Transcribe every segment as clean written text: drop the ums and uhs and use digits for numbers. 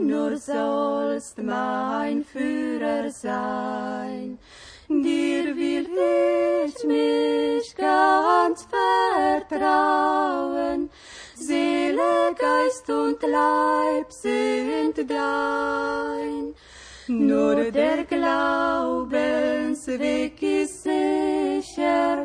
nur sollst mein Führer sein. Dir will ich mich ganz vertrauen, Seele, Geist und Leib sind dein. Nur der Glaubensweg ist sicher,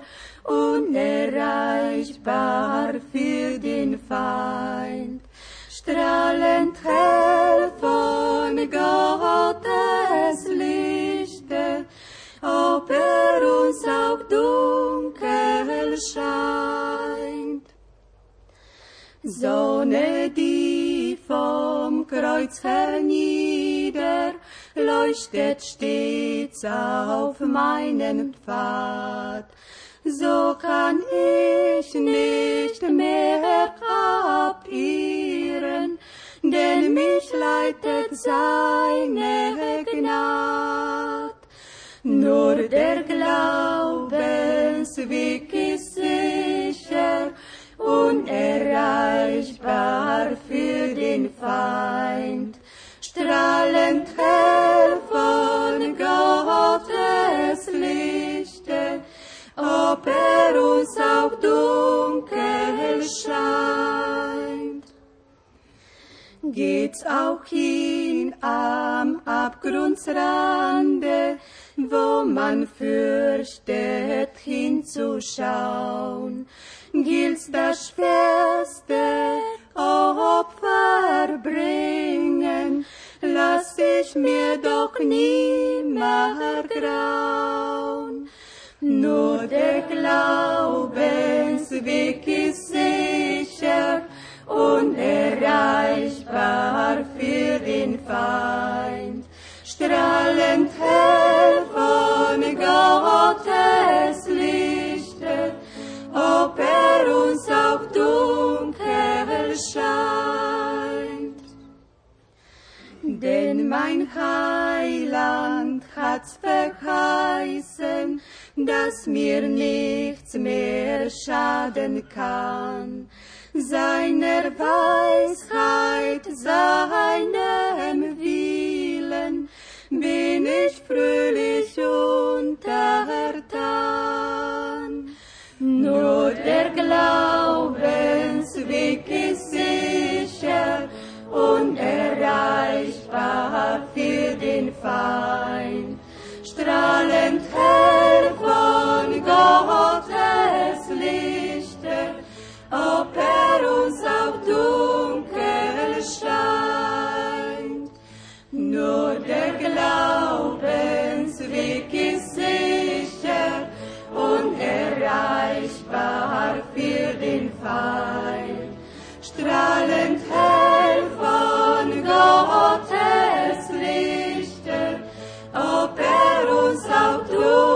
unerreichbar für den Feind. Strahlend hell von Gottes Lichte, ob uns auch dunkel scheint. Sonne, die vom Kreuz hernieder, leuchtet stets auf meinen Pfad. So kann ich nicht mehr abirren, denn mich leitet seine Gnad. Nur der Glaubensweg ist sicher, unerreichbar für den Feind. Strahlend hell von Gottes Lichte, ob uns auch dunkel scheint. Geht's auch hin am Abgrundsrande, wo man fürchtet hinzuschauen, gilt's das schwerste Opfer bringen, lass ich mir doch nimmer grauen. Nur der Glaubensweg ist sicher, unerreichbar für den Feind. Strahlend hell von Gottes Lichte, ob uns auch dunkel scheint. Denn mein Heiland hat's verheißen, dass mir nichts mehr schaden kann. Seiner Weisheit, seinem Willen bin ich fröhlich untertan. Nur der Glaubensweg ist sicher, unerreichbar für den Feind. Strahlend hell von Gottes Lichte, ob uns auch dunkel scheint. Nur der Glaubensweg ist sicher, unerreichbar für den Feind. Strahlend hell von Gottes Lichte, ob uns auch dunkel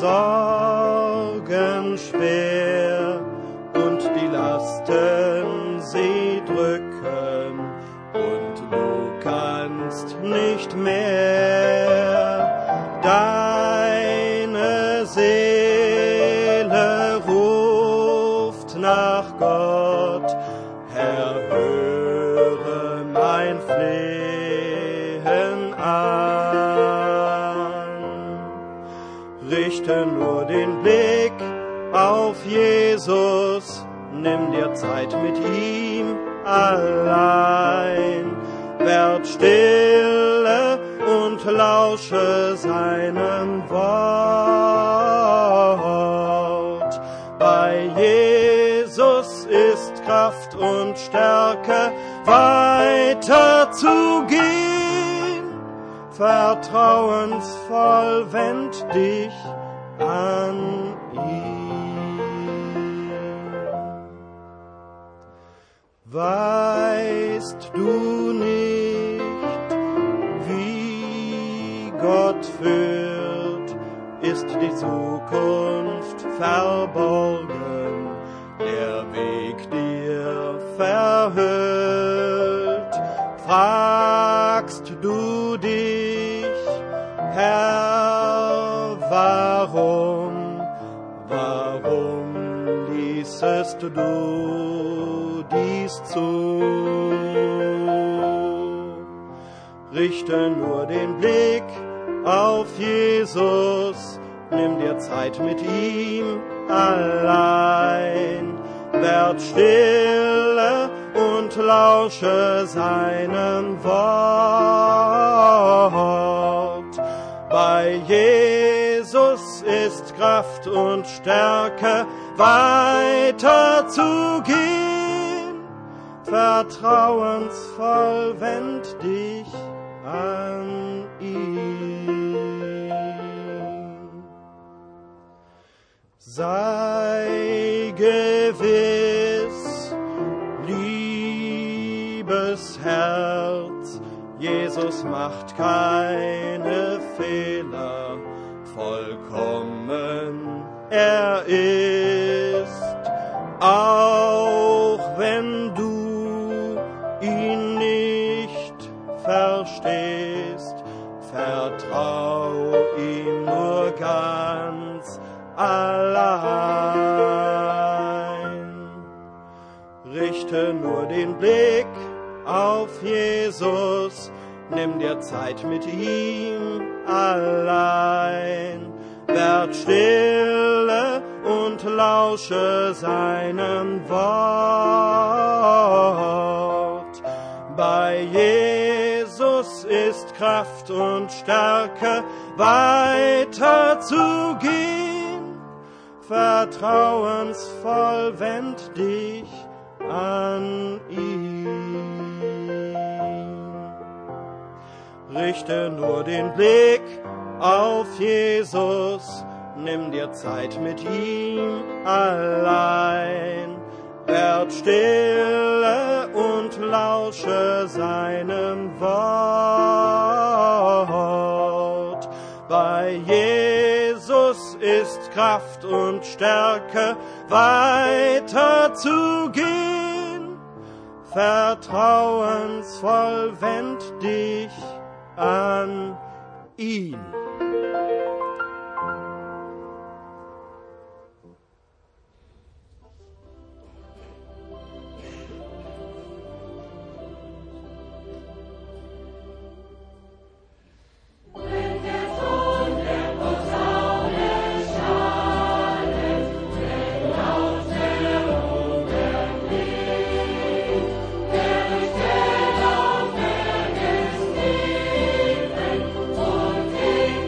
Sorgen schwer und die Lasten sie drücken und du kannst nicht mehr. Deine Seele ruft nach Gott, Herr, höre mein Flehen an. Richte nur den Blick auf Jesus, nimm dir Zeit mit ihm allein. Werd stille und lausche seinem Wort. Bei Jesus ist Kraft und Stärke, weiter zu gehen. Vertrauensvoll wend dich an ihn. Weißt du nicht, wie Gott führt, ist die Zukunft verborgen, der Weg dir verhüllt. Fragst du dich, Herr, warum ließest du dies zu? Richte nur den Blick auf Jesus, nimm dir Zeit mit ihm allein. Werd stille und lausche seinem Wort. Bei Jesus ist Kraft und Stärke, weiter zu gehen. Vertrauensvoll wend dich an ihn. Sei gewiss, liebes Herz, Jesus macht keine Fehler, vollkommen er ist. Auch wenn du ihn nicht verstehst, vertrau ihm nur ganz allein. Richte nur den Blick auf Jesus, nimm dir Zeit mit ihm allein. Werd stille und lausche seinem Wort. Bei Jesus ist Kraft und Stärke, weiter zu gehen. Vertrauensvoll wend dich an ihn. Richte nur den Blick auf Jesus, nimm dir Zeit mit ihm allein. Werd stille und lausche seinem Wort. Bei Jesus ist Kraft und Stärke, weiter zu gehen. Vertrauensvoll wend dich an ihn. Thank you.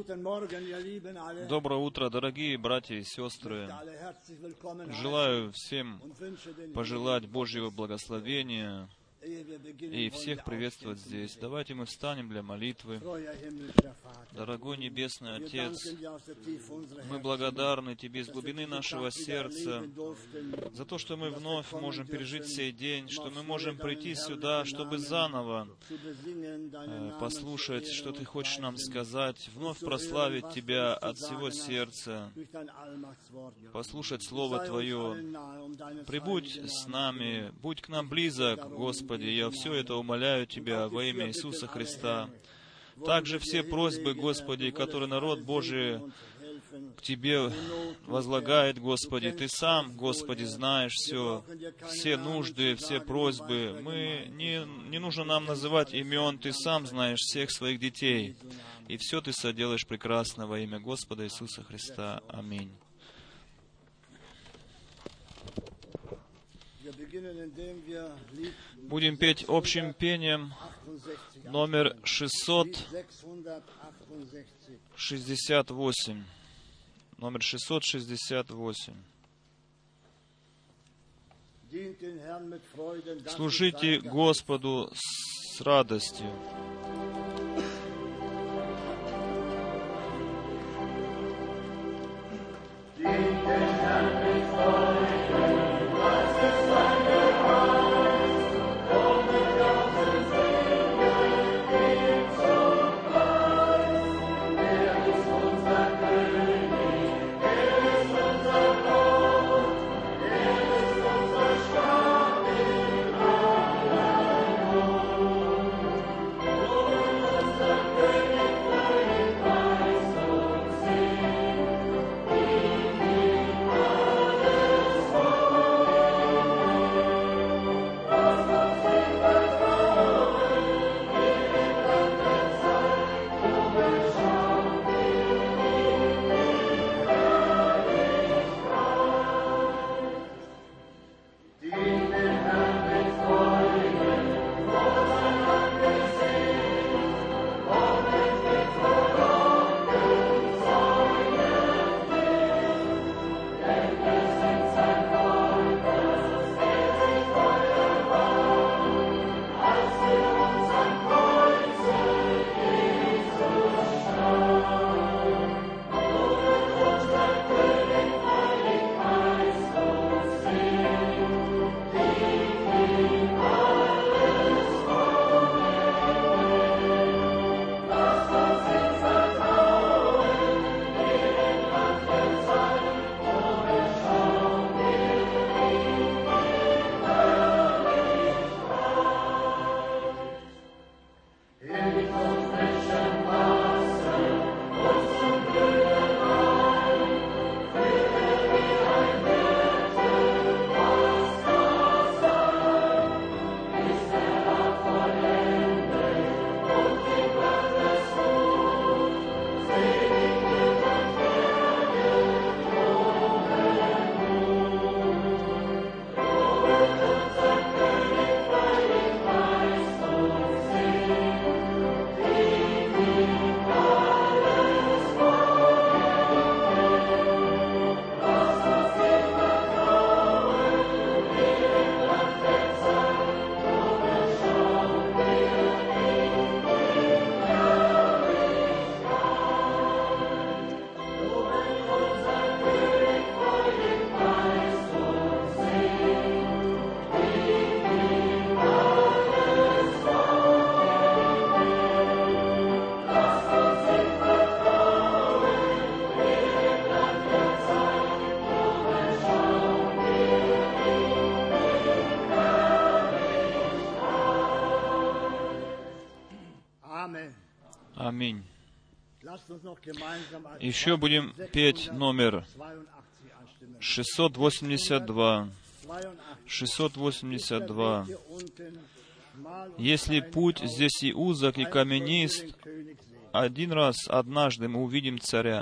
Доброе утро, дорогие братья и сестры. Желаю всем пожелать Божьего благословения и всех приветствовать здесь. Давайте мы встанем для молитвы. Дорогой Небесный Отец, мы благодарны Тебе из глубины нашего сердца за то, что мы вновь можем пережить сей день, что мы можем прийти сюда, чтобы заново послушать, что Ты хочешь нам сказать, вновь прославить Тебя от всего сердца, послушать Слово Твое. Прибудь с нами, будь к нам близок, Господи. Я все это умоляю Тебя во имя Иисуса Христа. Также все просьбы, Господи, которые народ Божий к Тебе возлагает, Господи. Ты сам, Господи, знаешь все нужды, все просьбы. Не нужно нам называть имен, Ты сам знаешь всех своих детей. И все Ты соделаешь прекрасно во имя Господа Иисуса Христа. Аминь. Будем петь общим пением номер 668. Номер 668. Служите Господу с радостью. Аминь. Еще будем петь номер 682. 682. Если путь здесь и узок, и каменист, один раз, однажды мы увидим царя.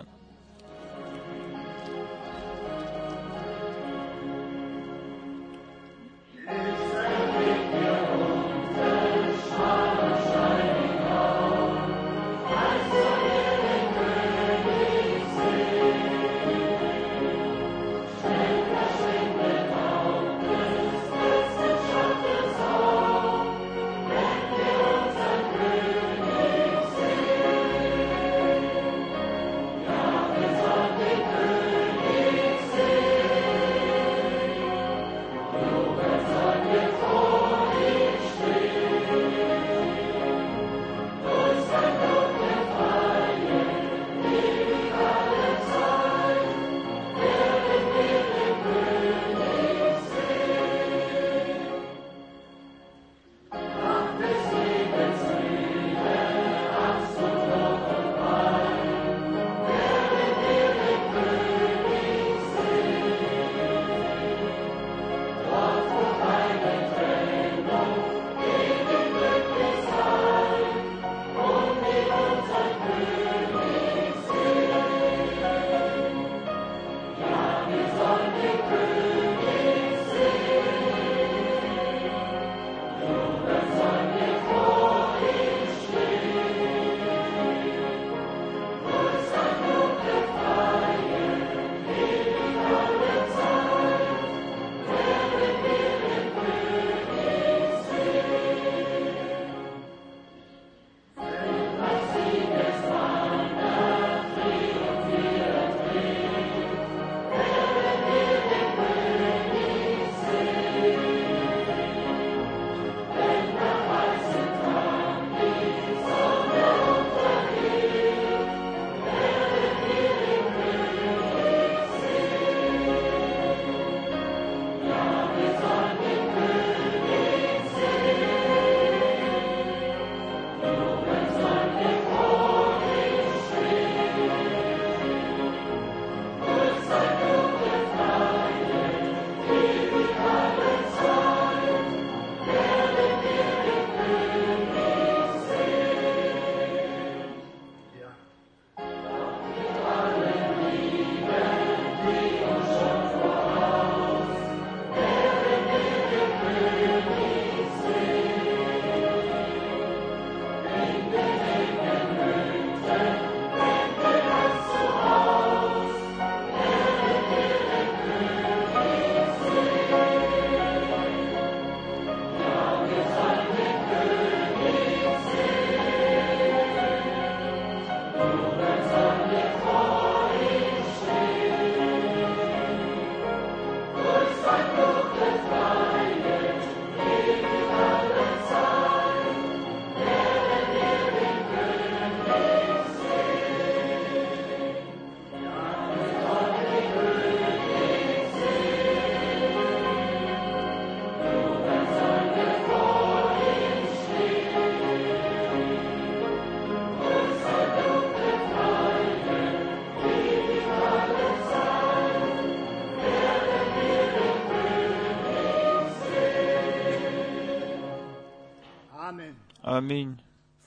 Аминь.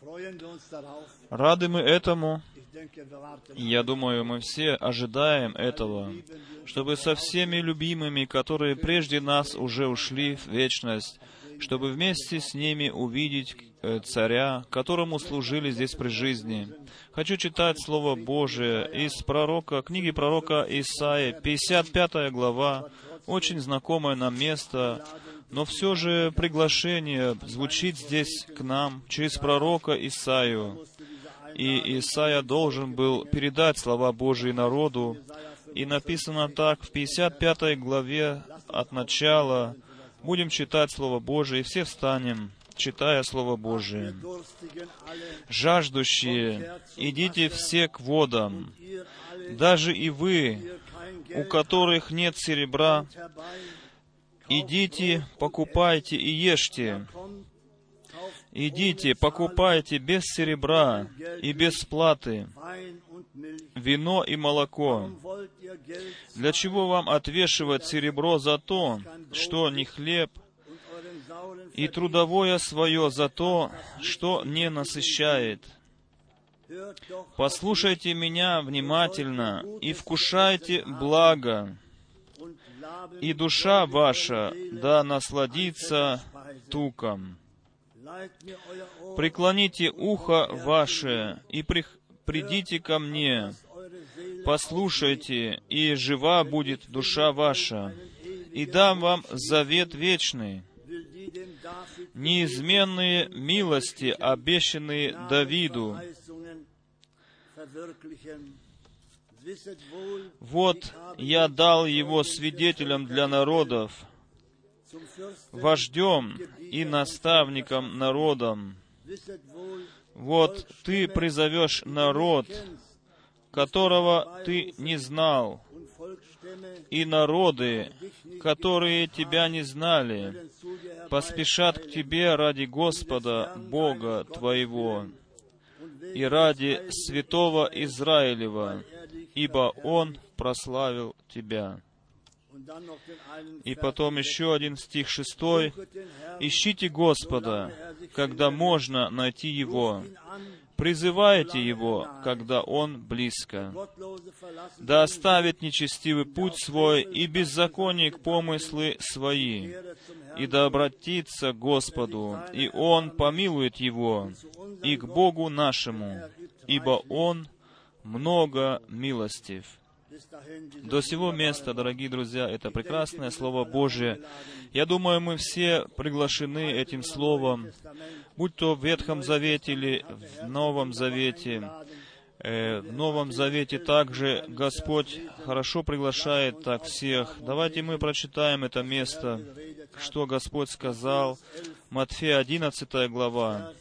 Рады мы этому. Я думаю, мы все ожидаем этого, чтобы со всеми любимыми, которые прежде нас уже ушли в вечность, чтобы вместе с ними увидеть Царя, которому служили здесь при жизни. Хочу читать Слово Божие из книги пророка Исаии, 55 глава, очень знакомое нам место, но все же приглашение звучит здесь к нам через пророка Исаию. И Исаия должен был передать слова Божии народу. И написано так, в 55 главе от начала. Будем читать Слово Божие, и все встанем, читая Слово Божие. «Жаждущие, идите все к водам, даже и вы, у которых нет серебра, идите, покупайте и ешьте. Идите, покупайте без серебра и без платы вино и молоко. Для чего вам отвешивать серебро за то, что не хлеб, и трудовое свое за то, что не насыщает? Послушайте меня внимательно и вкушайте благо, и душа ваша да насладится туком. Преклоните ухо ваше и придите ко мне, послушайте, и жива будет душа ваша, и дам вам завет вечный, неизменные милости, обещанные Давиду. Вот я дал его свидетелем для народов, вождем и наставником народом. Вот ты призовешь народ, которого ты не знал, и народы, которые тебя не знали, поспешат к тебе ради Господа, Бога твоего, и ради святого Израилева, ибо Он прославил тебя». И потом еще один стих 6. «Ищите Господа, когда можно найти Его. Призывайте Его, когда Он близко. Да оставит нечестивый путь свой и беззаконник помыслы свои, и да обратится к Господу, и Он помилует его, и к Богу нашему, ибо Он много милостив». До сего места, дорогие друзья, это прекрасное Слово Божие. Я думаю, мы все приглашены этим Словом, будь то в Ветхом Завете или в Новом Завете. В Новом Завете также Господь хорошо приглашает так всех. Давайте мы прочитаем это место, что Господь сказал. Матфея 11 глава.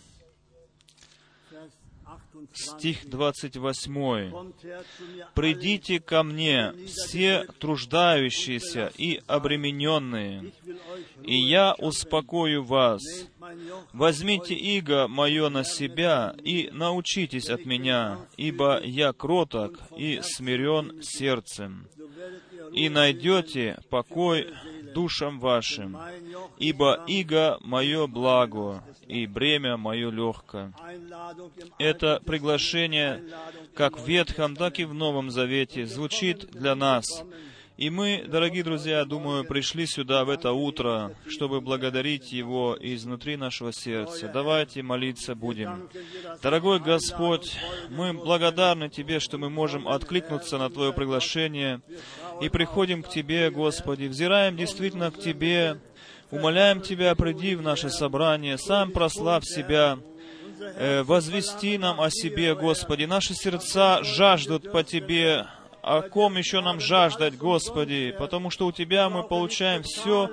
Стих 28. «Придите ко мне, все труждающиеся и обремененные, и я успокою вас. Возьмите иго мое на себя и научитесь от меня, ибо я кроток и смирен сердцем, и найдете покой душам вашим, ибо иго мое благо, и бремя мое легко». Это приглашение, как в Ветхом, так и в Новом Завете, звучит для нас. И мы, дорогие друзья, думаю, пришли сюда в это утро, чтобы благодарить Его изнутри нашего сердца. Давайте молиться будем. Дорогой Господь, мы благодарны Тебе, что мы можем откликнуться на Твое приглашение и приходим к Тебе, Господи, взираем действительно к Тебе, умоляем Тебя, приди в наше собрание, сам прославь себя, возвести нам о себе, Господи. Наши сердца жаждут по Тебе. О ком еще нам жаждать, Господи? Потому что у Тебя мы получаем все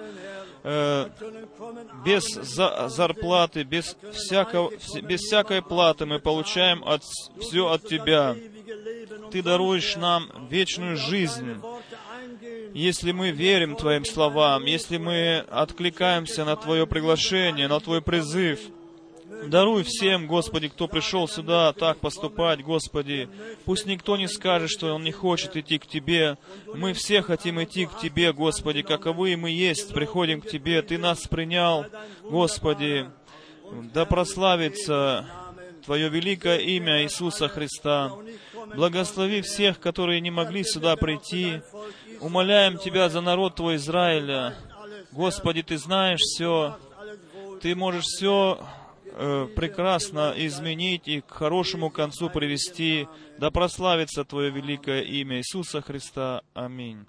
без зарплаты, без всякой платы. Мы получаем все от Тебя. Ты даруешь нам вечную жизнь. Если мы верим Твоим словам, если мы откликаемся на Твое приглашение, на Твой призыв, даруй всем, Господи, кто пришел сюда так поступать, Господи. Пусть никто не скажет, что он не хочет идти к Тебе. Мы все хотим идти к Тебе, Господи, каковы мы есть, приходим к Тебе. Ты нас принял, Господи. Да прославится Твое великое имя Иисуса Христа. Благослови всех, которые не могли сюда прийти. Умоляем Тебя за народ Твой Израиля. Господи, Ты знаешь все. Ты можешь все прекрасно изменить и к хорошему концу привести. Да прославится Твое великое имя Иисуса Христа. Аминь.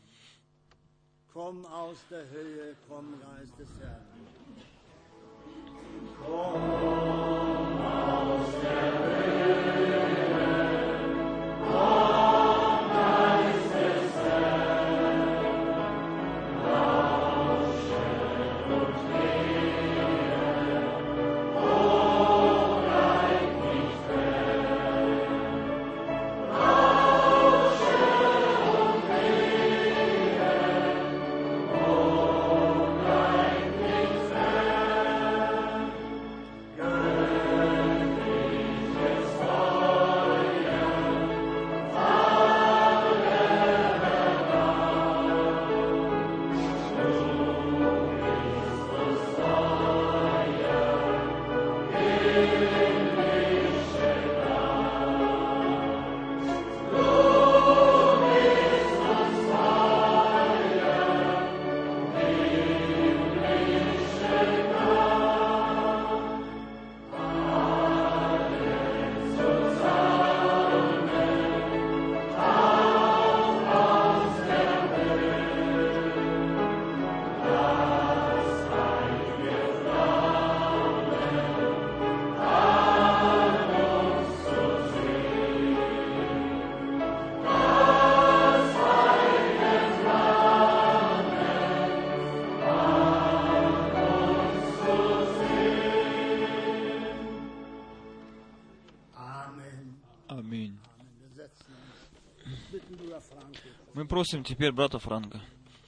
Аминь. Мы просим теперь брата Франка.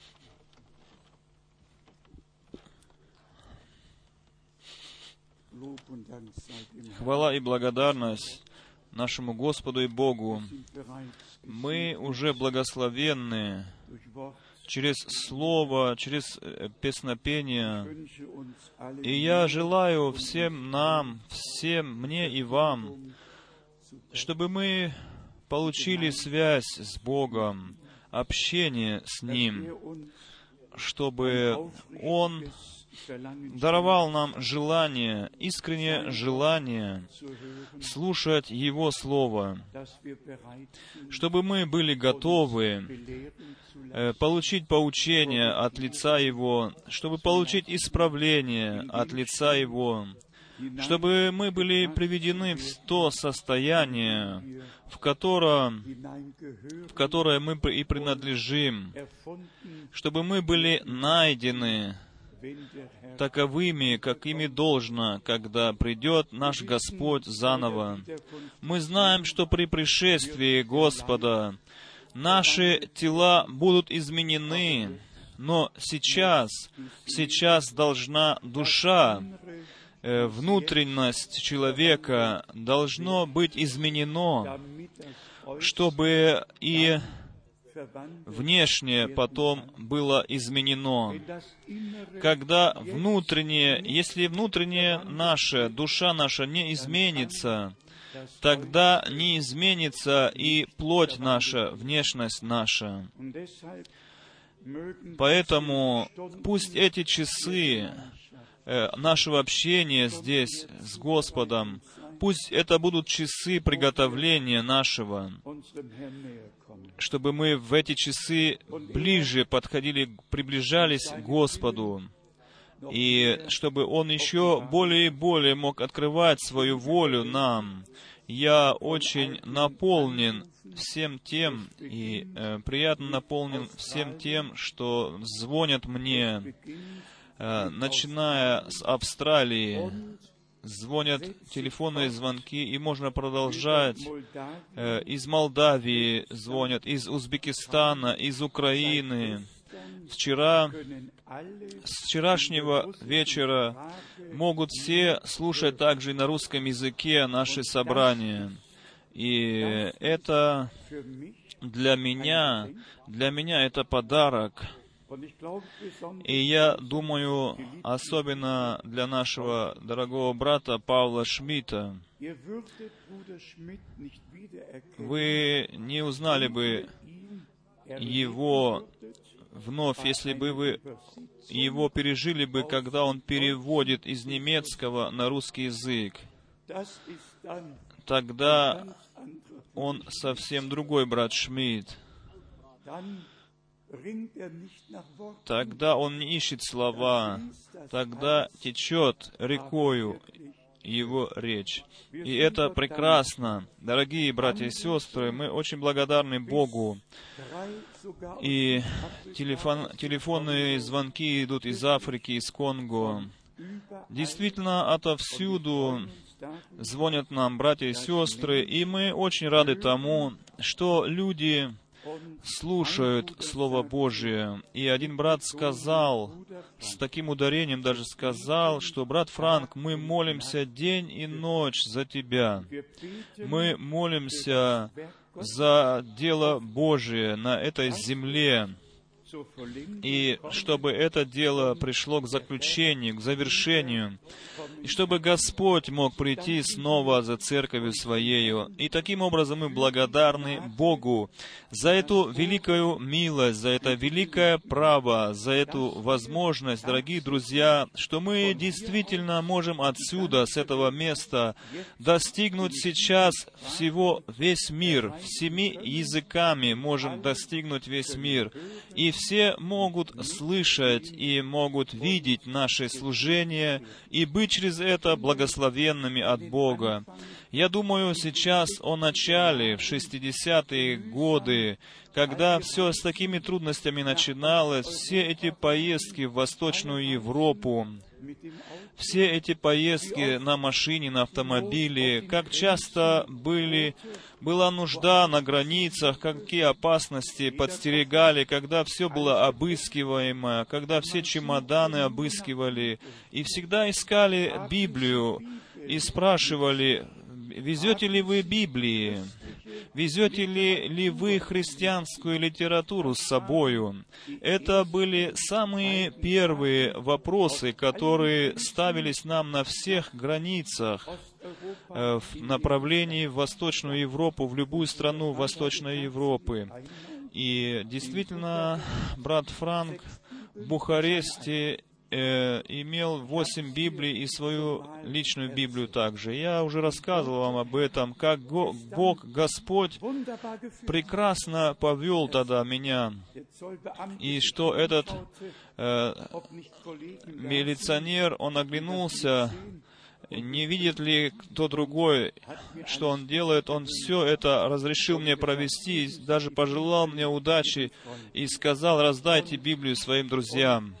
Хвала и благодарность нашему Господу и Богу. Мы уже благословенны через Слово, через песнопение. И я желаю всем нам, всем мне и вам, чтобы мы получили связь с Богом, общение с Ним, чтобы Он даровал нам желание, искреннее желание слушать Его Слово, чтобы мы были готовы получить поучение от лица Его, чтобы получить исправление от лица Его, чтобы мы были приведены в то состояние, в которое мы и принадлежим, чтобы мы были найдены таковыми, какими должно, когда придет наш Господь заново. Мы знаем, что при пришествии Господа наши тела будут изменены, но сейчас должна душа, внутренность человека должно быть изменено, чтобы и внешнее потом было изменено. Когда если внутренняя наша, душа наша не изменится, тогда не изменится и плоть наша, внешность наша. Поэтому пусть эти часы нашего общения здесь с Господом, пусть это будут часы приготовления нашего, чтобы мы в эти часы ближе приближались к Господу, и чтобы Он еще более и более мог открывать свою волю нам. Я очень наполнен всем тем, и приятно наполнен всем тем, что звонят мне, начиная с Австралии, звонят телефонные звонки, и можно продолжать. Из Молдавии звонят, из Узбекистана, из Украины. С вчерашнего вечера могут все слушать также и на русском языке наши собрания. И это для меня это подарок. И я думаю, особенно для нашего дорогого брата Павла Шмидта, вы не узнали бы его вновь, если бы вы его пережили бы, когда он переводит из немецкого на русский язык. Тогда он совсем другой брат Шмидт. Тогда он не ищет слова, тогда течет рекою его речь. И это прекрасно. Дорогие братья и сестры, мы очень благодарны Богу. И телефонные звонки идут из Африки, из Конго. Действительно, отовсюду звонят нам братья и сестры, и мы очень рады тому, что люди слушают Слово Божие. И один брат сказал, с таким ударением даже сказал, что, брат Франк, мы молимся день и ночь за тебя. Мы молимся за дело Божие на этой земле. И чтобы это дело пришло к заключению, к завершению, и чтобы Господь мог прийти снова за церковью Своею. И таким образом мы благодарны Богу за эту великую милость, за это великое право, за эту возможность, дорогие друзья, что мы действительно можем отсюда, с этого места, достигнуть сейчас всего весь мир, 7 языками можем достигнуть весь мир. И все могут слышать и могут видеть наше служение и быть через это благословенными от Бога. Я думаю сейчас о начале, в 60-е годы, когда все с такими трудностями начиналось, все эти поездки в Восточную Европу, все эти поездки на машине, на автомобиле, как часто была нужда на границах, какие опасности подстерегали, когда все было обыскиваемо, когда все чемоданы обыскивали, и всегда искали Библию и спрашивали, везете ли вы Библии? Везете ли вы христианскую литературу с собою? Это были самые первые вопросы, которые ставились нам на всех границах в направлении в Восточную Европу, в любую страну Восточной Европы. И действительно, брат Франк в Бухаресте имел 8 Библий и свою личную Библию также. Я уже рассказывал вам об этом, как Бог, Господь, прекрасно повел тогда меня, и что этот милиционер, он оглянулся, не видит ли кто другой, что он делает, он все это разрешил мне провести, даже пожелал мне удачи и сказал, раздайте Библию своим друзьям.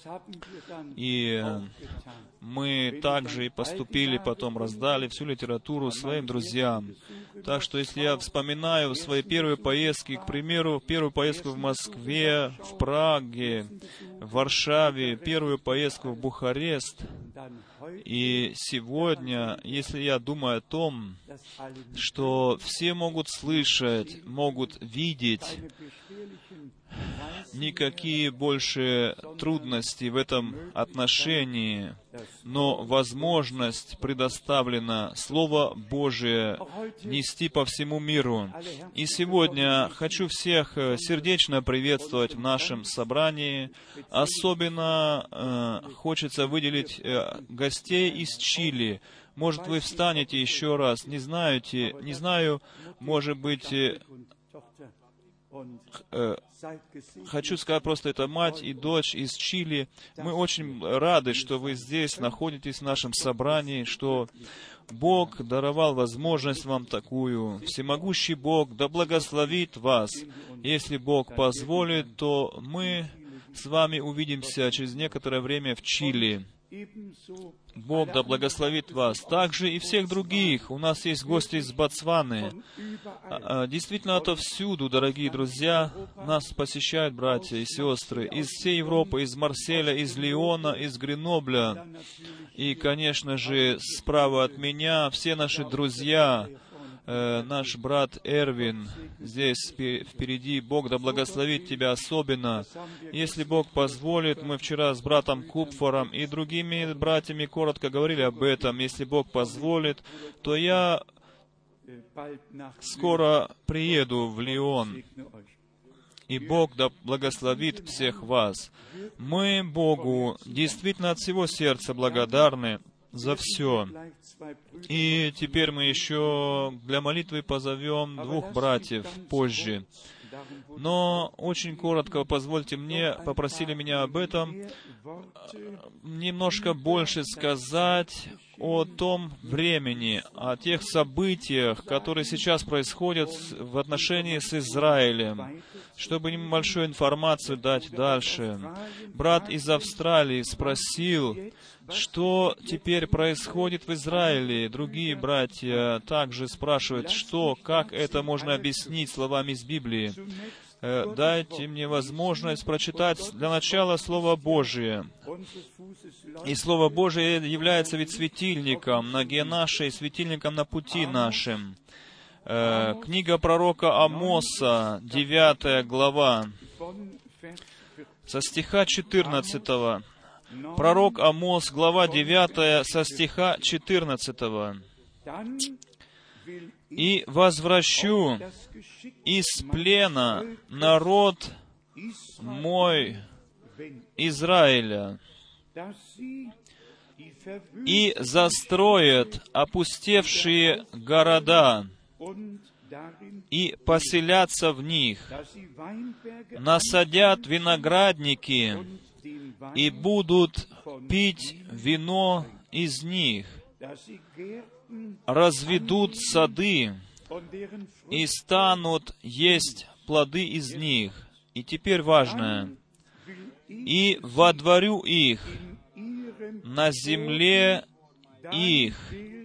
И мы также и поступили, потом раздали всю литературу своим друзьям. Так что, если я вспоминаю свои первые поездки, к примеру, первую поездку в Москве, в Праге, в Варшаве, первую поездку в Бухарест, и сегодня, если я думаю о том, что все могут слышать, могут видеть, никакие больше трудности в этом отношении, но возможность предоставлена Слово Божие нести по всему миру. И сегодня хочу всех сердечно приветствовать в нашем собрании. Особенно хочется выделить гостей из Чили. Может, вы встанете еще раз, не знаю, может быть, хочу сказать просто, это мать и дочь из Чили. Мы очень рады, что вы здесь находитесь в нашем собрании, что Бог даровал возможность вам такую. Всемогущий Бог да благословит вас. Если Бог позволит, то мы с вами увидимся через некоторое время в Чили. Бог да благословит вас. Также и всех других. У нас есть гости из Ботсваны. Действительно, отовсюду, дорогие друзья, нас посещают братья и сестры из всей Европы, из Марселя, из Лиона, из Гренобля. И, конечно же, справа от меня все наши друзья, наш брат Эрвин здесь впереди. Бог да благословит тебя особенно. Если Бог позволит, мы вчера с братом Купфором и другими братьями коротко говорили об этом. Если Бог позволит, то я скоро приеду в Лион. И Бог да благословит всех вас. Мы Богу действительно от всего сердца благодарны за все. И теперь мы еще для молитвы позовем двух братьев позже. Но очень коротко позвольте мне, попросили меня об этом, немножко больше сказать о том времени, о тех событиях, которые сейчас происходят в отношении с Израилем, чтобы небольшую информацию дать дальше. Брат из Австралии спросил, что теперь происходит в Израиле. Другие братья также спрашивают, как это можно объяснить словами из Библии. Дайте мне возможность прочитать для начала Слово Божие. И Слово Божие является ведь светильником на ноге нашей, светильником на пути нашим. Книга пророка Амоса, 9 глава, со стиха 14. Пророк Амос, глава 9, со стиха 14. «И возвращу из плена народ мой Израиля, и застроят опустевшие города, и поселятся в них, насадят виноградники, и будут пить вино из них, разведут сады, и станут есть плоды из них». И теперь важное. «И водворю их на земле их,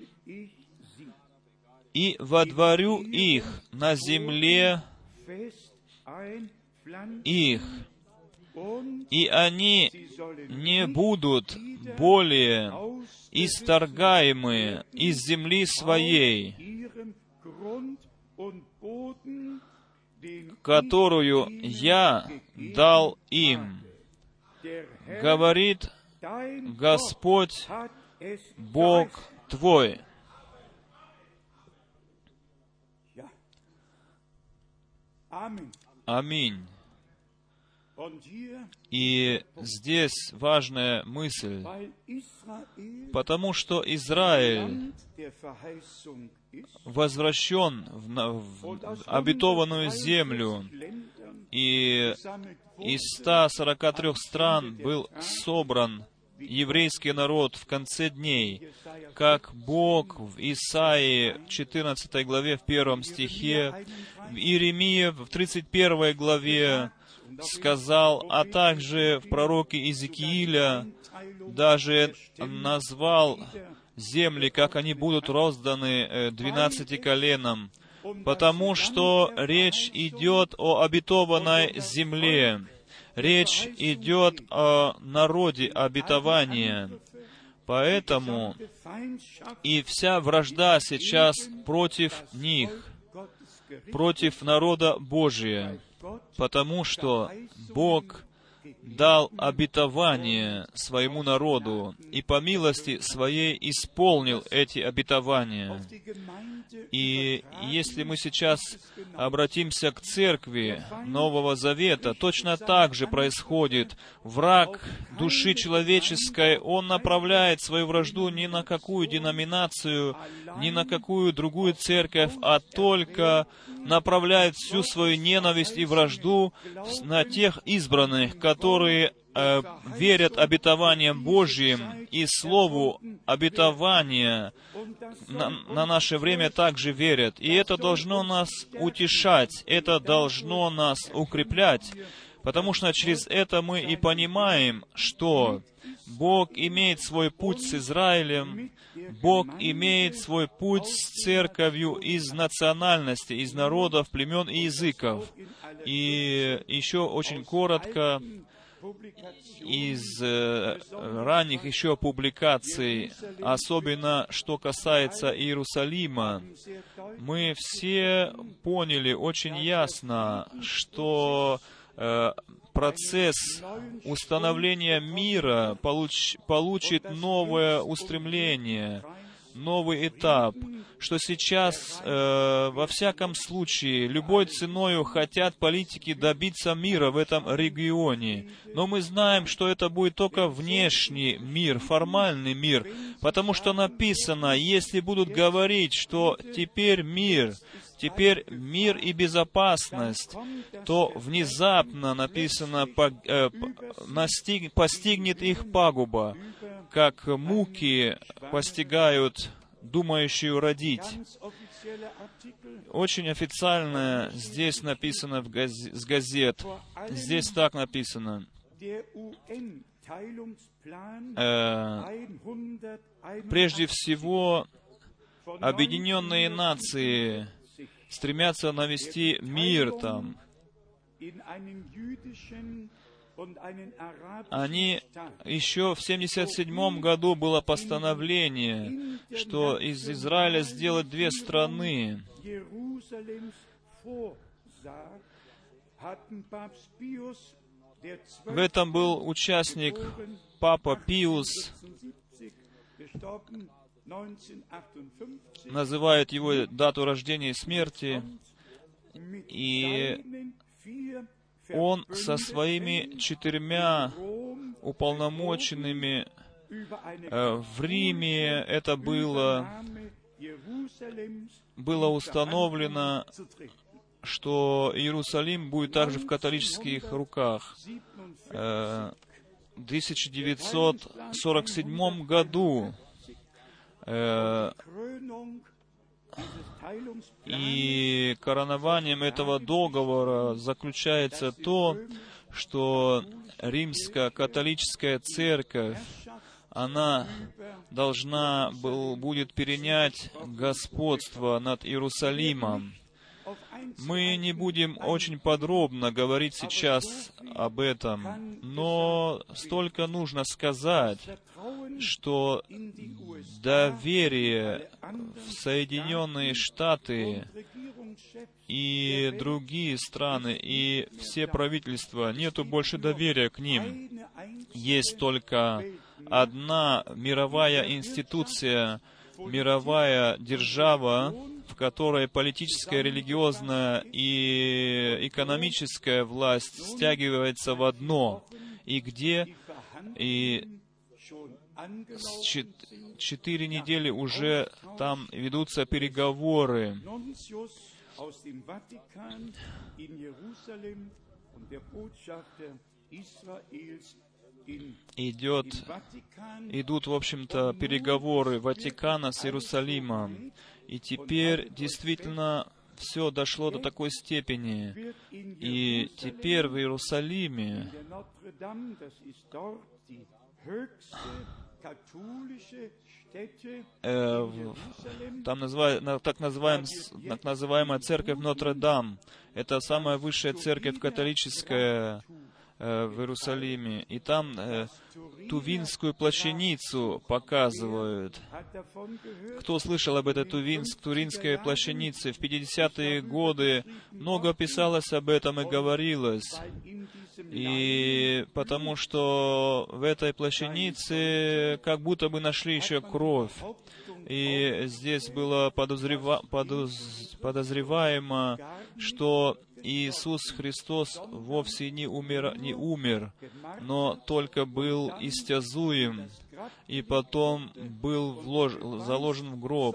и водворю их на земле их, и они не будут более исторгаемы из земли своей, которую я дал им, говорит Господь Бог твой». Аминь. И здесь важная мысль, потому что Израиль возвращен в обетованную землю, и из 143 стран был собран еврейский народ в конце дней, как Бог в Исаии 14 главе в 1 стихе, в Иеремии в 31 главе сказал, а также в пророке Иезекииля даже назвал земли, как они будут розданы 12 коленам, потому что речь идет о обетованной земле, речь идет о народе обетования. Поэтому и вся вражда сейчас против них, против народа Божия, потому что Бог дал обетование своему народу и по милости Своей исполнил эти обетования. И если мы сейчас обратимся к церкви Нового Завета, точно так же происходит. Враг души человеческой, он направляет свою вражду не на какую деноминацию, ни на какую другую церковь, а только направляет всю свою ненависть и вражду на тех избранных, которые верят обетованиям Божьим и Слову обетования на наше время также верят. И это должно нас утешать, это должно нас укреплять, потому что через это мы и понимаем, что Бог имеет свой путь с Израилем, Бог имеет свой путь с церковью из национальностей, из народов, племен и языков. И еще очень коротко, из ранних еще публикаций, особенно что касается Иерусалима, мы все поняли очень ясно, что процесс установления мира получит новое устремление, новый этап, что сейчас, во всяком случае, любой ценою хотят политики добиться мира в этом регионе. Но мы знаем, что это будет только внешний мир, формальный мир, потому что написано, если будут говорить, что теперь мир и безопасность, то внезапно, написано, постигнет их пагуба, как муки постигают думающую родить. Очень официально здесь написано с газет. Здесь так написано. Прежде всего, Объединенные Нации стремятся навести мир там. Они еще в 1977 году было постановление, что из Израиля сделать две страны. В этом был участник Папа Пиус, называет его дату рождения и смерти, и он со своими 4 уполномоченными в Риме, это было установлено, что Иерусалим будет также в католических руках. В 1947 году и коронованием этого договора заключается то, что Римская католическая церковь, она будет перенять господство над Иерусалимом. Мы не будем очень подробно говорить сейчас об этом, но столько нужно сказать, что доверие в Соединенные Штаты и другие страны, и все правительства, нету больше доверия к ним. Есть только одна мировая институция, мировая держава, в которой политическая, религиозная и экономическая власть стягивается в одно, и где 4 недели уже там ведутся переговоры. Идут, в общем-то, переговоры Ватикана с Иерусалимом. И теперь действительно все дошло до такой степени. И теперь в Иерусалиме там так называемая церковь Нотр-Дам. Это самая высшая церковь католическая в Иерусалиме. И там Тувинскую плащаницу показывают. Кто слышал об этой Туринской плащанице? В 50-е годы много писалось об этом и говорилось. И потому что в этой плащанице как будто бы нашли еще кровь. И здесь было подозреваемо, что Иисус Христос вовсе не умер, но только был истязуем, и потом был заложен в гроб.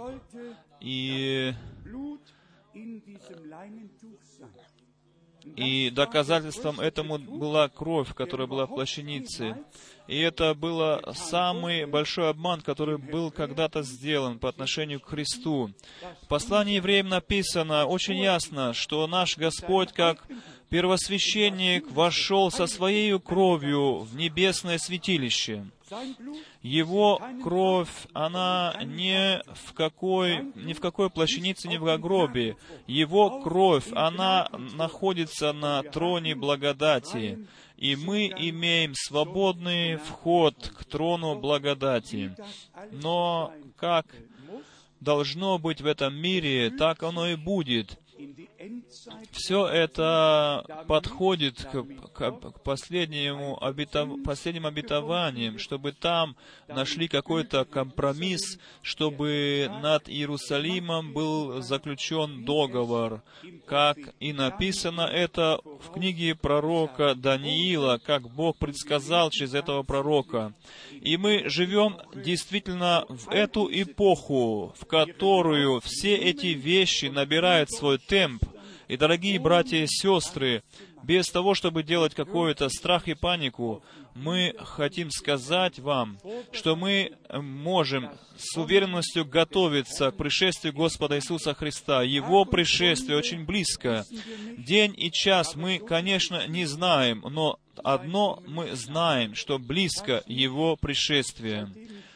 И доказательством этому была кровь, которая была в плащанице. И это был самый большой обман, который был когда-то сделан по отношению к Христу. В послании евреям написано очень ясно, что наш Господь, как первосвященник вошел со своей кровью в небесное святилище. Его кровь, она ни в какой плащанице, ни в гробе. Его кровь, она находится на троне благодати. И мы имеем свободный вход к трону благодати. Но как должно быть в этом мире, так оно и будет. Все это подходит к последним обетованиям, чтобы там нашли какой-то компромисс, чтобы над Иерусалимом был заключен договор, как и написано это в книге пророка Даниила, как Бог предсказал через этого пророка. И мы живем действительно в эту эпоху, в которую все эти вещи набирают свой темп. И, дорогие братья и сестры, без того, чтобы делать какой-то страх и панику, мы хотим сказать вам, что мы можем с уверенностью готовиться к пришествию Господа Иисуса Христа. Его пришествие очень близко. День и час мы, конечно, не знаем, но одно мы знаем, что близко Его пришествие.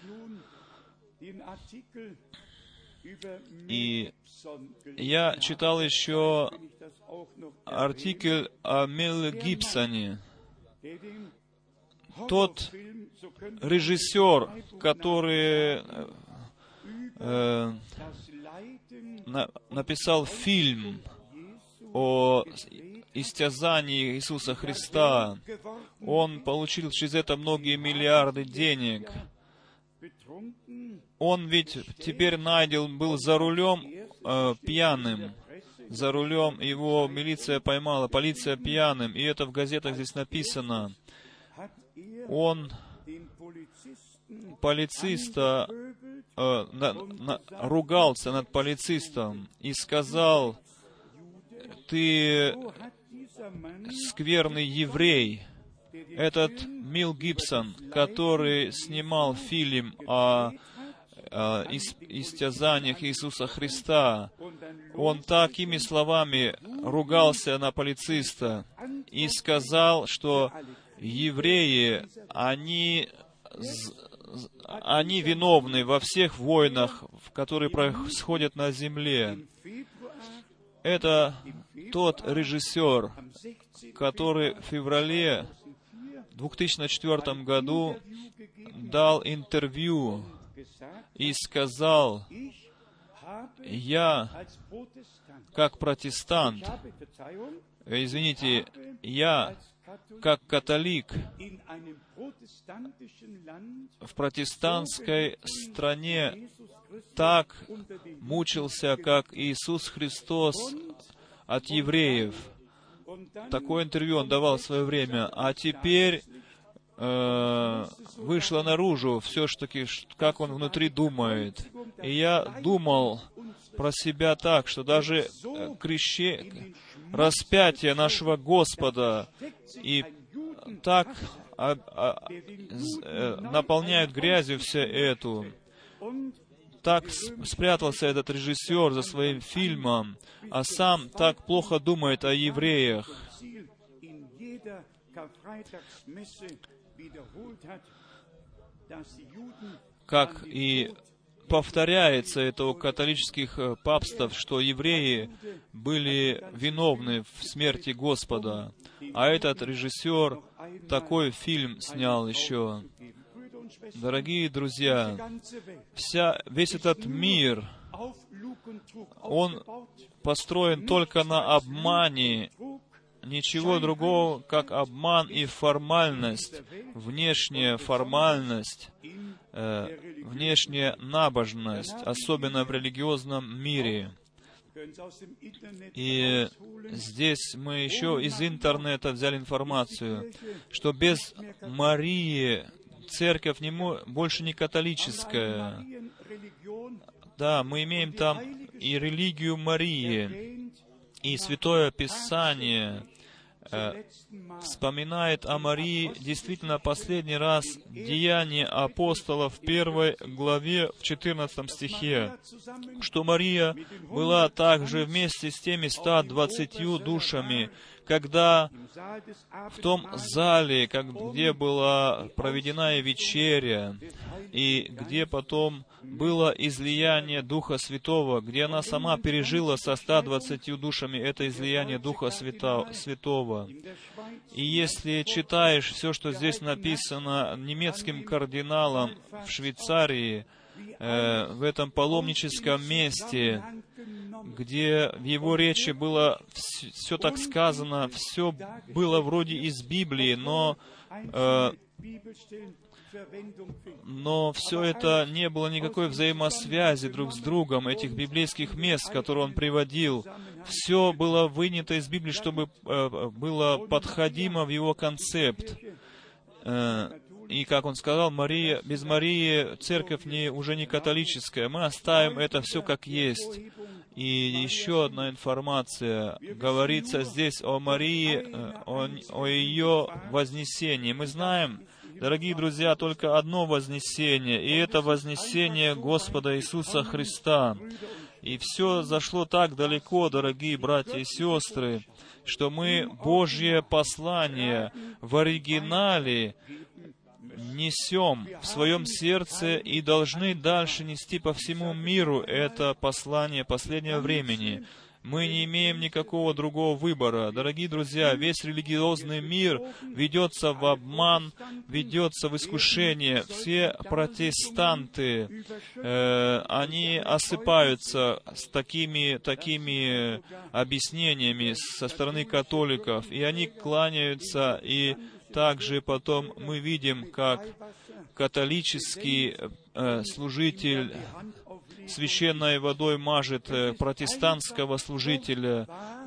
И я читал еще артикль о Меле Гибсоне. Тот режиссер, который написал фильм о истязании Иисуса Христа, он получил через это многие миллиарды денег. Он ведь теперь найден был за рулем пьяным. За рулем его милиция поймала, полиция пьяным, и это в газетах здесь написано. Он полициста ругался над полицистом и сказал: «Ты скверный еврей». Этот Мел Гибсон, который снимал фильм о истязаниях Иисуса Христа, он такими словами ругался на полициста и сказал, что евреи, они виновны во всех войнах, которые происходят на земле. Это тот режиссер, который в феврале 2004 году дал интервью и сказал: «Я, как протестант, я, как католик, в протестантской стране так мучился, как Иисус Христос от евреев». Такое интервью он давал в свое время. А теперь вышло наружу все-таки, как он внутри думает. И я думал про себя так, что даже распятие нашего Господа и так наполняют грязью все эту. Так спрятался этот режиссер за своим фильмом, а сам так плохо думает о евреях. Как и повторяется это у католических папств, что евреи были виновны в смерти Господа. А этот режиссер такой фильм снял еще. Дорогие друзья, весь этот мир, он построен только на обмане, ничего другого, как обман и формальность, внешняя формальность, внешняя набожность, особенно в религиозном мире. И здесь мы еще из интернета взяли информацию, что без Марии церковь больше не католическая. Да, мы имеем там и религию Марии, и Святое Писание вспоминает о Марии действительно последний раз Деяния апостолов в 1 главе, в 14 стихе, что Мария была также вместе с теми 120 душами, когда в том зале, где была проведена вечеря, и где потом было излияние Духа Святого, где она сама пережила со 120 душами это излияние Духа Святого. И если читаешь все, что здесь написано немецким кардиналом в Швейцарии, в этом паломническом месте, где в его речи было все так сказано, все было вроде из Библии, но все это не было никакой взаимосвязи друг с другом, этих библейских мест, которые он приводил. Все было вынято из Библии, чтобы было подходимо в его концепт. И, как он сказал, без Марии церковь уже не католическая. Мы оставим это все как есть. И еще одна информация. Говорится здесь о Марии, о ее вознесении. Мы знаем, дорогие друзья, только одно вознесение, и это вознесение Господа Иисуса Христа. И все зашло так далеко, дорогие братья и сестры, что мы Божье послание в оригинале несем в своем сердце и должны дальше нести по всему миру это послание последнего времени. Мы не имеем никакого другого выбора. Дорогие друзья, весь религиозный мир ведется в обман, ведется в искушение. Все протестанты, они осыпаются с такими объяснениями со стороны католиков, и они кланяются, и также потом мы видим, как католический служитель священной водой мажет протестантского служителя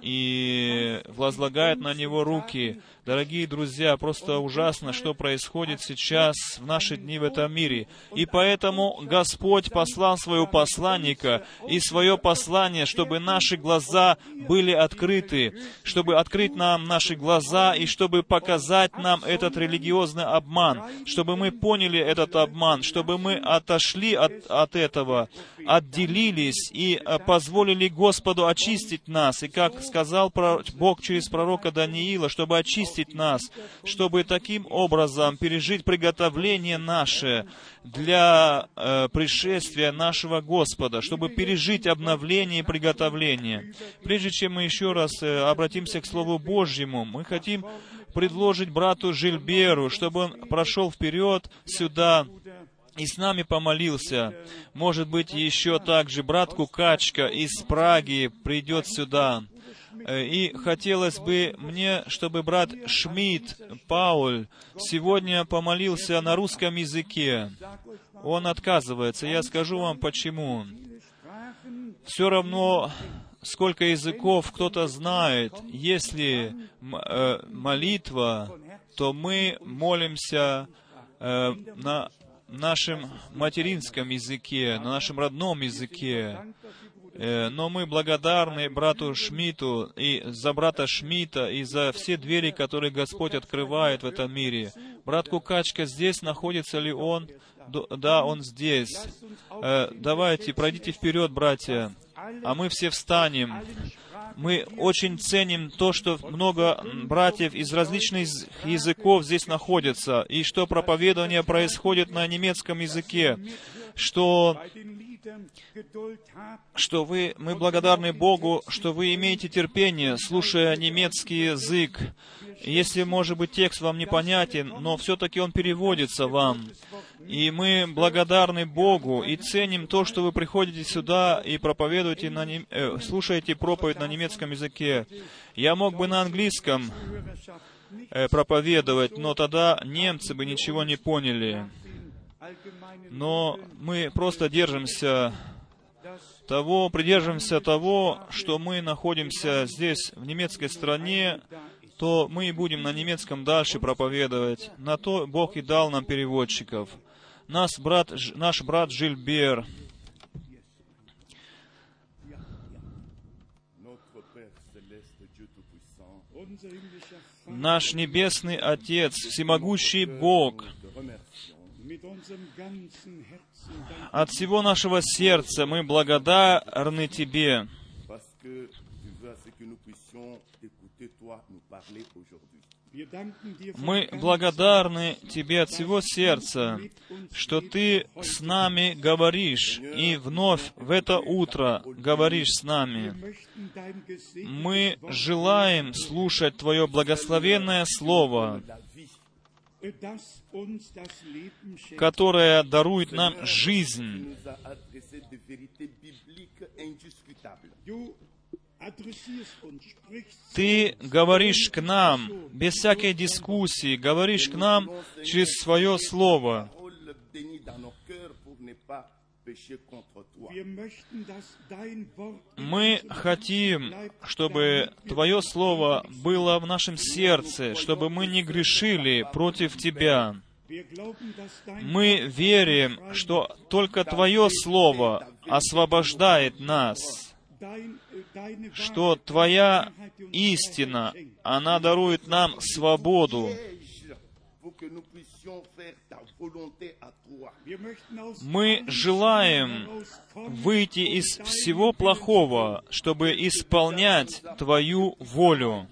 и возлагает на него руки. Дорогие друзья, просто ужасно, что происходит сейчас в наши дни в этом мире. И поэтому Господь послал своего посланника и свое послание, чтобы наши глаза были открыты, чтобы открыть нам наши глаза и чтобы показать нам этот религиозный обман, чтобы мы поняли этот обман, чтобы мы отошли от этого, отделились и позволили Господу очистить нас. И как сказал Бог через пророка Даниила, чтобы очистить нас, чтобы таким образом пережить приготовление наше для пришествия нашего Господа, чтобы пережить обновление и приготовление. Прежде чем мы еще раз обратимся к Слову Божьему, мы хотим предложить брату Жильберу, чтобы он прошел вперед сюда и с нами помолился. Может быть, еще также брат Кукачка из Праги придет сюда. И хотелось бы мне, чтобы брат Шмидт Пауль сегодня помолился на русском языке. Он отказывается. Я скажу вам почему. Все равно, сколько языков кто-то знает. Если молитва, то мы молимся на нашем материнском языке, на нашем родном языке. Но мы благодарны брату Шмидту и за брата Шмидта, и за все двери, которые Господь открывает в этом мире. Брат Кукачка здесь, находится ли он? Да, он здесь. Давайте, пройдите вперед, братья, а мы все встанем. Мы очень ценим то, что много братьев из различных языков здесь находятся, и что проповедование происходит на немецком языке, что мы благодарны Богу, что вы имеете терпение, слушая немецкий язык. Если, может быть, текст вам непонятен, но все-таки он переводится вам. И мы благодарны Богу и ценим то, что вы приходите сюда и проповедуете, слушаете проповедь на немецком языке. Я мог бы на английском проповедовать, но тогда немцы бы ничего не поняли. Но мы просто придерживаемся того, что мы находимся здесь, в немецкой стране, то мы и будем на немецком дальше проповедовать. На то Бог и дал нам переводчиков. Наш брат Жильбер. Наш Небесный Отец, Всемогущий Бог, от всего нашего сердца мы благодарны Тебе, мы благодарны Тебе от всего сердца, что Ты с нами говоришь, и вновь в это утро говоришь с нами. Мы желаем слушать Твое благословенное Слово, которое дарует нам жизнь. Ты говоришь к нам без всякой дискуссии, говоришь к нам через Свое Слово. Мы хотим, чтобы Твое Слово было в нашем сердце, чтобы мы не грешили против Тебя. Мы верим, что только Твое Слово освобождает нас, что Твоя истина, она дарует нам свободу. Мы желаем выйти из всего плохого, чтобы исполнять Твою волю.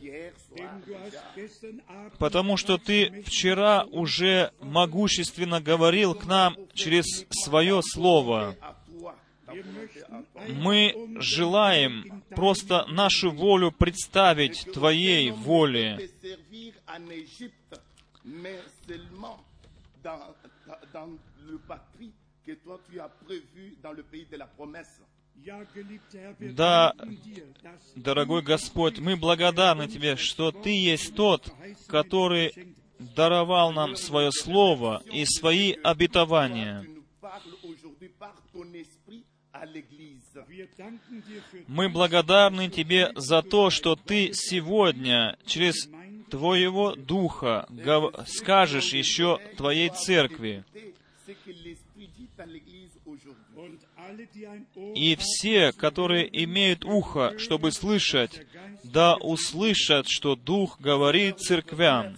Потому что Ты вчера уже могущественно говорил к нам через Свое Слово. Мы желаем просто нашу волю представить Твоей воле. Да, дорогой Господь, мы благодарны Тебе, что Ты есть Тот, который даровал нам Свое Слово и Свои обетования. Мы благодарны Тебе за то, что Ты сегодня через Твоего Духа скажешь еще Твоей Церкви. И все, которые имеют ухо, чтобы слышать, да услышат, что Дух говорит церквям.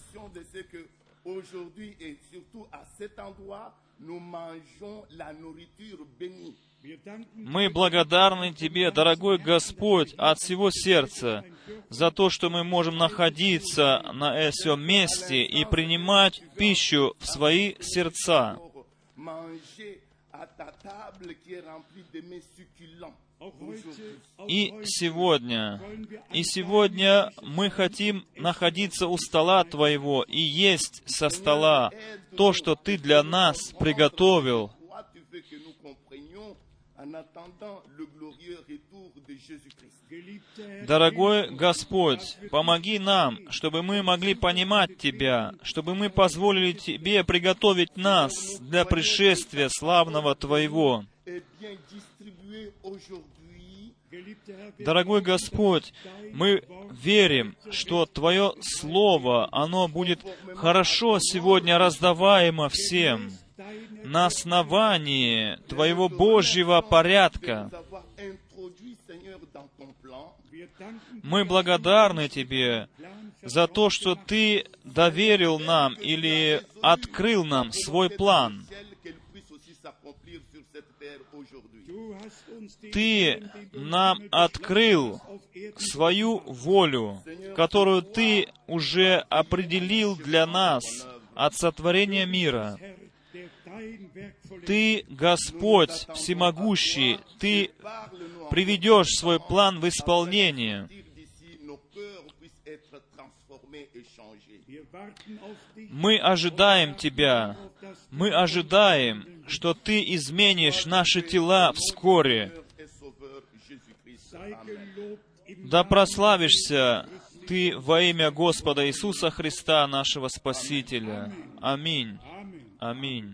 Мы благодарны Тебе, дорогой Господь, от всего сердца, за то, что мы можем находиться на этом месте и принимать пищу в свои сердца. И сегодня мы хотим находиться у стола Твоего и есть со стола то, что Ты для нас приготовил. Дорогой Господь, помоги нам, чтобы мы могли понимать Тебя, чтобы мы позволили Тебе приготовить нас для пришествия славного Твоего. Дорогой Господь, мы верим, что Твое Слово, оно будет хорошо сегодня раздаваемо всем на основании Твоего Божьего порядка. Мы благодарны Тебе за то, что Ты доверил нам или открыл нам свой план. Ты нам открыл свою волю, которую Ты уже определил для нас от сотворения мира. Ты, Господь Всемогущий, Ты приведешь свой план в исполнение. Мы ожидаем Тебя. Мы ожидаем, что Ты изменишь наши тела вскоре. Да прославишься Ты во имя Господа Иисуса Христа, нашего Спасителя. Аминь. Аминь.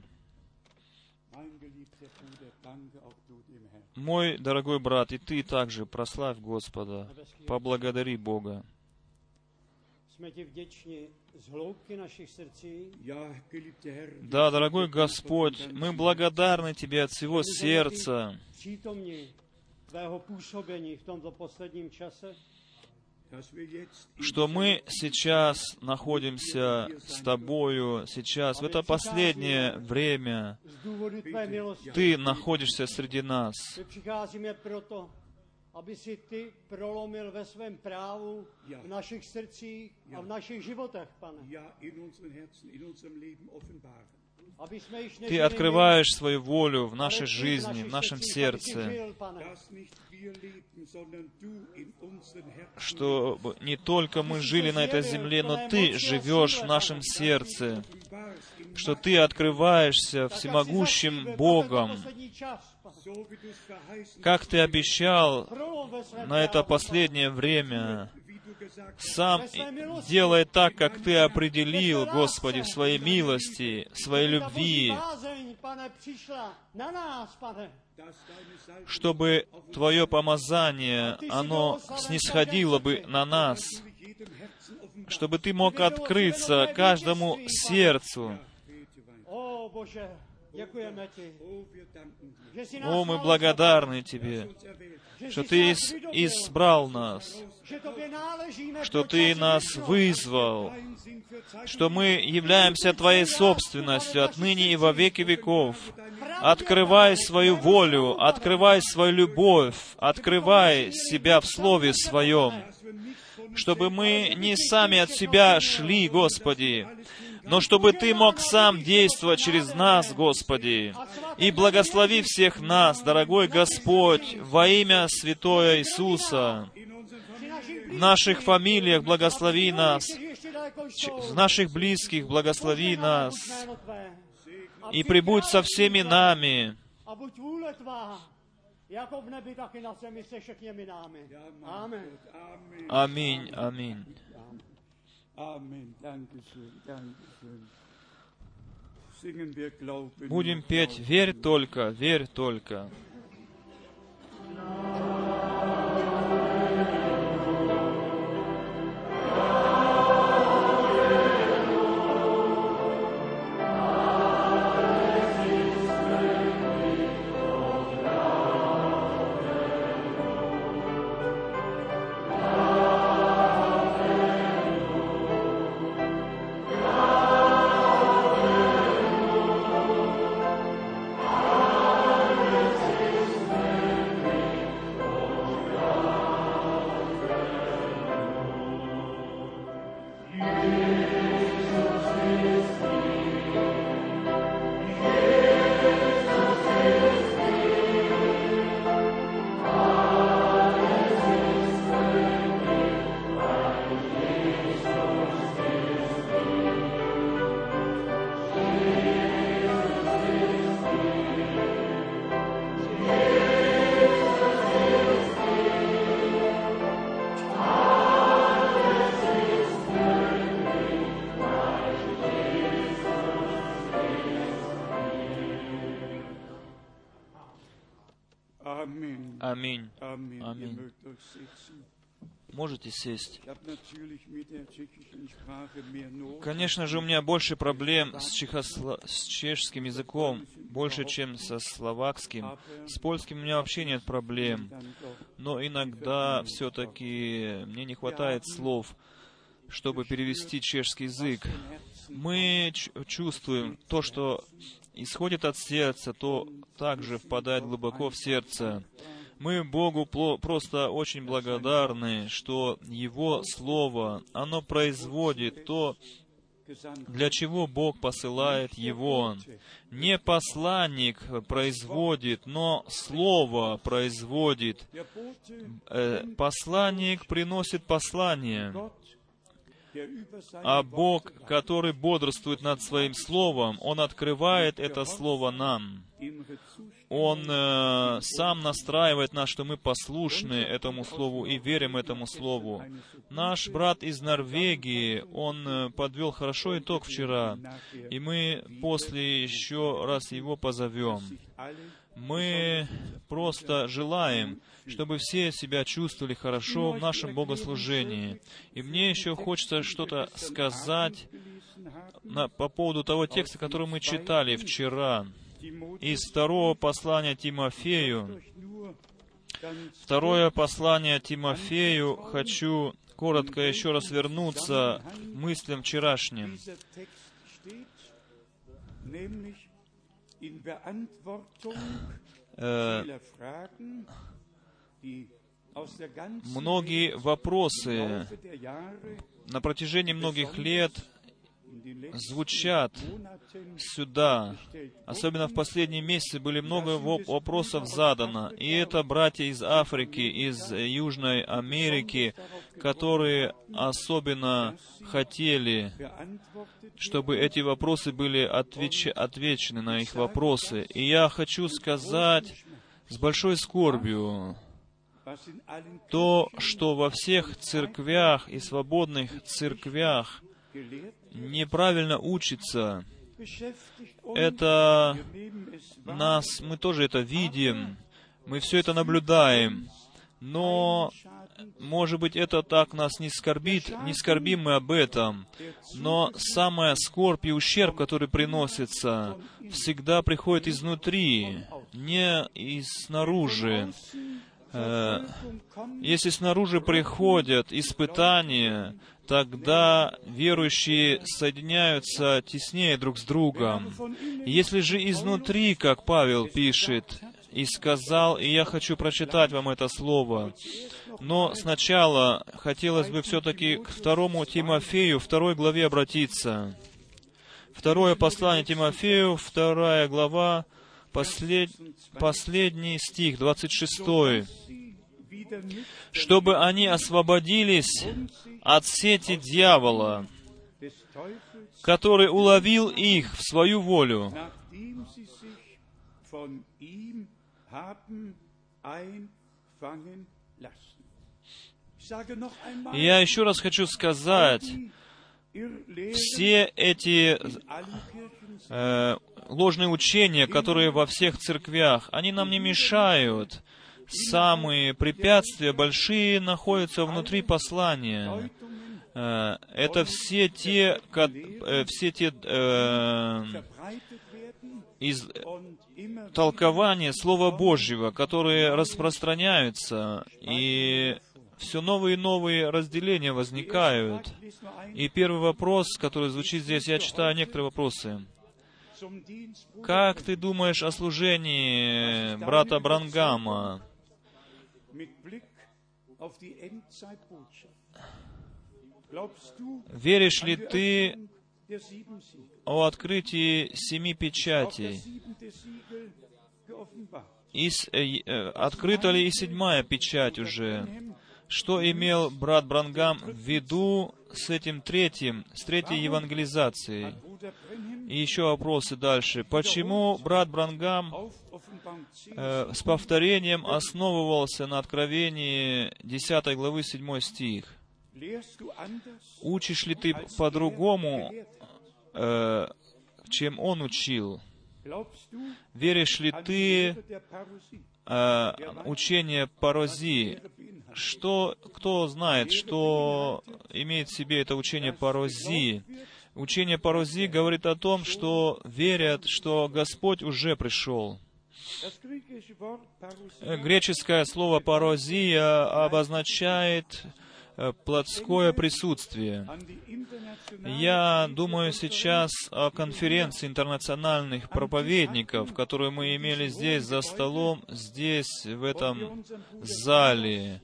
Мой дорогой брат, и ты также прославь Господа, поблагодари Бога. Да, дорогой Господь, мы благодарны Тебе от всего сердца что мы сейчас находимся с Тобою, сейчас, в это последнее время, Ты находишься среди нас. Aby si Ty prolomil ve svém právu v našich srdcích a v našich životech, Pane. Ты открываешь свою волю в нашей жизни, в нашем сердце, что не только мы жили на этой земле, но Ты живешь в нашем сердце, что Ты открываешься всемогущим Богом, как Ты обещал на это последнее время. Сам делай так, как Ты определил, Господи, в Своей милости, в Своей любви, чтобы Твое помазание, оно снисходило бы на нас, чтобы Ты мог открыться каждому сердцу. О, мы благодарны Тебе, что Ты избрал нас, что Ты нас вызвал, что мы являемся Твоей собственностью отныне и во веки веков. Открывай свою волю, открывай свою любовь, открывай себя в Слове Своем, чтобы мы не сами от себя шли, Господи, но чтобы Ты мог сам действовать через нас, Господи. И благослови всех нас, дорогой Господь, во имя Святое Иисуса. В наших фамилиях благослови нас, в наших близких благослови нас. И пребудь со всеми нами. Аминь, аминь. Будем петь «Верь только, верь только». Аминь. Аминь. Можете сесть. Конечно же, у меня больше проблем с чешским языком, больше, чем со словакским. С польским у меня вообще нет проблем. Но иногда все-таки мне не хватает слов, чтобы перевести чешский язык. Мы чувствуем то, что исходит от сердца, то также впадает глубоко в сердце. Мы Богу просто очень благодарны, что Его Слово, оно производит то, для чего Бог посылает Его. Не посланник производит, но Слово производит. Посланник приносит послание. А Бог, который бодрствует над Своим Словом, Он открывает это Слово нам. Он сам настраивает нас, что мы послушны этому Слову и верим этому Слову. Наш брат из Норвегии, он подвел хорошо итог вчера, и мы после еще раз его позовем. Мы просто желаем, чтобы все себя чувствовали хорошо в нашем богослужении. И мне еще хочется что-то сказать по поводу того текста, который мы читали вчера. Из второго послания Тимофею. Второе послание Тимофею хочу коротко еще раз вернуться к мыслям вчерашним. Многие вопросы на протяжении многих лет звучат сюда. Особенно в последние месяцы были много вопросов задано. И это братья из Африки, из Южной Америки, которые особенно хотели, чтобы эти вопросы были отвечены на их вопросы. И я хочу сказать с большой скорбью, то, что во всех церквях и свободных церквях неправильно учится, это нас, мы тоже это видим, мы все это наблюдаем, но, может быть, это так нас не скорбит, не скорбим мы об этом, но самая скорбь и ущерб, который приносится, всегда приходит изнутри, не снаружи. Если снаружи приходят испытания, тогда верующие соединяются теснее друг с другом. Если же изнутри, как Павел пишет, и сказал, и я хочу прочитать вам это слово, но сначала хотелось бы все-таки к 2 Тимофею, 2 главе обратиться. 2 послание Тимофею, 2 глава, последний стих, 26. «Чтобы они освободились от сети дьявола, который уловил их в свою волю». И я еще раз хочу сказать, все эти ложные учения, которые во всех церквях, они нам не мешают. Самые препятствия большие находятся внутри послания. Это все те толкования Слова Божьего, которые распространяются, и все новые и новые разделения возникают. И первый вопрос, который звучит здесь, я читаю некоторые вопросы. Как ты думаешь о служении брата Бранхама? Веришь ли ты о открытии 7 печатей? Открыта ли и 7-я печать уже? Что имел брат Бранхам в виду с этим с третьей евангелизацией? И еще вопросы дальше. Почему брат Бранхам с повторением основывался на Откровении 10 главы 7 стих? Учишь ли ты по-другому, чем он учил? Веришь ли ты учение парозии? Кто знает, что имеет в себе это учение парозии? Учение парозии говорит о том, что верят, что Господь уже пришел. Греческое слово «парозия» обозначает плотское присутствие. Я думаю сейчас о конференции интернациональных проповедников, которую мы имели здесь за столом, здесь, в этом зале.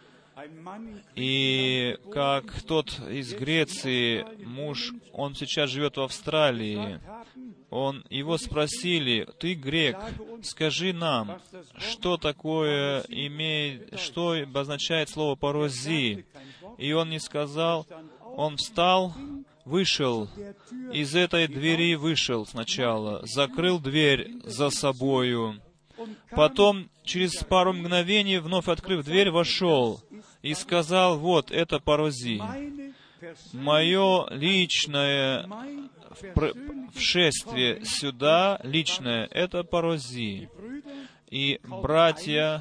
И как тот из Греции, муж, он сейчас живет в Австралии, его спросили: «Ты грек, скажи нам, что такое что обозначает слово «парозии»?» И он не сказал, он встал, вышел, из этой двери вышел сначала, закрыл дверь за собою, потом, через пару мгновений, вновь открыв дверь, вошел и сказал: «Вот, это парозия. Мое личное вшествие сюда, личное, это парозия». И братья,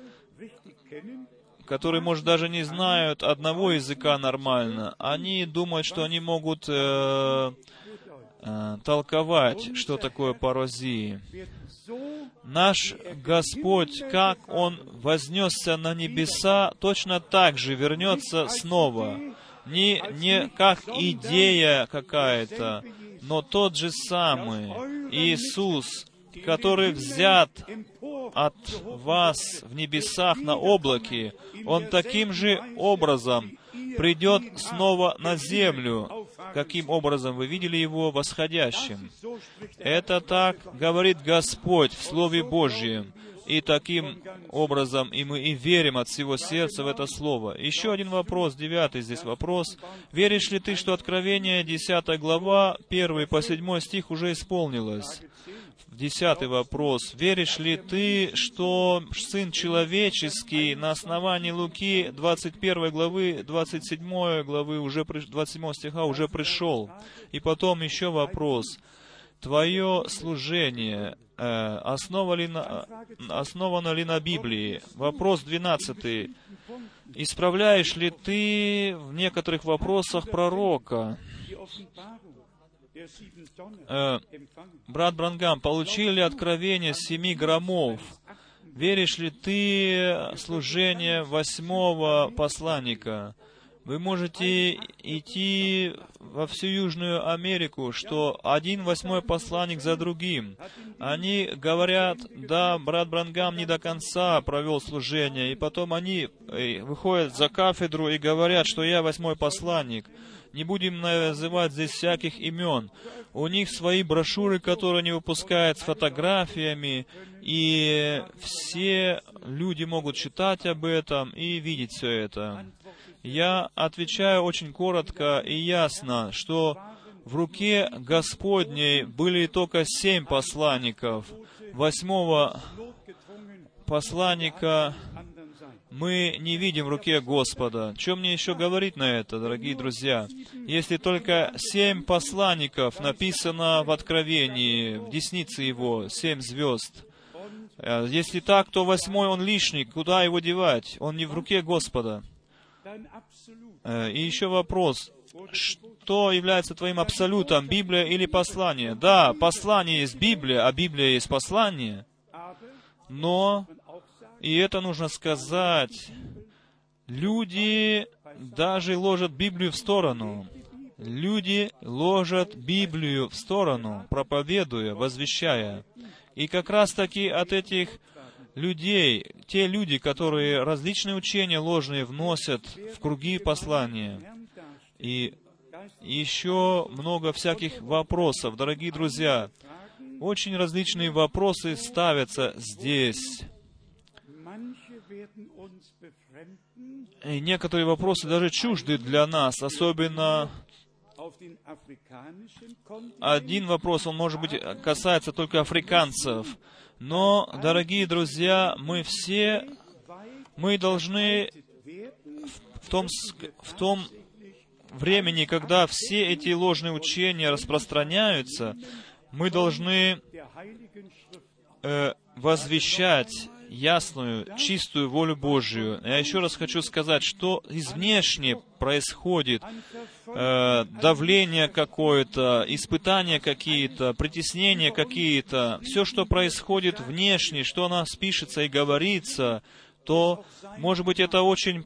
которые, может, даже не знают одного языка нормально, они думают, что они могут толковать, что такое парозии. Наш Господь, как Он вознесся на небеса, точно так же вернется снова. Не как идея какая-то, но тот же самый Иисус, который взят от вас в небесах на облаке, Он таким же образом придет снова на землю. Каким образом вы видели Его восходящим? Это так говорит Господь в Слове Божьем. И таким образом и мы и верим от всего сердца в это Слово. Еще один вопрос, 9 здесь вопрос. Веришь ли ты, что Откровение, 10 глава, 1 по 7 стих уже исполнилось? 10 вопрос. Веришь ли ты, что Сын Человеческий на основании Луки 21 главы, 27 главы, 27 стиха уже пришел? И потом еще вопрос. Твое служение основано ли на Библии? Вопрос 12. Исправляешь ли ты в некоторых вопросах пророка? Брат Бранхам, получили откровение 7 громов. Веришь ли ты служение 8-го посланника? Вы можете идти во всю Южную Америку, что 1/8 посланник за другим. Они говорят, да, брат Бранхам не до конца провел служение, и потом они выходят за кафедру и говорят, что я 8-й посланник. Не будем называть здесь всяких имен. У них свои брошюры, которые они выпускают с фотографиями, и все люди могут читать об этом и видеть все это. Я отвечаю очень коротко и ясно, что в руке Господней были только 7 посланников. 8-го посланника мы не видим в руке Господа. Что мне еще говорить на это, дорогие друзья? Если только 7 посланников написано в Откровении, в деснице Его, 7 звезд. Если так, то 8-й он лишний, куда его девать? Он не в руке Господа. И еще вопрос. Что является твоим абсолютом, Библия или послание? Да, послание есть Библия, а Библия есть послание. Но, и это нужно сказать, люди даже ложат Библию в сторону. Люди ложат Библию в сторону, проповедуя, возвещая. И как раз-таки от этих людей, те люди, которые различные учения ложные вносят в круги послания. И еще много всяких вопросов. Дорогие друзья, очень различные вопросы ставятся здесь. И некоторые вопросы даже чужды для нас, особенно один вопрос, он, может быть, касается только африканцев. Но, дорогие друзья, мы должны в том времени, когда все эти ложные учения распространяются, мы должны возвещать ясную, чистую волю Божию. Я еще раз хочу сказать, что извне происходит давление какое-то, испытания какие-то, притеснения какие-то. Все, что происходит внешне, что о нас пишется и говорится, то, может быть, это очень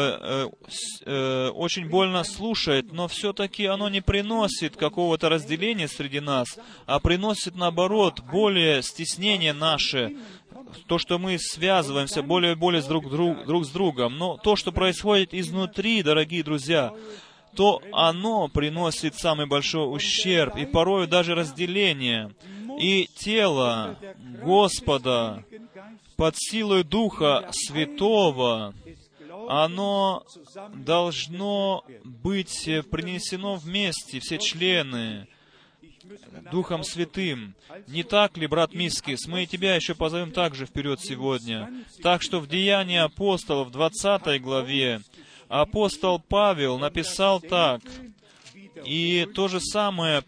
больно слушать, но все-таки оно не приносит какого-то разделения среди нас, а приносит, наоборот, более стеснение наше, то, что мы связываемся более и более друг с другом. Но то, что происходит изнутри, дорогие друзья, то оно приносит самый большой ущерб, и порою даже разделение. И тело Господа под силой Духа Святого, оно должно быть принесено вместе, все члены, Духом Святым. Не так ли, брат Мискис? Мы и тебя еще позовем также вперед сегодня. Так что в Деянии апостолов, в 20 главе, апостол Павел написал так, и то же самое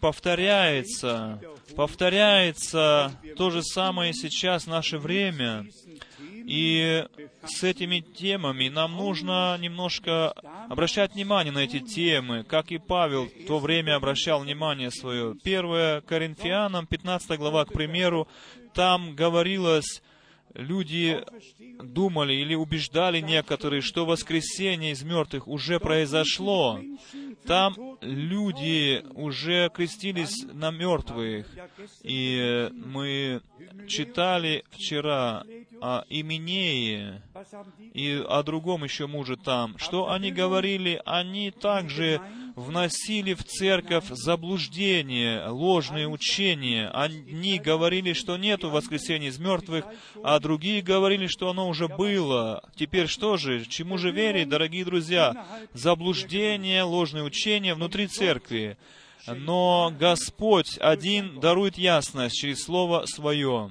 повторяется то же самое сейчас в наше время. И И с этими темами нам нужно немножко обращать внимание на эти темы, как и Павел в то время обращал внимание свое. 1 Коринфянам, 15 глава, к примеру, там говорилось, люди думали или убеждали некоторые, что воскресение из мертвых уже произошло. Там люди уже крестились на мертвых. И мы читали вчера о Именее и о другом еще муже там. Что они говорили? Они также вносили в церковь заблуждение, ложные учения. Они говорили, что нету воскресения из мертвых, а другие говорили, что оно уже было. Теперь что же? Чему же верить, дорогие друзья? Заблуждение, ложные учения внутри церкви. Но Господь один дарует ясность через Слово Свое.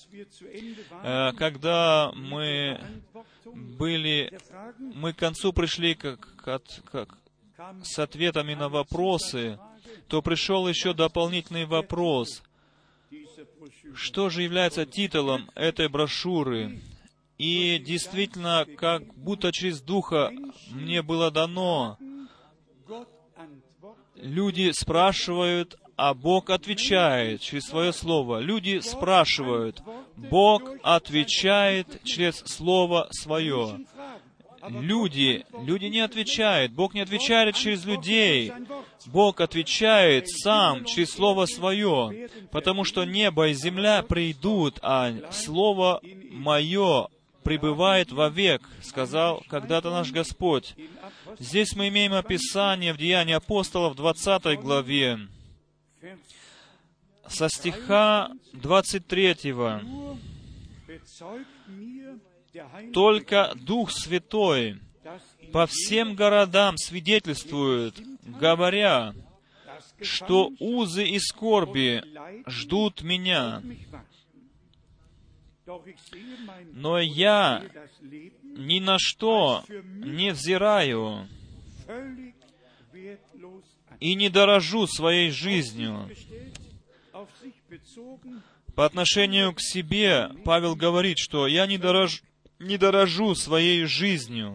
Когда мы к концу пришли с ответами на вопросы, то пришел еще дополнительный вопрос. Что же является титулом этой брошюры? И действительно, как будто через Духа мне было дано, люди спрашивают, а Бог отвечает через Свое Слово. Люди спрашивают, Бог отвечает через Слово Свое. Люди не отвечают. Бог не отвечает через людей. Бог отвечает Сам через Слово Свое, потому что небо и земля придут, а Слово Мое пребывает вовек, сказал когда-то наш Господь. Здесь мы имеем описание в Деянии апостолов, 20 главе, со стиха 23. «Только Дух Святой по всем городам свидетельствует, говоря, что узы и скорби ждут меня. Но я ни на что не взираю и не дорожу своей жизнью». По отношению к себе Павел говорит, что я не дорожу своей жизнью.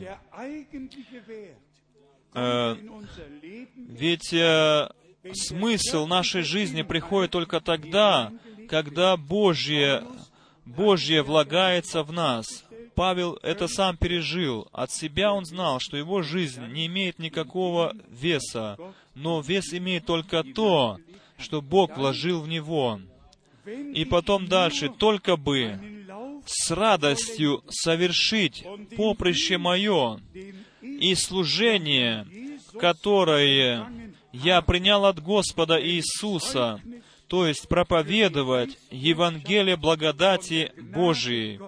Ведь смысл нашей жизни приходит только тогда, когда Божье влагается в нас. Павел это сам пережил. От себя он знал, что его жизнь не имеет никакого веса, но вес имеет только то, что Бог вложил в него. И потом дальше, только бы с радостью совершить поприще мое и служение, которое я принял от Господа Иисуса, то есть проповедовать Евангелие благодати Божией.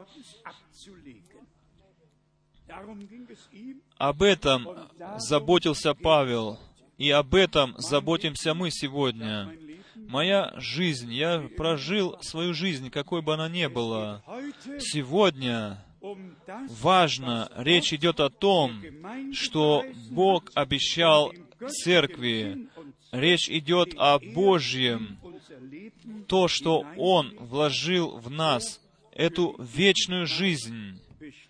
Об этом заботился Павел, и об этом заботимся мы сегодня. Моя жизнь, я прожил свою жизнь, какой бы она ни была. Сегодня важно, речь идет о том, что Бог обещал церкви. Речь идет о Божьем, то, что Он вложил в нас, эту вечную жизнь.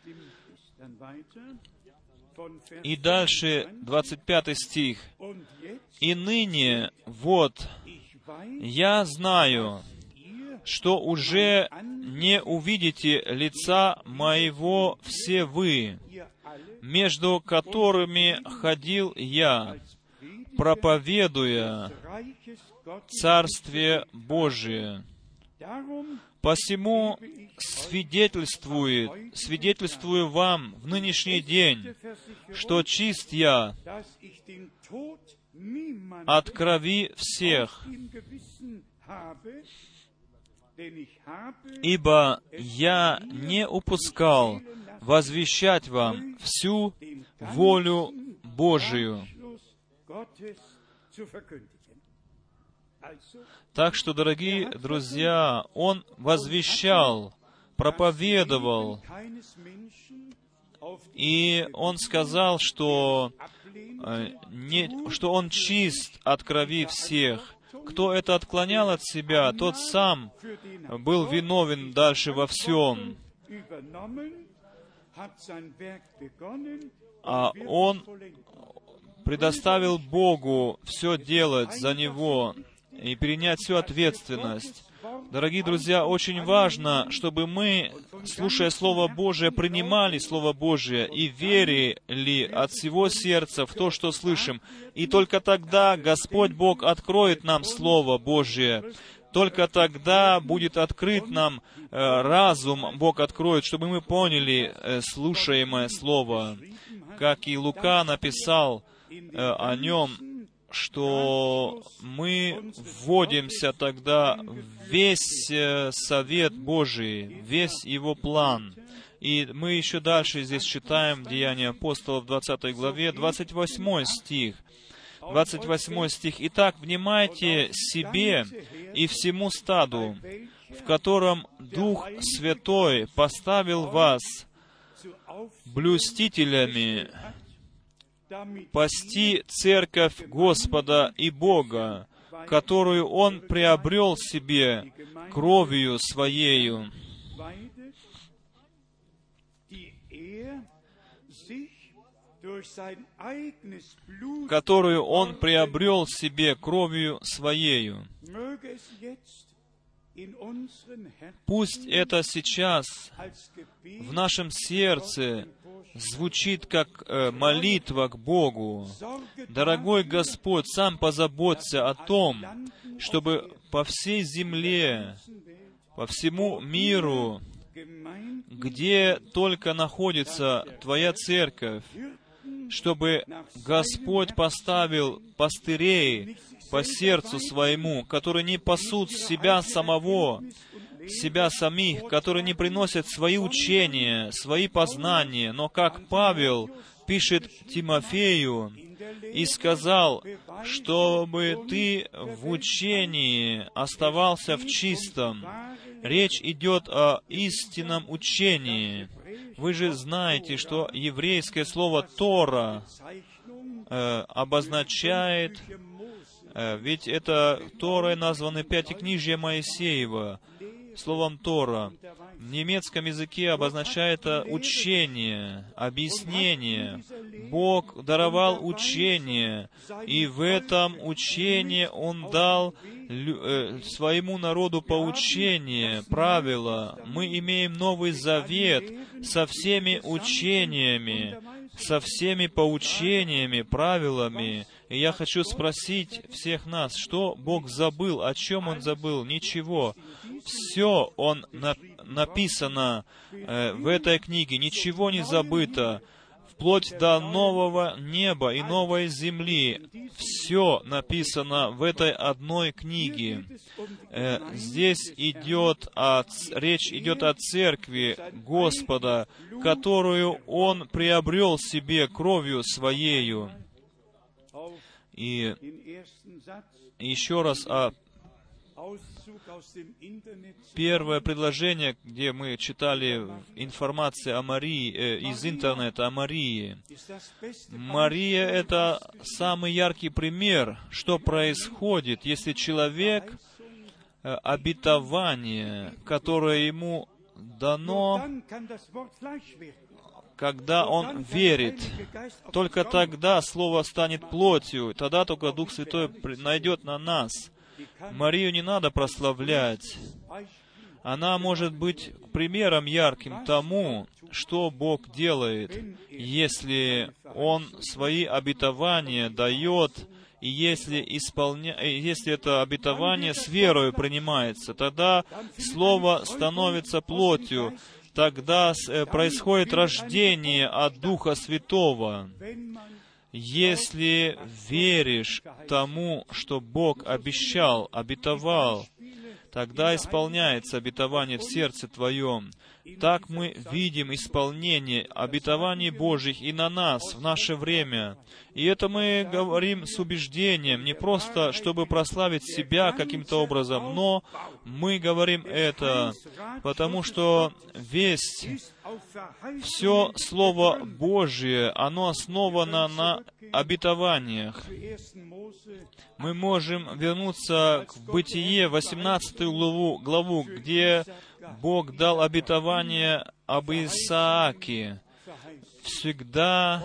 И дальше 25 стих. «И ныне, вот, я знаю, что уже не увидите лица моего все вы, между которыми ходил я, проповедуя Царствие Божие. Посему свидетельствую вам в нынешний день, что чист я от крови всех, ибо я не упускал возвещать вам всю волю Божию». Так что, дорогие друзья, он возвещал, проповедовал, и он сказал, что он чист от крови всех. Кто это отклонял от себя, тот сам был виновен дальше во всем. а он предоставил Богу все делать за него и перенять всю ответственность. Дорогие друзья, очень важно, чтобы мы, слушая Слово Божие, принимали Слово Божие и верили от всего сердца в то, что слышим. И только тогда Господь Бог откроет нам Слово Божие. Только тогда будет открыт нам разум, Бог откроет, чтобы мы поняли слушаемое Слово. Как и Лука написал о нем, что мы вводимся тогда в весь совет Божий, весь Его план. И мы еще дальше здесь читаем Деяния апостолов в 20 главе, 28 стих. 28 стих. «Итак, внимайте себе и всему стаду, в котором Дух Святой поставил вас блюстителями, пасти церковь Господа и Бога, которую Он приобрел себе кровью Своею». Которую Он приобрел себе кровью Своею. Пусть это сейчас в нашем сердце звучит как молитва к Богу. Дорогой Господь, Сам позаботься о том, чтобы по всей земле, по всему миру, где только находится Твоя церковь, чтобы Господь поставил пастырей по сердцу своему, которые не пасут себя самого, себя самих, которые не приносят свои учения, свои познания, но как Павел пишет Тимофею и сказал, чтобы ты в учении оставался в чистом. Речь идет о истинном учении. Вы же знаете, что еврейское слово «Тора» обозначает, ведь это Торой названы Пятикнижие Моисеева, словом «Тора». В немецком языке обозначает это учение, объяснение. Бог даровал учение, и в этом учении Он дал своему народу поучение, правила. Мы имеем Новый Завет со всеми учениями, со всеми поучениями, правилами. И я хочу спросить всех нас, что Бог забыл, о чем Он забыл? Ничего. Все написано в этой книге, ничего не забыто. Вплоть до нового неба и новой земли. Все написано в этой одной книге. Здесь речь идет о церкви Господа, которую Он приобрел себе кровью Своею. И еще раз первое предложение, где мы читали информацию о Марии, из интернета о Марии. Мария — это самый яркий пример, что происходит, если человек обетование, которое ему дано, когда он верит, только тогда Слово станет плотью, тогда только Дух Святой найдет на нас. Марию не надо прославлять. Она может быть примером ярким тому, что Бог делает, если Он свои обетования дает, и если это обетование с верою принимается, тогда Слово становится плотью, тогда происходит рождение от Духа Святого. Если веришь тому, что Бог обещал, обетовал, тогда исполняется обетование в сердце твоем. Так мы видим исполнение обетований Божьих и на нас в наше время. И это мы говорим с убеждением, не просто, чтобы прославить себя каким-то образом, но мы говорим это, потому что все Слово Божие, оно основано на обетованиях. Мы можем вернуться к Бытие, 18 главу, где Бог дал обетование об Исааке. всегда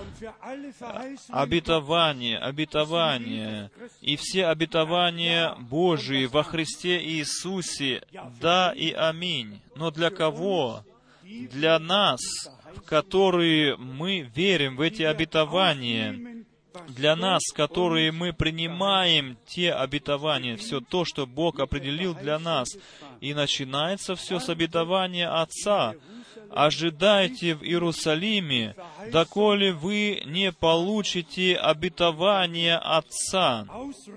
обетование, и все обетования Божии во Христе Иисусе, да и аминь. Но для кого? Для нас, в которые мы верим в эти обетования, для нас, которые мы принимаем те обетования, все то, что Бог определил для нас. И начинается все с обетования Отца. «Ожидайте в Иерусалиме, доколе вы не получите обетование Отца».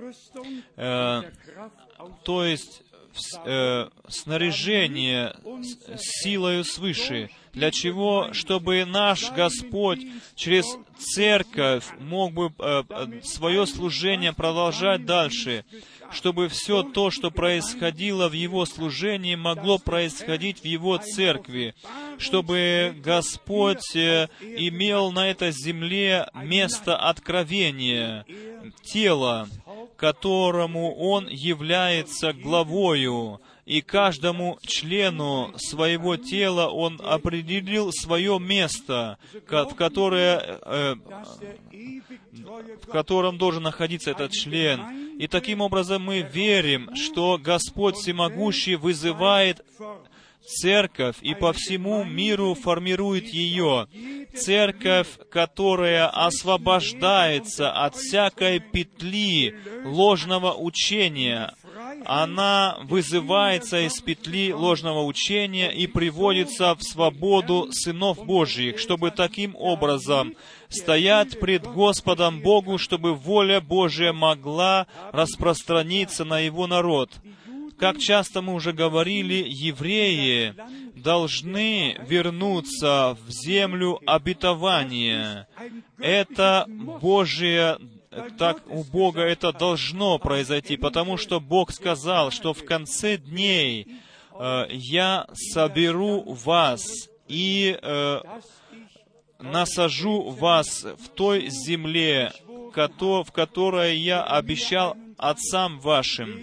То есть, снаряжение силою свыше. Для чего? Чтобы наш Господь через церковь мог бы свое служение продолжать дальше, чтобы все то, что происходило в Его служении, могло происходить в Его церкви, чтобы Господь имел на этой земле место откровения, тело, которому Он является главою, и каждому члену своего тела Он определил свое место, в котором должен находиться этот член. И таким образом мы верим, что Господь Всемогущий вызывает церковь и по всему миру формирует ее. Церковь, которая освобождается от всякой петли ложного учения, она вызывается из петли ложного учения и приводится в свободу сынов Божьих, чтобы таким образом стоять пред Господом Богу, чтобы воля Божия могла распространиться на Его народ. Как часто мы уже говорили, евреи должны вернуться в землю обетования. Это Божие, так у Бога это должно произойти, потому что Бог сказал, что в конце дней «Я соберу вас и насажу вас в той земле, в которой я обещал отцам вашим».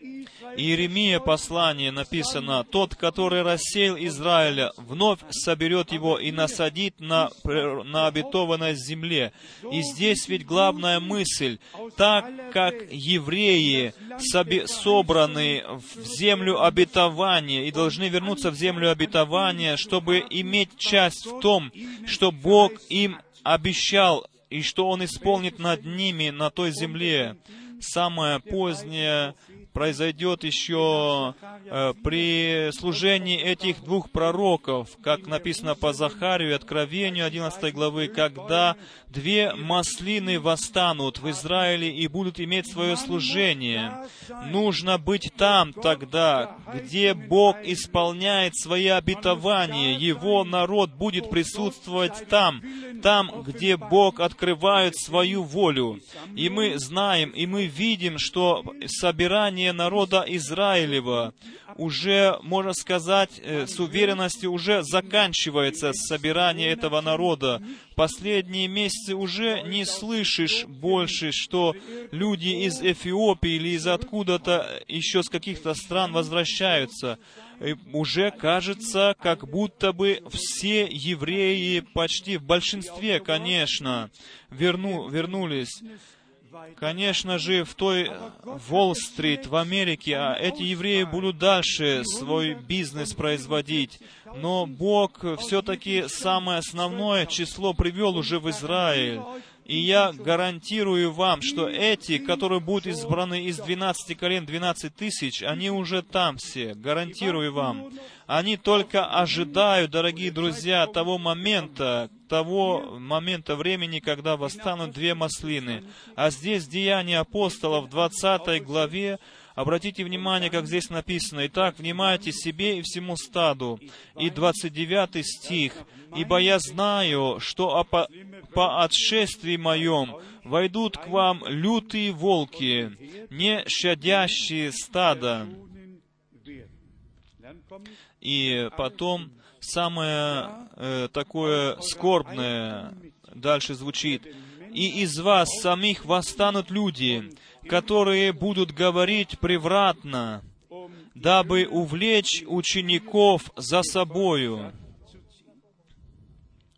Иеремия послание написано: «Тот, который рассеял Израиля, вновь соберет его и насадит на обетованной земле». И здесь ведь главная мысль: так как евреи собраны в землю обетования и должны вернуться в землю обетования, чтобы иметь часть в том, что Бог им обещал, и что Он исполнит над ними на той земле. Самое позднее произойдет еще при служении этих двух пророков, как написано по Захарию и Откровению 11 главы, когда две маслины восстанут в Израиле и будут иметь свое служение. Нужно быть там тогда, где Бог исполняет свои обетования. Его народ будет присутствовать там, где Бог открывает свою волю. И мы знаем, и мы видим, что собирание народа Израилева уже, можно сказать, с уверенностью уже заканчивается собирание этого народа. Последние месяцы уже не слышишь больше, что люди из Эфиопии или из откуда-то еще с каких-то стран возвращаются. И уже кажется, как будто бы все евреи, почти в большинстве, конечно, вернулись. Конечно же, в той Уолл-стрит в Америке, эти евреи будут дальше свой бизнес производить. Но Бог все-таки самое основное число привел уже в Израиль. И я гарантирую вам, что эти, которые будут избраны из 12 колен, 12 тысяч, они уже там все, гарантирую вам. Они только ожидают, дорогие друзья, того момента времени, когда восстанут две маслины. А здесь в Деянии апостолов, в 20 главе, обратите внимание, как здесь написано: «Итак, внимайте себе и всему стаду». И 29 стих: «Ибо я знаю, что по отшествии моем войдут к вам лютые волки, не щадящие стада». И потом самое такое скорбное дальше звучит: «И из вас самих восстанут люди, которые будут говорить превратно, дабы увлечь учеников за собою».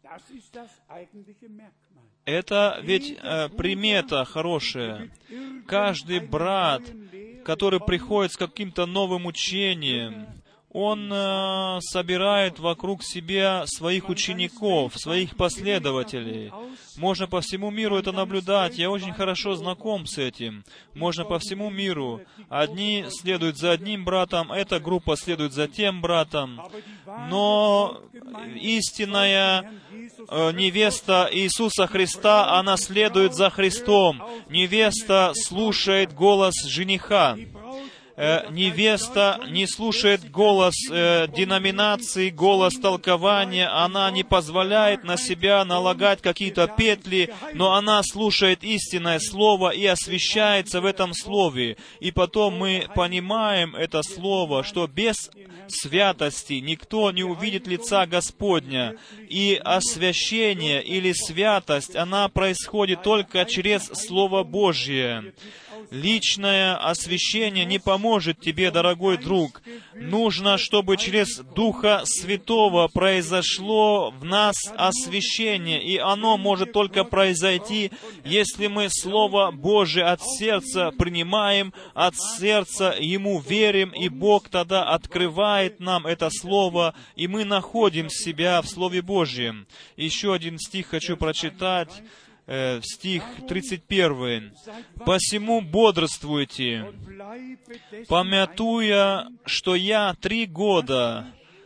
Это ведь примета хорошая. Каждый брат, который приходит с каким-то новым учением, он собирает вокруг себя своих учеников, своих последователей. Можно по всему миру это наблюдать. Я очень хорошо знаком с этим. Можно по всему миру. Одни следуют за одним братом, эта группа следует за тем братом. Но истинная невеста Иисуса Христа, она следует за Христом. Невеста слушает голос жениха. Невеста не слушает голос деноминации, голос толкования, она не позволяет на себя налагать какие-то петли, но она слушает истинное Слово и освящается в этом Слове. И потом мы понимаем это Слово, что без святости никто не увидит лица Господня. И освящение или святость, она происходит только через Слово Божье. Личное освящение не поможет тебе, дорогой друг. Нужно, чтобы через Духа Святого произошло в нас освящение, и оно может только произойти, если мы Слово Божие от сердца принимаем, от сердца Ему верим, и Бог тогда открывает нам это Слово, и мы находим себя в Слове Божьем. Еще один стих хочу прочитать. Стих 31. «Посему бодрствуйте, помятуя, что я 3 года,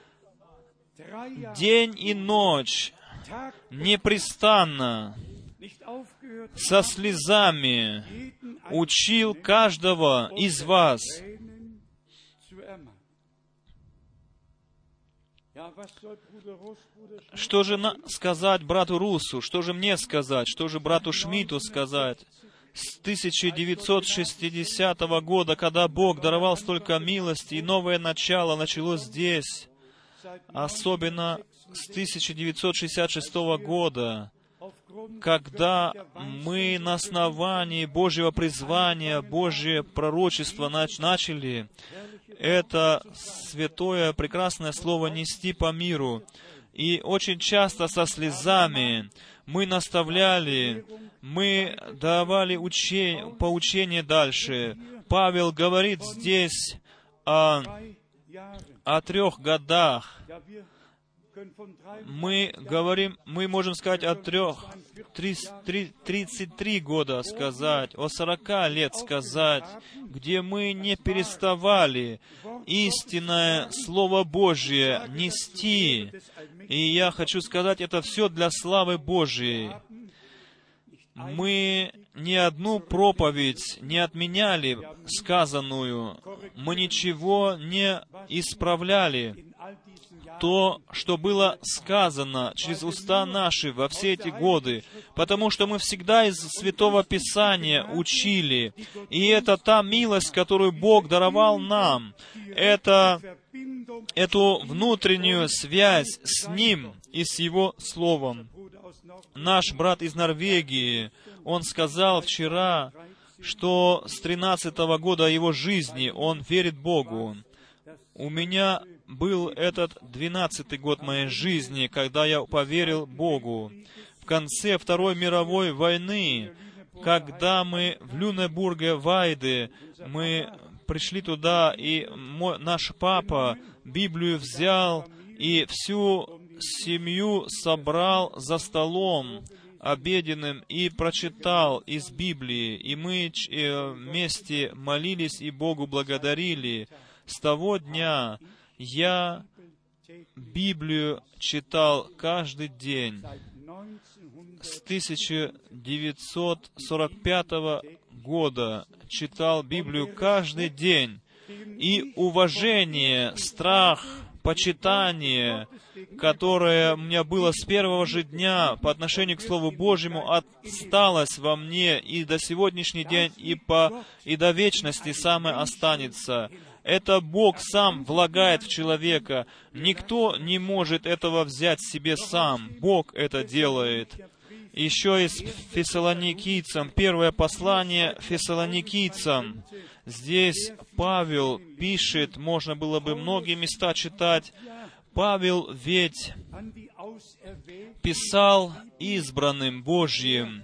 день и ночь, непрестанно, со слезами учил каждого из вас». Что же сказать брату Русу? Что же мне сказать? Что же брату Шмидту сказать? С 1960 года, когда Бог даровал столько милости, и новое начало началось здесь, особенно с 1966 года, когда мы на основании Божьего призвания, Божье пророчество начали это святое, прекрасное слово нести по миру. И очень часто со слезами мы наставляли, мы давали поучение дальше. Павел говорит здесь о 3 годах. Мы можем сказать о 33 года сказать, о 40 лет сказать, где мы не переставали истинное Слово Божие нести. И я хочу сказать, это все для славы Божией. Мы ни одну проповедь не отменяли сказанную, мы ничего не исправляли. То, что было сказано через уста наши во все эти годы, потому что мы всегда из Святого Писания учили. И это та милость, которую Бог даровал нам. Это эту внутреннюю связь с Ним и с Его Словом. Наш брат из Норвегии, он сказал вчера, что с 13-го года его жизни он верит Богу. У меня был этот 12-й год моей жизни, когда я поверил Богу. В конце Второй мировой войны, когда мы в Люнебурге, Вайде, мы пришли туда, и наш папа Библию взял и всю семью собрал за столом обеденным и прочитал из Библии. И мы вместе молились и Богу благодарили. С того дня я Библию читал каждый день. С 1945 года читал Библию каждый день. И уважение, страх, почитание, которое у меня было с первого же дня по отношению к Слову Божьему, осталось во мне и до сегодняшний день, и до вечности самое останется. Это Бог сам влагает в человека. Никто не может этого взять себе сам. Бог это делает. Еще из Фессалоникийцам, первое послание Фессалоникийцам. Здесь Павел пишет, можно было бы многие места читать. Павел ведь писал избранным Божьим,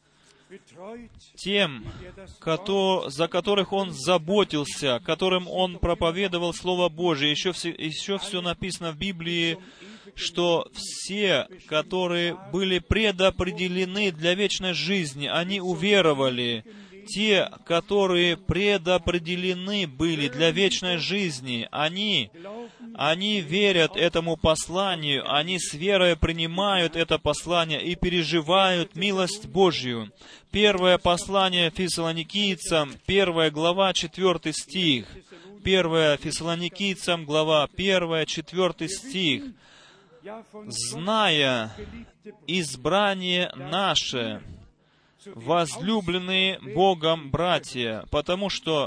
тем, за которых он заботился, которым он проповедовал Слово Божие. Еще все написано в Библии, что все, которые были предопределены для вечной жизни, они уверовали. Те, которые предопределены были для вечной жизни, они верят этому посланию, они с верой принимают это послание и переживают милость Божью. Первое послание Фессалоникийцам, 1 глава, 4 стих. 1 Фессалоникийцам, глава 1, 4 стих. «Зная избрание наше, возлюбленные Богом братья», потому что...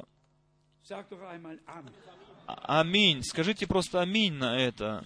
Аминь. Скажите просто аминь на это.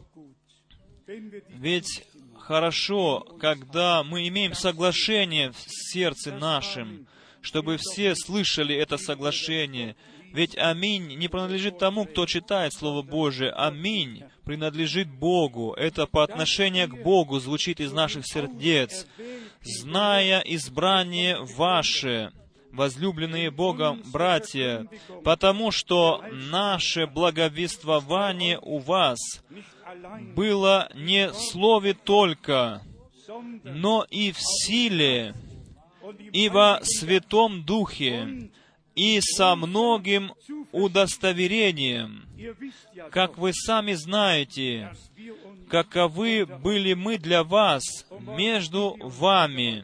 Ведь хорошо, когда мы имеем соглашение в сердце нашем, чтобы все слышали это соглашение. Ведь аминь не принадлежит тому, кто читает Слово Божие. Аминь принадлежит Богу. Это по отношению к Богу звучит из наших сердец. «Зная избрание ваше, возлюбленные Богом братья, потому что наше благовествование у вас было не в слове только, но и в силе, и во Святом Духе, и со многим удостоверением, как вы сами знаете, каковы были мы для вас между вами».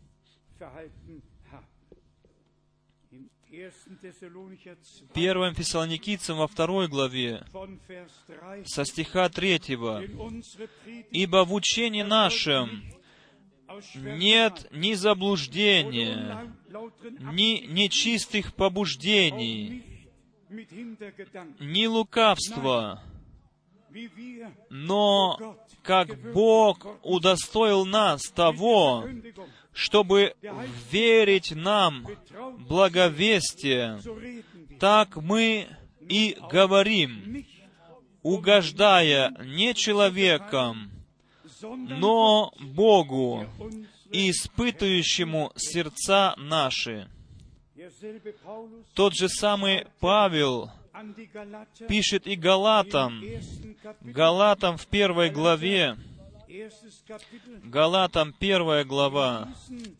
В 1 Фессалоникийцам во 2 главе, со стиха 3. «Ибо в учении нашем нет ни заблуждения, ни нечистых побуждений, ни лукавства, но как Бог удостоил нас того, чтобы верить нам благовестие, так мы и говорим, угождая не человеком, но Богу, испытывающему сердца наши». Тот же самый Павел пишет и Галатам в 1 главе, Галатам 1 глава,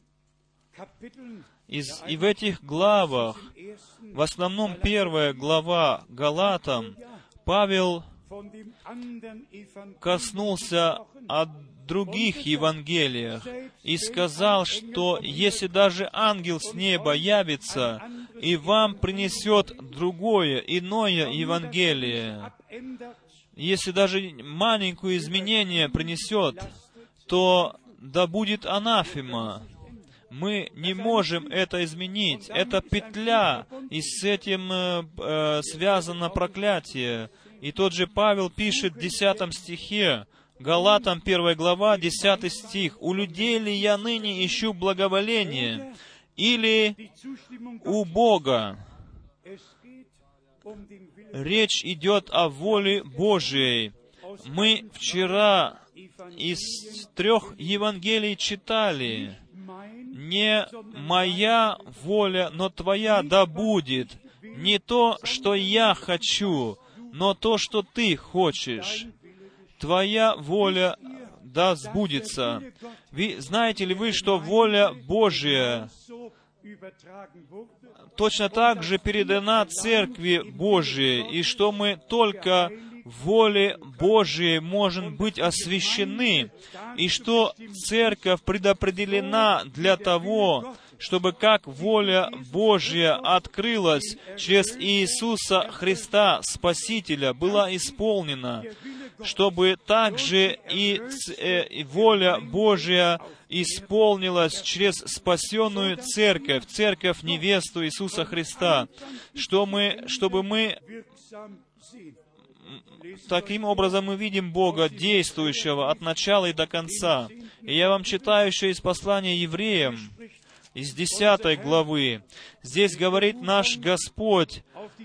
и в этих главах, в основном 1 глава Галатам, Павел коснулся о других Евангелиях и сказал, что если даже ангел с неба явится и вам принесет другое, иное Евангелие, если даже маленькое изменение принесет, то да будет анафема. Мы не можем это изменить. Это петля, и с этим связано проклятие. И тот же Павел пишет в 10 стихе, Галатам 1 глава, 10 стих, «У людей ли я ныне ищу благоволение, или у Бога?» Речь идет о воле Божией. Мы вчера из 3 Евангелий читали, «Не моя воля, но Твоя да будет, не то, что я хочу, но то, что Ты хочешь. Твоя воля да сбудется». Знаете ли вы, что воля Божия точно так же передана Церкви Божией, и что мы только в воле Божией можем быть освящены, и что Церковь предопределена для того, чтобы как воля Божья открылась через Иисуса Христа, Спасителя, была исполнена, чтобы также и воля Божья исполнилась через спасенную Церковь, Церковь невесту Иисуса Христа, чтобы мы таким образом мы видим Бога, действующего от начала и до конца. И я вам читаю еще из послания Евреям, из 10 главы. Здесь говорит наш Господь,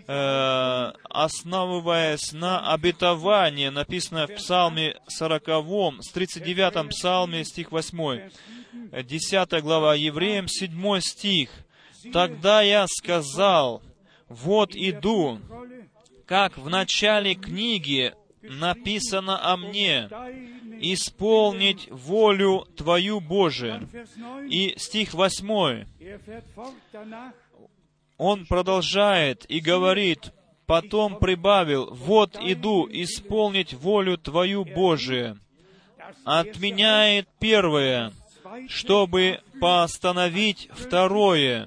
основываясь на обетовании, написано в Псалме 40, с 39 Псалме, стих 8. 10 глава Евреям, 7 стих. «Тогда я сказал, вот иду, как в начале книги написано о мне, исполнить волю Твою, Боже». И стих 8. Он продолжает и говорит, потом прибавил, «Вот иду исполнить волю Твою, Боже». Отменяет первое, чтобы постановить второе.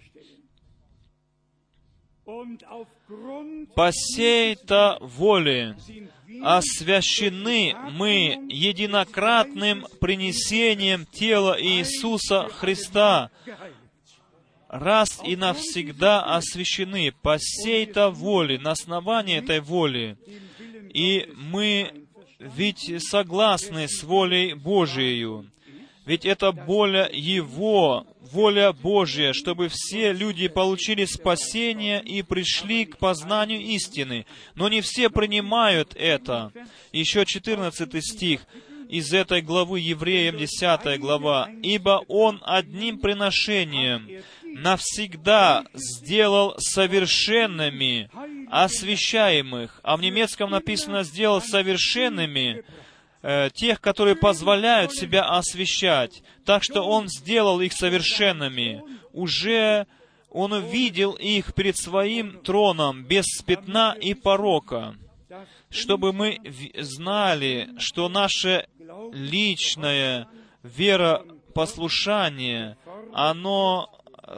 По сей-то воле освящены мы единократным принесением тела Иисуса Христа, раз и навсегда освящены по сей-то воле, на основании этой воли. И мы ведь согласны с волей Божией. Ведь это воля Его, воля Божья, чтобы все люди получили спасение и пришли к познанию истины. Но не все принимают это. Еще 14 стих из этой главы Евреям, 10 глава. «Ибо Он одним приношением навсегда сделал совершенными освящаемых». А в немецком написано «сделал совершенными» тех, которые позволяют себя освящать. Так что Он сделал их совершенными. Уже Он увидел их перед Своим троном, без пятна и порока. Чтобы мы знали, что наше личное веропослушание, оно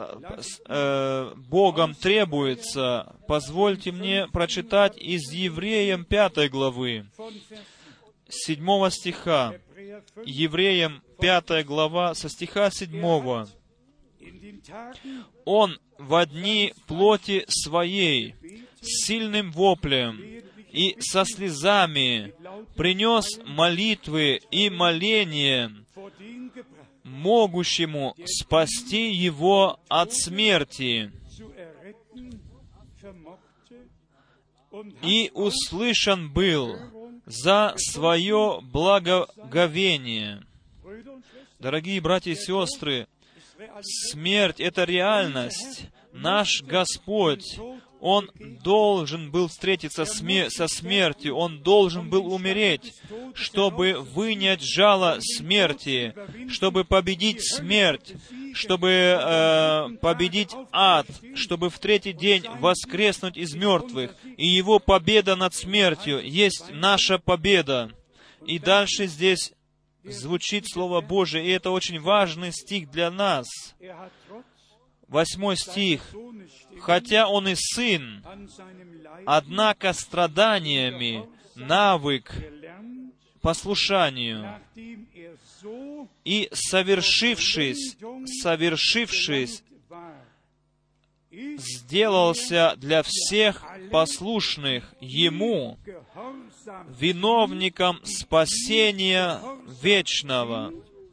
Богом требуется. Позвольте мне прочитать из Евреям 5 главы, 7 стиха. Евреям 5 глава, со стиха 7. «Он во дни плоти своей, с сильным воплем и со слезами принес молитвы и моления могущему спасти его от смерти. И услышан был за свое благоговение». Дорогие братья и сестры, смерть — это реальность. Наш Господь, Он должен был встретиться со смертью, Он должен был умереть, чтобы вынять жало смерти, чтобы победить смерть, чтобы победить ад, чтобы в третий день воскреснуть из мертвых. И Его победа над смертью есть наша победа. И дальше здесь звучит Слово Божие, и это очень важный стих для нас. 8 стих. «Хотя Он и Сын, однако страданиями навык послушанию, и совершившись, сделался для всех послушных Ему виновником спасения вечного».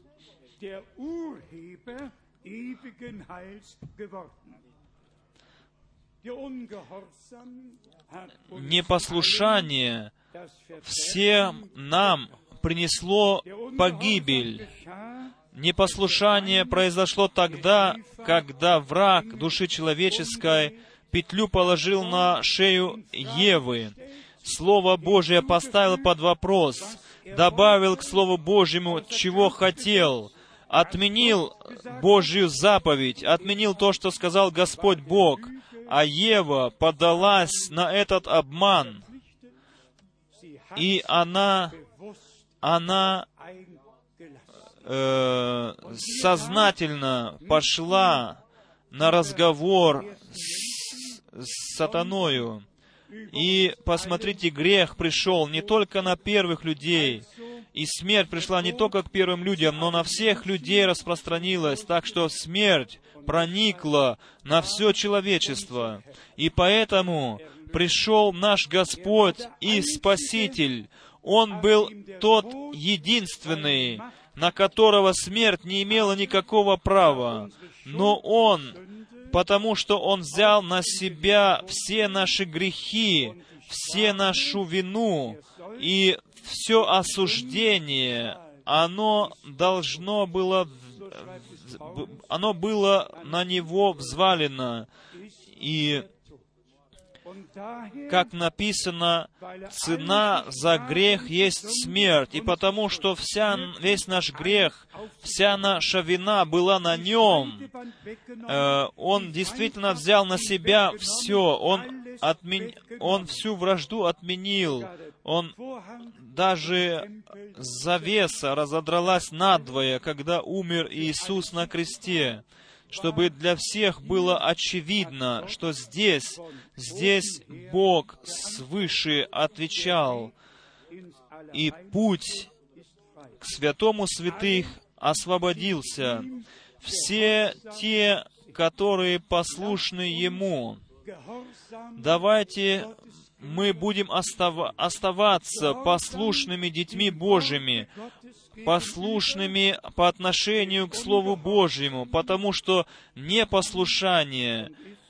Непослушание всем нам принесло погибель. Непослушание произошло тогда, когда враг души человеческой петлю положил на шею Евы. Слово Божие поставил под вопрос, добавил к Слову Божьему, чего хотел, отменил Божью заповедь, отменил то, что сказал Господь Бог, а Ева поддалась на этот обман, и она сознательно пошла на разговор с сатаною. И посмотрите, грех пришел не только на первых людей, и смерть пришла не только к первым людям, но на всех людей распространилась, так что смерть проникла на все человечество. И поэтому пришел наш Господь и Спаситель. Он был тот единственный, на которого смерть не имела никакого права. Но Он, потому что Он взял на себя все наши грехи, все нашу вину и все осуждение, оно было на Него взвалено. И, как написано, цена за грех есть смерть. И потому что весь наш грех, вся наша вина была на Нем, Он действительно взял на себя все. Он всю вражду отменил. Даже завеса разодралась надвое, когда умер Иисус на кресте, чтобы для всех было очевидно, что здесь Бог свыше отвечал, и путь к святому святых освободился. Все те, которые послушны Ему. Давайте мы будем оставаться послушными детьми Божьими, послушными по отношению к Слову Божьему, потому что непослушание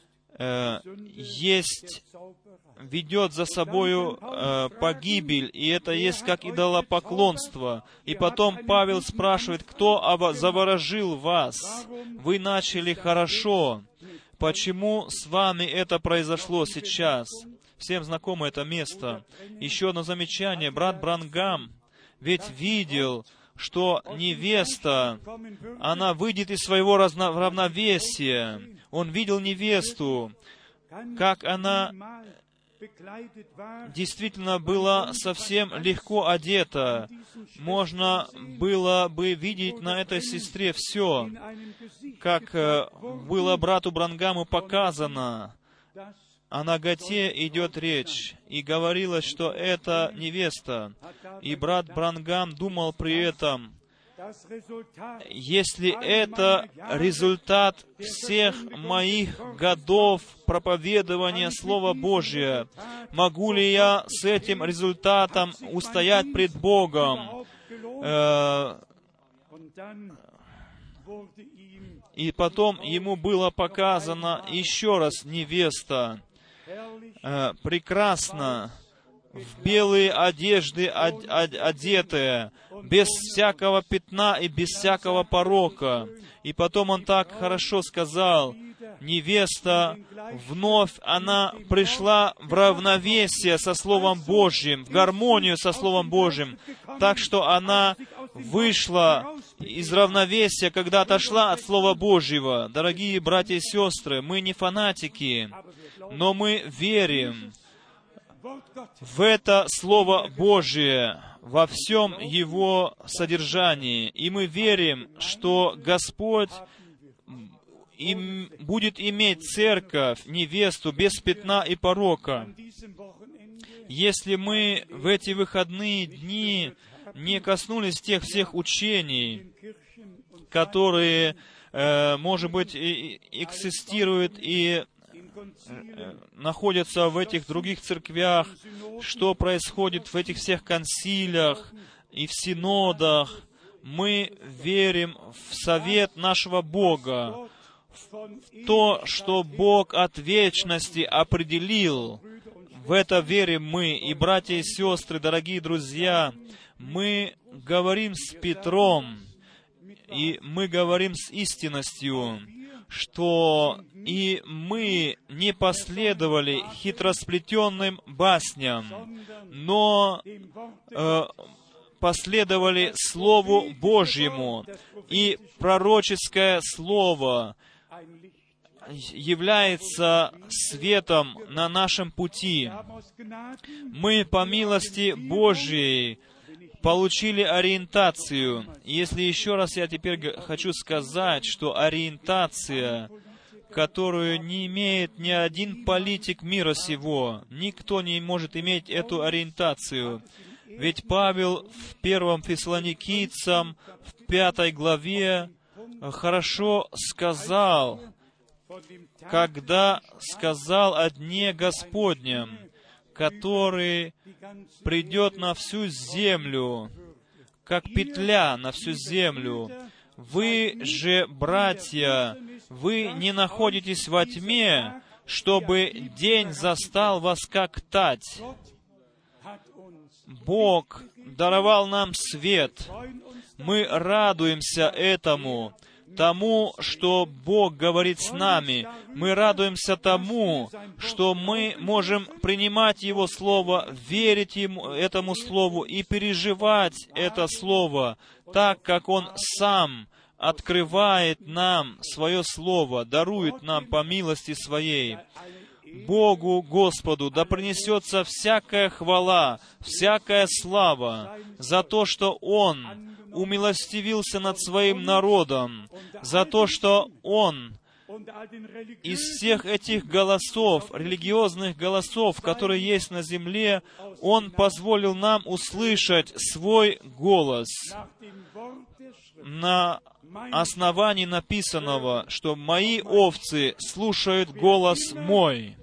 ведет за собою погибель, и это есть как идолопоклонство. И потом Павел спрашивает, кто заворожил вас? Вы начали хорошо. Почему с вами это произошло сейчас? Всем знакомо это место. Еще одно замечание. Брат Бранхам ведь видел, что невеста, она выйдет из своего равновесия. Он видел невесту, как она действительно была совсем легко одета. Можно было бы видеть на этой сестре все, как было брату Бранхаму показано. О наготе идет речь, и говорилось, что это невеста. И брат Бранхам думал при этом, если это результат всех моих годов проповедования Слова Божия, могу ли я с этим результатом устоять пред Богом? И потом ему было показано еще раз невеста, прекрасно, в белые одежды одетая, без всякого пятна и без всякого порока. И потом он так хорошо сказал, невеста вновь, она пришла в равновесие со Словом Божьим, в гармонию со Словом Божьим, так что она вышла из равновесия, когда отошла от Слова Божьего. Дорогие братья и сестры, мы не фанатики, но мы верим в это Слово Божие, во всем его содержании. И мы верим, что Господь будет иметь церковь, невесту, без пятна и порока. Если мы в эти выходные дни не коснулись тех всех учений, которые, может быть, экзистируют и находятся в этих других церквях, что происходит в этих всех консилиях и в синодах, мы верим в совет нашего Бога, в то, что Бог от вечности определил. В это верим мы. И, братья и сестры, дорогие друзья, мы говорим с Петром, и мы говорим с истинностью, что и мы не последовали хитросплетенным басням, но последовали Слову Божьему, и пророческое слово является светом на нашем пути. Мы по милости Божьей получили ориентацию. Если еще раз я теперь хочу сказать, что ориентация, которую не имеет ни один политик мира сего, никто не может иметь эту ориентацию. Ведь Павел в 1 Фессалоникийцам, в 5 главе, хорошо сказал, когда сказал о дне Господнем, который придет на всю землю, как петля на всю землю. Вы же, братья, вы не находитесь во тьме, чтобы день застал вас как тать. Бог даровал нам свет. Мы радуемся этому, тому, что Бог говорит с нами. Мы радуемся тому, что мы можем принимать Его Слово, верить этому Слову и переживать это Слово так, как Он Сам открывает нам Свое Слово, дарует нам по милости Своей. Богу, Господу, да принесется всякая хвала, всякая слава за то, что Он умилостивился над Своим народом, за то, что Он из всех этих голосов, религиозных голосов, которые есть на земле, Он позволил нам услышать Свой голос на основании написанного, что «Мои овцы слушают голос Мой».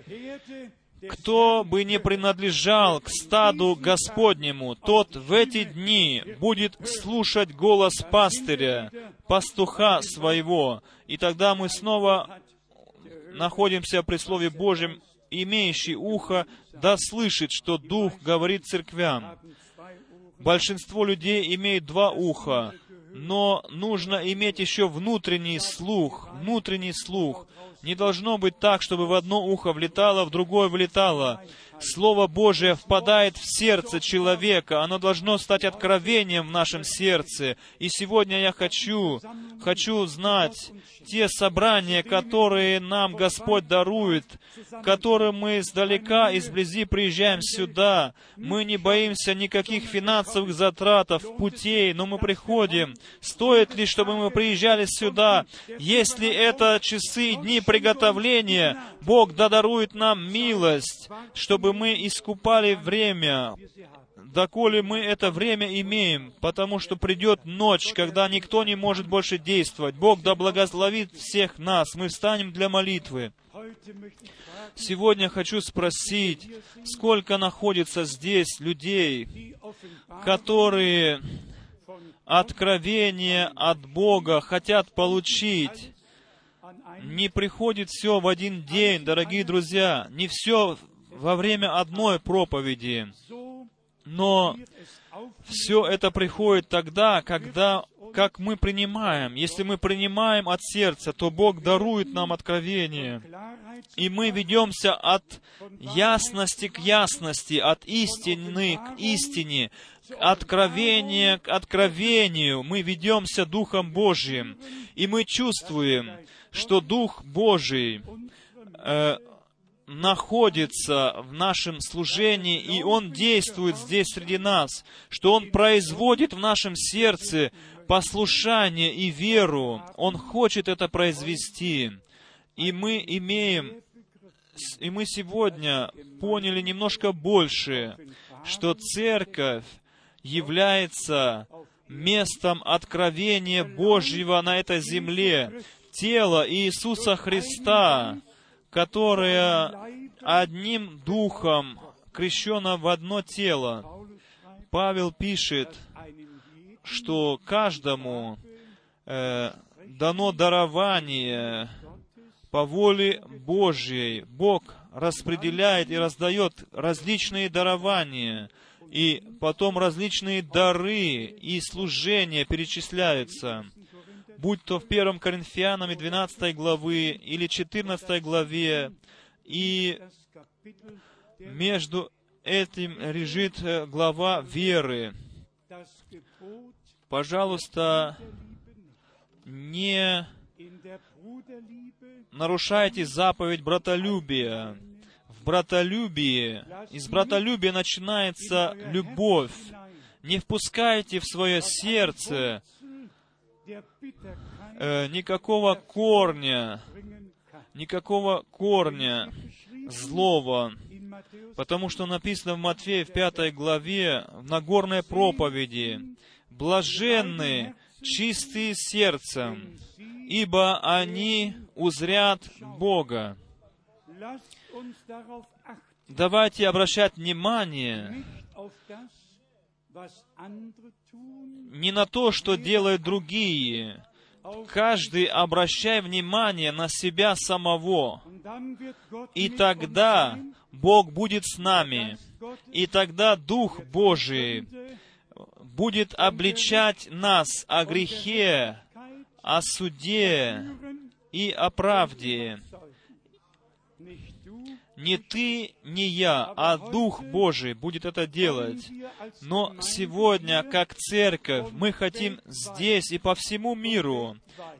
Кто бы не принадлежал к стаду Господнему, тот в эти дни будет слушать голос пастыря, пастуха своего. И тогда мы снова находимся при Слове Божьем, имеющий ухо, да слышит, что Дух говорит церквям. Большинство людей имеет два уха, но нужно иметь еще внутренний слух, внутренний слух. Не должно быть так, чтобы в одно ухо влетало, в другое вылетало. Слово Божие впадает в сердце человека. Оно должно стать откровением в нашем сердце. И сегодня я хочу знать те собрания, которые нам Господь дарует, к которым мы издалека, изблизи приезжаем сюда. Мы не боимся никаких финансовых затратов, путей, но мы приходим. Стоит ли, чтобы мы приезжали сюда? Если это часы и дни приготовления, Бог дарует нам милость, чтобы мы искупали время, доколе мы это время имеем, потому что придет ночь, когда никто не может больше действовать. Бог да благословит всех нас. Мы встанем для молитвы. Сегодня хочу спросить, сколько находится здесь людей, которые откровение от Бога хотят получить. Не приходит все в один день, дорогие друзья, не все во время одной проповеди, но все это приходит тогда, как мы принимаем. Если мы принимаем от сердца, то Бог дарует нам откровение. И мы ведемся от ясности к ясности, от истины к истине, откровения к откровению. Мы ведемся Духом Божьим. И мы чувствуем, что Дух Божий находится в нашем служении, и Он действует здесь среди нас, что Он производит в нашем сердце послушание и веру. Он хочет это произвести. И мы сегодня поняли немножко больше, что Церковь является местом откровения Божьего на этой земле, тело Иисуса Христа, которое одним Духом крещено в одно тело. Павел пишет, что каждому дано дарование по воле Божьей. Бог распределяет и раздает различные дарования, и потом различные дары и служения перечисляются. Будь то в 1 Коринфянам 12 главы или 14 главе, и между этим лежит глава веры. Пожалуйста, не нарушайте заповедь братолюбия. В братолюбии, из братолюбия начинается любовь. Не впускайте в свое сердце никакого корня злого, потому что написано в Матфея в 5 главе, в Нагорной проповеди: «Блаженны чистые сердцем, ибо они узрят Бога». Давайте обращать внимание не на то, что делают другие. Каждый обращай внимание на себя самого. И тогда Бог будет с нами. И тогда Дух Божий будет обличать нас о грехе, о суде и о правде. Не ты, не я, а Дух Божий будет это делать. Но сегодня, как церковь, мы хотим здесь и по всему миру,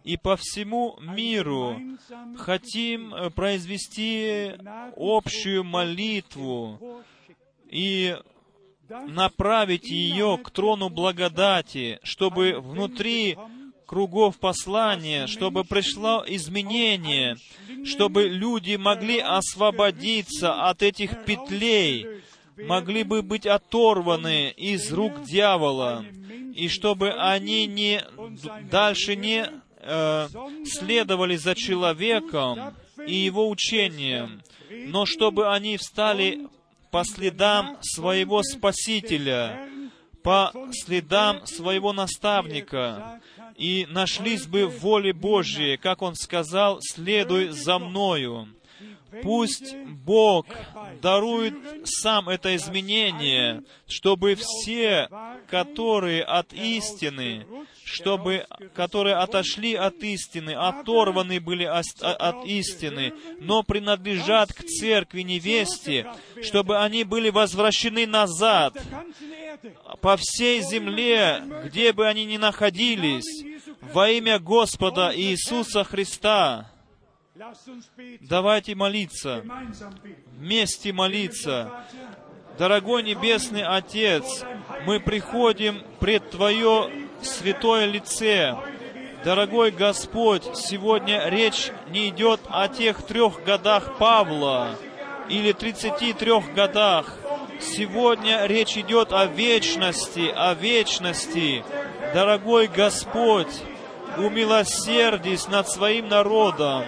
хотим произвести общую молитву и направить ее к трону благодати, чтобы внутри кругов послания, чтобы пришло изменение, чтобы люди могли освободиться от этих петлей, могли бы быть оторваны из рук дьявола, и чтобы они дальше не следовали за человеком и его учением, но чтобы они встали по следам своего Спасителя, по следам своего наставника, и нашлись бы в воле Божьей, как Он сказал: «Следуй за Мною». Пусть Бог дарует Сам это изменение, чтобы все, которые от истины, которые отошли от истины, оторваны были от истины, но принадлежат к церкви невесте, чтобы они были возвращены назад по всей земле, где бы они ни находились, во имя Господа Иисуса Христа. Давайте молиться, вместе молиться. Дорогой Небесный Отец, мы приходим пред Твое святое лице. Дорогой Господь, сегодня речь не идет о тех 3 годах Павла или 33 годах. Сегодня речь идет о вечности, о вечности. Дорогой Господь, умилосердись над Своим народом.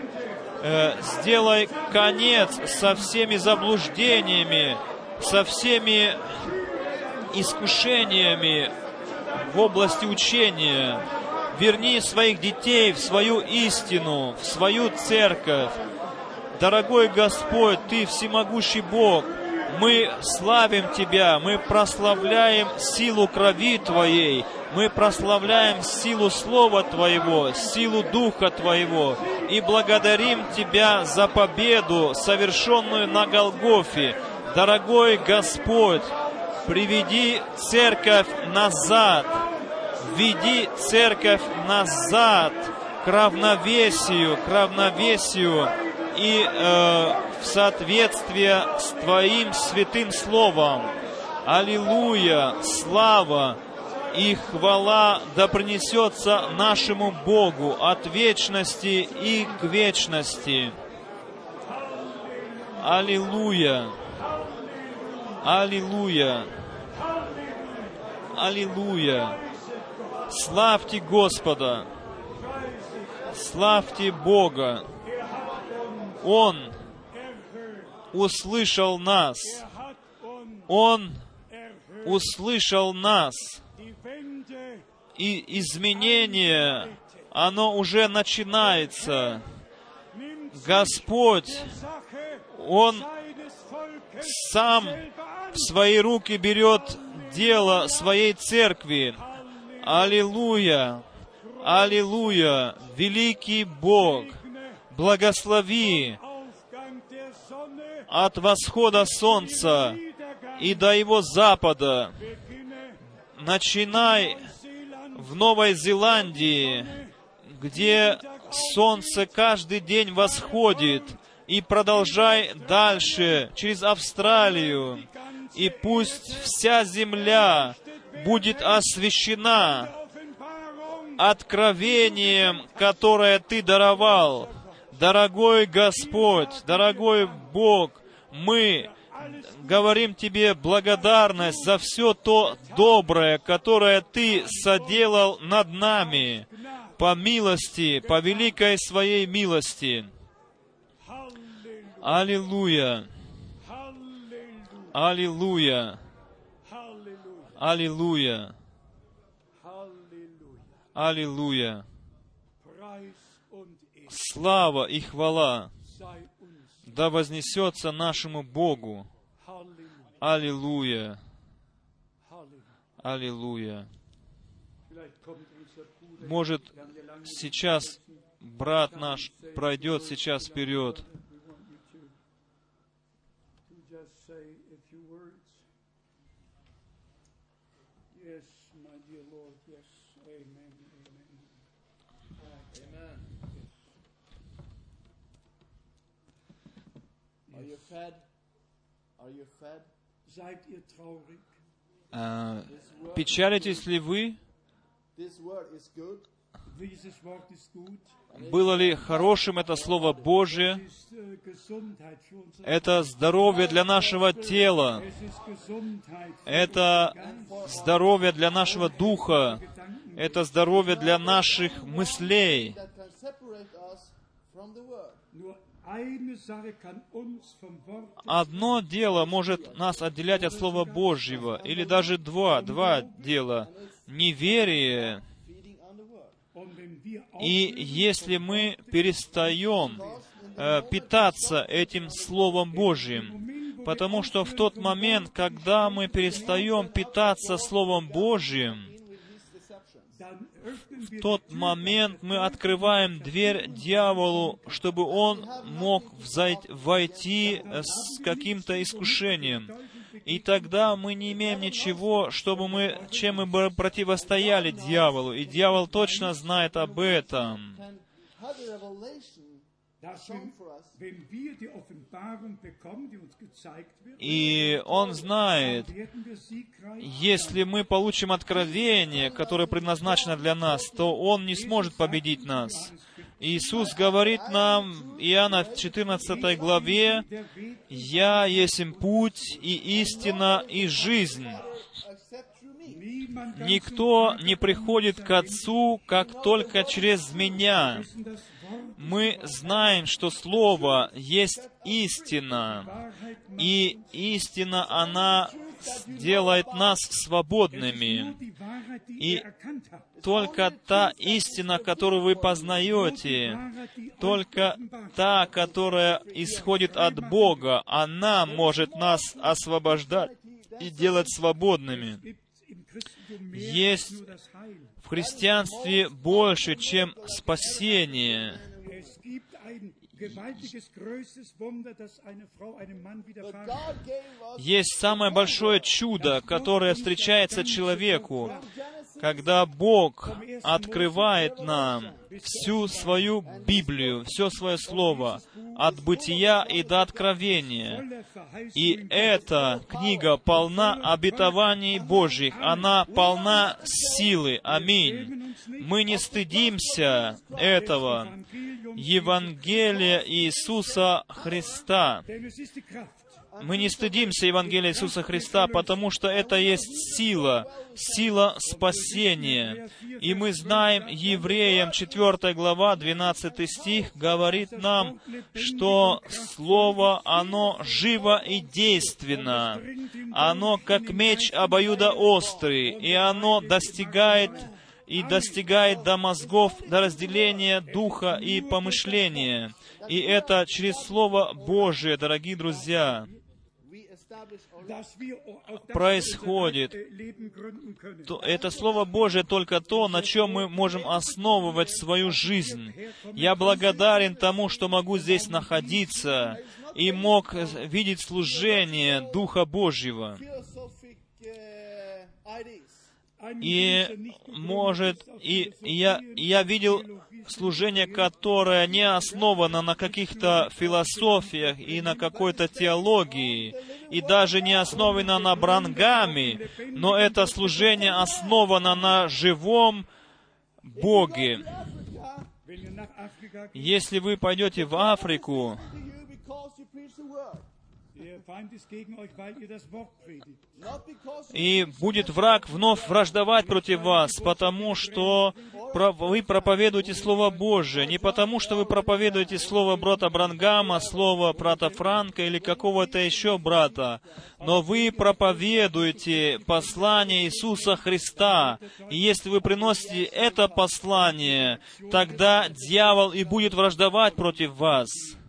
Сделай конец со всеми заблуждениями, со всеми искушениями в области учения. Верни своих детей в свою истину, в свою церковь. Дорогой Господь, Ты всемогущий Бог. Мы славим Тебя, мы прославляем силу крови Твоей, мы прославляем силу Слова Твоего, силу Духа Твоего, и благодарим Тебя за победу, совершенную на Голгофе. Дорогой Господь, приведи церковь назад, введи церковь назад к равновесию, и в соответствии с Твоим святым Словом. Аллилуйя! Слава и хвала да принесется нашему Богу от вечности и к вечности. Аллилуйя! Аллилуйя! Аллилуйя! Славьте Господа! Славьте Бога! Он услышал нас. Он услышал нас. И изменение, оно уже начинается. Господь, Он Сам в свои руки берет дело своей церкви. Аллилуйя! Аллилуйя! Великий Бог! Благослови от восхода солнца и до его запада. Начинай в Новой Зеландии, где солнце каждый день восходит, и продолжай дальше, через Австралию, и пусть вся земля будет освящена откровением, которое Ты даровал. Дорогой Господь, дорогой Бог, мы говорим Тебе благодарность за все то доброе, которое Ты соделал над нами, по милости, по великой Своей милости. Аллилуйя! Аллилуйя! Аллилуйя! Halleluja. Аллилуйя! Preis und Ehre Слава и хвала sei uns. да вознесется нашему Богу. Halleluja. Аллилуйя! Halleluja. Аллилуйя! Vielleicht kommt unser Bruder. Может, Wir haben ja lange сейчас брат наш пройдет сейчас вперед. We want you to just say a few words. Yes, my dear Lord, yes. Amen, amen. Amen. Are you fed? Are you fed? Seid ihr traurig? Печалитесь ли вы? This word is good. Dieses Wort ist gut. Было ли хорошим это Слово Божие? Es ist Gesundheit für unser Это здоровье для нашего тела. Es ist Gesundheit für Это здоровье для нашего духа. Gedanken. Это здоровье для наших мыслей. That can separate us from the word. Nur eine Sache kann uns vom Wort Одно дело может нас отделять от Слова Божьего, или даже два дела. Неверие. Feeding on the word. und wenn wir И если мы перестаем питаться этим Словом Божьим, потому что в тот момент, когда мы перестаем питаться Словом Божьим, dann öffnen wir в тот момент мы открываем дверь дьяволу, чтобы он мог войти с каким-то искушением. И тогда мы не имеем ничего, чем мы бы противостояли дьяволу. И дьявол точно знает об этом. Can have a revelation dass shown for us. wenn wir die Offenbarung bekommen, die uns gezeigt wird, И он знает, werden wir siegreich. если мы получим откровение, которое предназначено для нас, то он не сможет победить нас. Иисус говорит нам, Иоанна в 14 главе, «Я есмь путь и истина и жизнь». Except through me. Niemand kann Никто не приходит к Отцу, как только через Меня. wissen, das Wort Мы знаем, что Слово есть истина, Wahrheit macht и истина, она делает нас свободными. die Wahrheit, die И erkannt hat. только та истина, которую вы познаете, только та, которая исходит от Бога, она может нас освобождать и делать свободными. Im Christentum mehr Есть als nur das Heil. в христианстве больше, чем спасение. Es gibt ein gewaltiges, größtes Wunder, das eine Frau einem Mann widerfahren God gave us Есть самое большое чудо, которое встречается человеку, когда Бог открывает нам всю свою Библию, все свое Слово, от Бытия и до Откровения. voller Verheißungen. И эта книга полна обетований Божьих, она полна силы. Аминь. Мы не стыдимся этого Евангелия Иисуса Христа. Denn es ist die Kraft. Мы не стыдимся Евангелия Иисуса Христа, потому что это есть сила спасения. И мы знаем, Евреям 4 глава, 12 стих, говорит нам, что Слово, оно живо и действенно. Оно как меч обоюдоострый, и оно достигает до мозгов, до разделения духа и помышления. И это через Слово Божие, дорогие друзья, we establish our Dass wir auf das происходит. Leben gründen können. Это Слово Божие только то, на чем мы можем основывать свою жизнь. Я благодарен тому, что могу здесь находиться и мог видеть служение Духа Божьего. philosophic ideas. И, может, я видел служение, которое не основано на каких-то философиях и на какой-то теологии, и даже не основано на Брангаме, но это служение основано на живом Боге. Wenn ihr nach Afrika geht, Если вы пойдете в Африку, To you because you preach the word. der Feind ist gegen euch, weil ihr das Wort predigt. Not because you и будет враг вновь враждовать против вас, потому что вы проповедуете Слово Божие не потому, что вы проповедуете Слово брата Бранхама, Слово брата Франка или какого-то еще брата, но вы проповедуете послание Иисуса Христа. И если вы приносите это послание, тогда дьявол и будет враждовать против вас.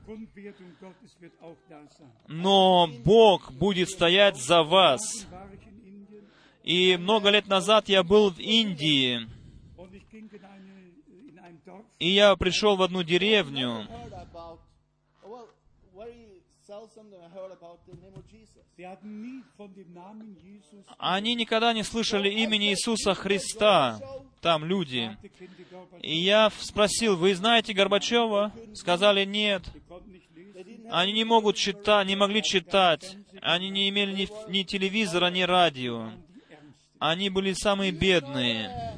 Но Бог будет стоять за вас. И много лет назад я был в Индии, и я пришел в одну деревню. Они никогда не слышали имени Иисуса Христа, там люди. И я спросил: вы знаете Горбачева? Сказали: нет. Они не могут читать, не могли читать. Они не имели ни телевизора, ни радио. Они были самые бедные.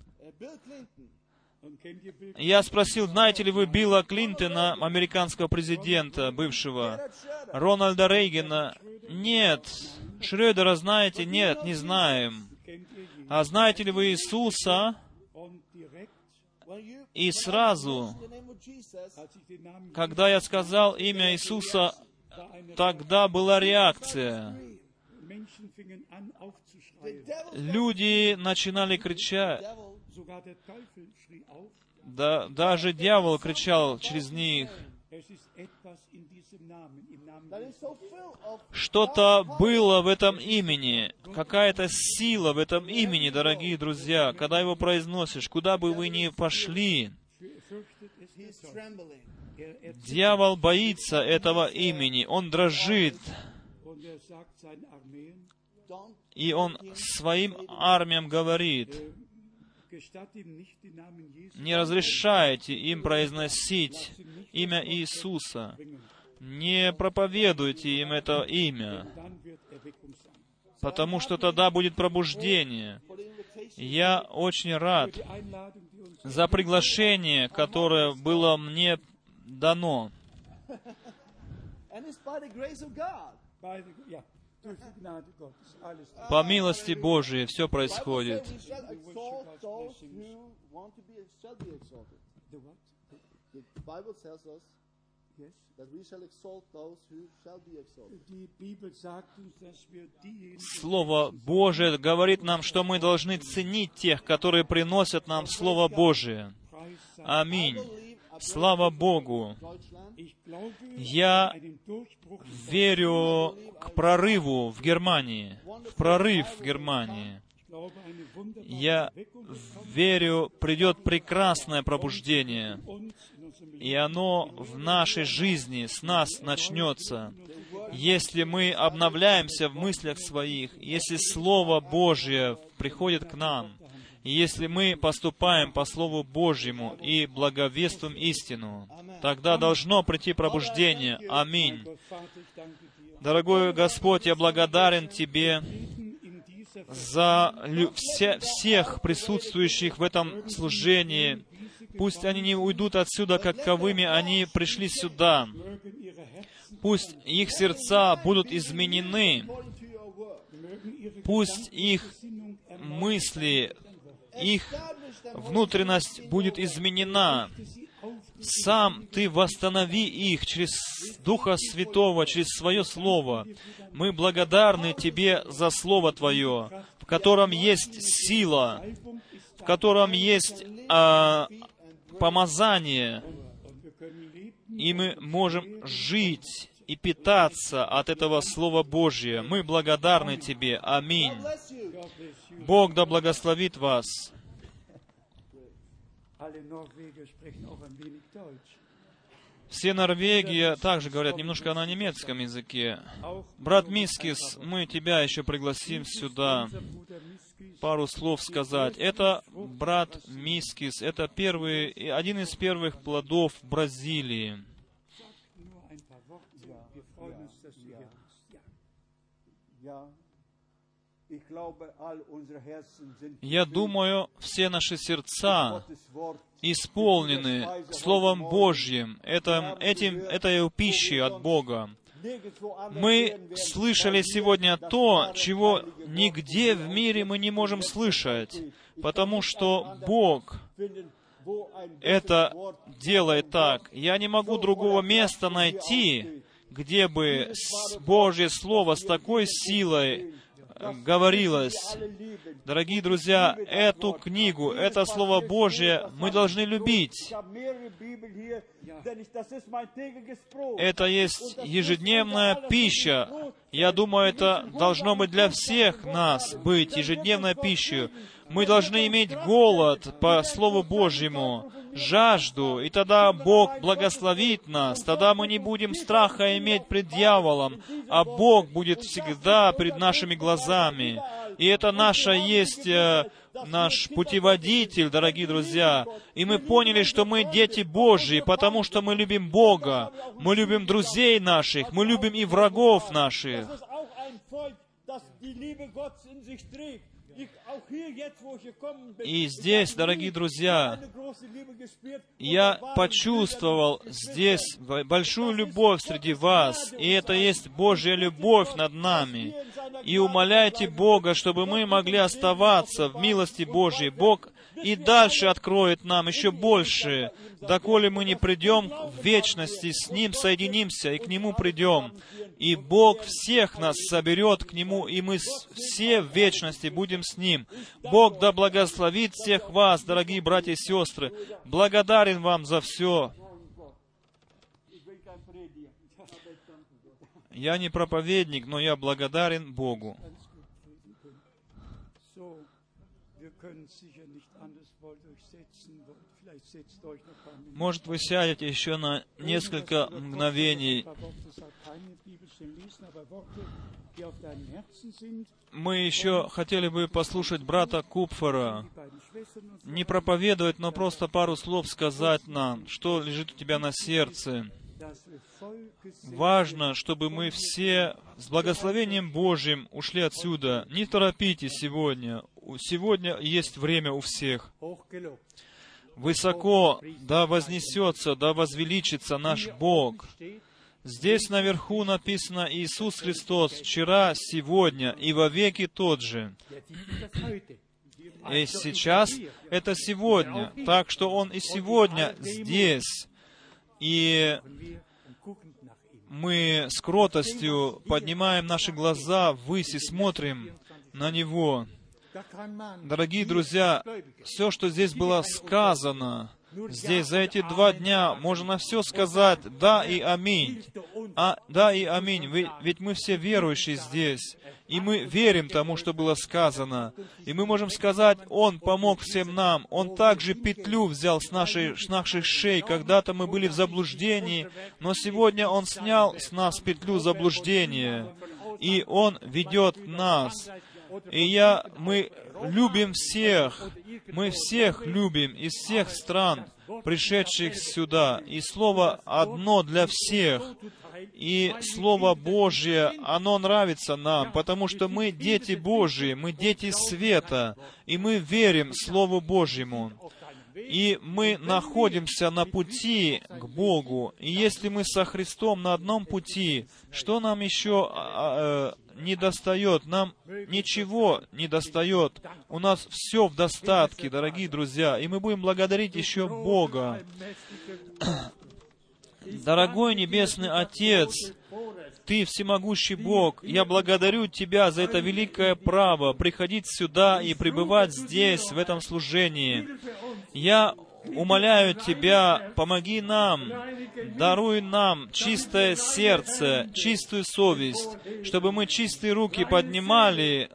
Я спросил: знаете ли вы Билла Клинтона, американского президента, бывшего? Рональда Рейгана? Нет. Шрёдера знаете? Нет, не знаем. А знаете ли вы Иисуса? И сразу, когда я сказал имя Иисуса, тогда была реакция. Люди начинали кричать. Да, даже дьявол кричал через них. Что-то было в этом имени, какая-то сила в этом имени, дорогие друзья. Когда его произносишь, куда бы вы ни пошли, дьявол боится этого имени, он дрожит. И он своим армиям говорит: не разрешайте им произносить имя Иисуса, не проповедуйте им это имя, потому что тогда будет пробуждение. Я очень рад за приглашение, которое было мне дано. По милости Божией все происходит. Слово Божие говорит нам, что мы должны ценить тех, которые приносят нам Слово Божие. Аминь. Слава Богу! Я верю к прорыву в Германии, в прорыв в Германии. Я верю, придет прекрасное пробуждение, и оно в нашей жизни с нас начнется. Если мы обновляемся в мыслях своих, если Слово Божье приходит к нам, и если мы поступаем по Слову Божьему и благовествуем истину, тогда должно прийти пробуждение. Аминь. Дорогой Господь, я благодарен Тебе за всех присутствующих в этом служении. Пусть они не уйдут отсюда, каковыми они пришли сюда. Пусть их сердца будут изменены. Пусть их мысли, их внутренность будет изменена. Сам Ты восстанови их через Духа Святого, через Свое Слово. Мы благодарны Тебе за Слово Твое, в котором есть сила, в котором есть помазание, и мы можем жить и питаться от этого Слова Божия. Мы благодарны Тебе. Аминь. Бог да благословит вас. Все Норвегии также говорят немножко на немецком языке. Брат Мискис, мы тебя еще пригласим сюда пару слов сказать. Это брат Мискис, это один из первых плодов Бразилии. Я думаю, все наши сердца исполнены Словом Божьим, этой пищей от Бога. Мы слышали сегодня то, чего нигде в мире мы не можем слышать, потому что Бог это делает так. Я не могу другого места найти, где бы Божье Слово с такой силой говорилось. Дорогие друзья, эту книгу, это Слово Божье мы должны любить. Это есть ежедневная пища. Я думаю, это должно быть для всех нас быть ежедневной пищей. Мы должны иметь голод по Слову Божьему, жажду, и тогда Бог благословит нас. Тогда мы не будем страха иметь пред дьяволом, а Бог будет всегда пред нашими глазами. И это есть наш путеводитель, дорогие друзья. И мы поняли, что мы дети Божьи, потому что мы любим Бога, мы любим друзей наших, мы любим и врагов наших. И здесь, дорогие друзья, я почувствовал здесь большую любовь среди вас, и это есть Божья любовь над нами. И умоляйте Бога, чтобы мы могли оставаться в милости Божьей. Бог и дальше откроет нам еще больше, доколе мы не придем в вечности, с Ним соединимся и к Нему придем. И Бог всех нас соберет к Нему, и мы все в вечности будем с Ним. Бог да благословит всех вас, дорогие братья и сестры. Благодарен вам за все. Я не проповедник, но я благодарен Богу. Может, вы сядете еще на несколько мгновений. Мы еще хотели бы послушать брата Купфера. Не проповедовать, но просто пару слов сказать нам, что лежит у тебя на сердце. Важно, чтобы мы все с благословением Божьим ушли отсюда. Не торопитесь сегодня. Сегодня есть время у всех. Высоко да вознесется, да возвеличится наш Бог. Здесь наверху написано Иисус Христос вчера, сегодня и во веки тот же. И сейчас это сегодня, так что Он и сегодня здесь. И мы с кротостью поднимаем наши глаза ввысь и смотрим на Него. Дорогие друзья, все, что здесь было сказано, здесь за эти 2 дня можно все сказать «да» и «аминь». «Да» и «аминь», ведь мы все верующие здесь, и мы верим тому, что было сказано. И мы можем сказать, Он помог всем нам, Он также петлю взял с наших шеи, когда-то мы были в заблуждении, но сегодня Он снял с нас петлю заблуждения, и Он ведет нас. И мы любим всех, мы всех любим из всех стран, пришедших сюда. И Слово одно для всех. И Слово Божье, оно нравится нам, потому что мы дети Божьи, мы дети света, и мы верим Слову Божьему. И мы находимся на пути к Богу. И если мы со Христом на одном пути, что нам еще не достает? Нам ничего не достает. У нас все в достатке, дорогие друзья. И мы будем благодарить еще Бога. Дорогой Небесный Отец, Ты всемогущий Бог, я благодарю Тебя за это великое право приходить сюда и пребывать здесь, в этом служении. Я умоляю Тебя, помоги нам, даруй нам чистое сердце, чистую совесть, чтобы мы чистые руки поднимали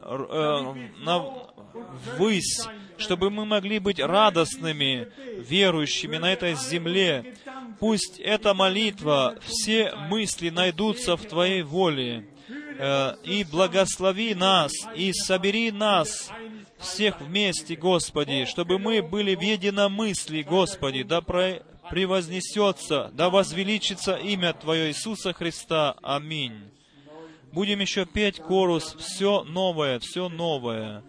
ввысь, чтобы мы могли быть радостными, верующими на этой земле. Пусть эта молитва, все мысли найдутся в Твоей воле. И благослови нас, и собери нас всех вместе, Господи, чтобы мы были в единомыслии, Господи, да превознесется, да возвеличится имя Твое Иисуса Христа. Аминь. Будем еще петь хорус «Все новое, все новое».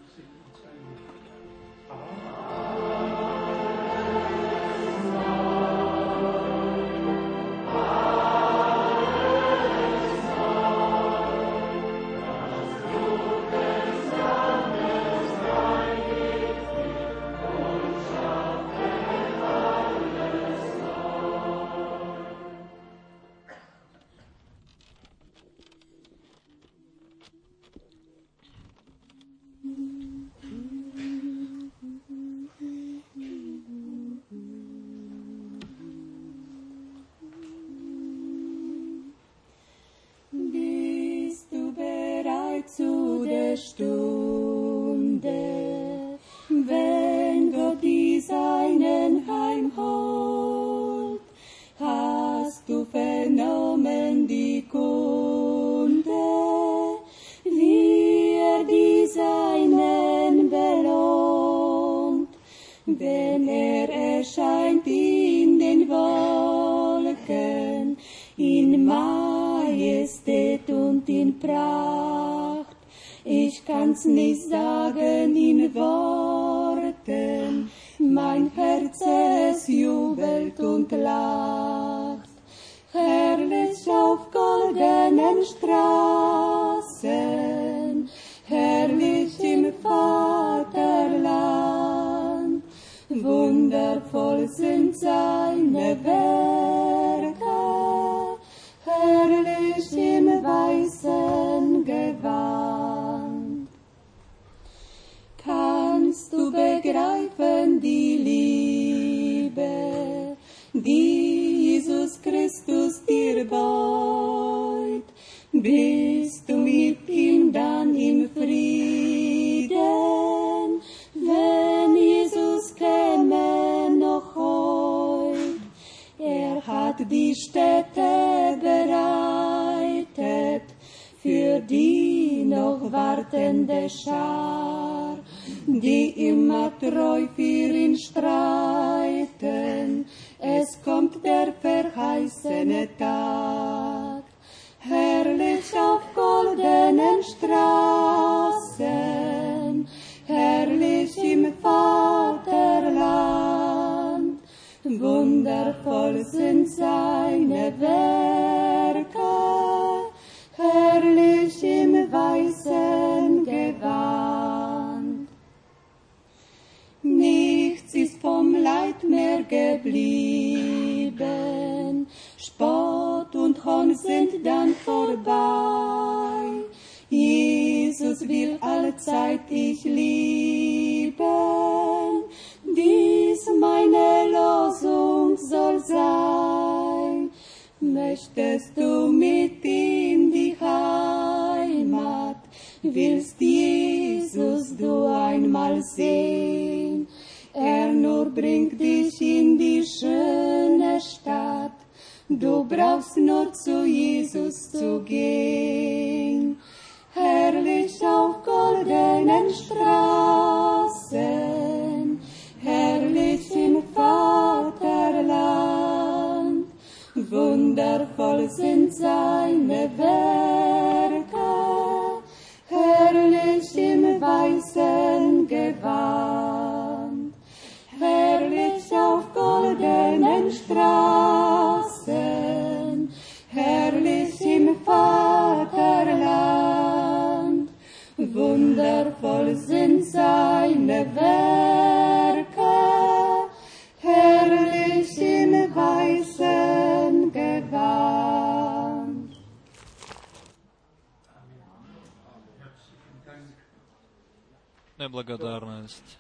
Stunde, wenn Gott die Seinen heimholt, hast du vernommen die Kunde, wie die Seinen belohnt, wenn erscheint in den Wolken, in Majestät und in Pracht. Ich kann's nicht sagen in Worten, mein Herz es jubelt und lacht. Herrlich auf goldenen Straßen, herrlich im Vaterland, wundervoll sind seine Werke, herrlich im weißen Gewand. Kannst du begreifen die Liebe, die Jesus Christus dir beut? Bist du mit ihm dann im Frieden, wenn Jesus käme noch heut? Er hat die Stätte bereitet für die noch wartende Schar, die immer treu für ihn streiten. Es kommt der verheißene Tag. Herrlich auf goldenen Straßen, herrlich im Vaterland, wundervoll sind seine Werke, herrlich im weißen Gewand. Nichts ist vom Leid mehr geblieben, Spott und Hohn sind dann vorbei. Jesus will allzeit dich lieben, dies meine Losung soll sein. Möchtest du mit in die Heimat, willst Jesus du einmal sehen? Er nur bringt dich in die schöne Stadt, du brauchst nur zu Jesus zu gehen. Herrlich auf goldenen Straßen, herrlich im Vaterland, wundervoll sind seine Werke, herrlich im weißen Gewand. Herrlich auf goldenen Straßen, herrlich im Vaterland, wundervoll sind seine Werke, herrlich im weißen Gewand. Благодарность.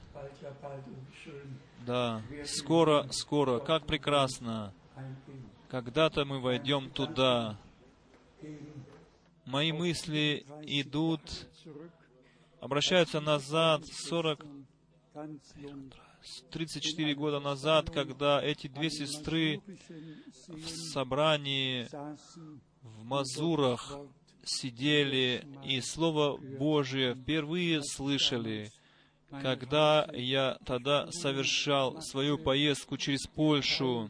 Да, скоро, скоро, как прекрасно. Когда-то мы войдем туда. Мои мысли идут, обращаются назад 34 года назад, когда эти две сестры в собрании в Мазурах сидели и Слово Божие впервые слышали, когда я тогда совершал свою поездку через Польшу.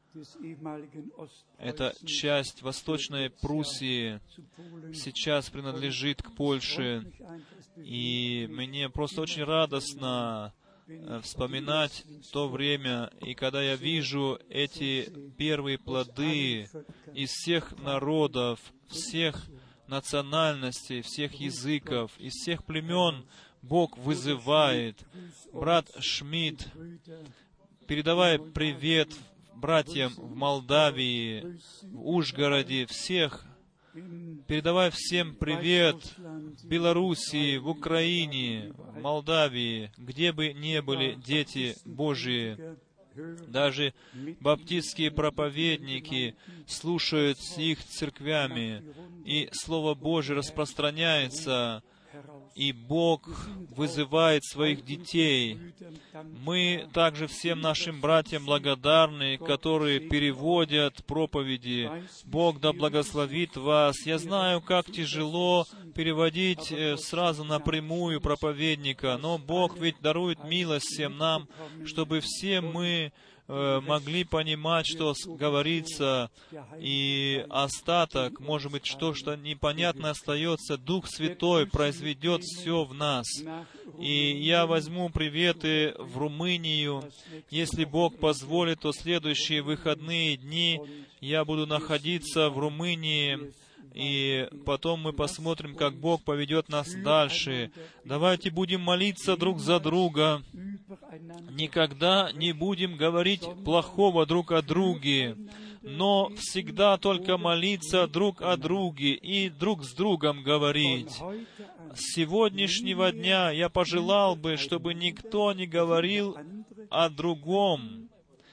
Эта часть Восточной Пруссии сейчас принадлежит к Польше, и мне просто очень радостно вспоминать то время, и когда я вижу эти первые плоды из всех народов, всех национальностей, всех языков, из всех племен Бог вызывает. Брат Шмидт, передавай привет братьям в Молдавии, в Ужгороде, всех. Передавай всем привет в Белоруссии, в Украине, в Молдавии, где бы ни были дети Божьи. Даже баптистские проповедники слушают с их церквями, и Слово Божие распространяется и Бог вызывает своих детей. Мы также всем нашим братьям благодарны, которые переводят проповеди. Бог да благословит вас. Я знаю, как тяжело переводить сразу напрямую проповедника, но Бог ведь дарует милость всем нам, чтобы все мы могли понимать, что говорится, и остаток, может быть, что непонятно остается, Дух Святой произведет все в нас. И я возьму приветы в Румынию. Если Бог позволит, то следующие выходные дни я буду находиться в Румынии, и потом мы посмотрим, как Бог поведет нас дальше. Давайте будем молиться друг за друга. Никогда не будем говорить плохого друг о друге, но всегда только молиться друг о друге и друг с другом говорить. С сегодняшнего дня я пожелал бы, чтобы никто не говорил о другом,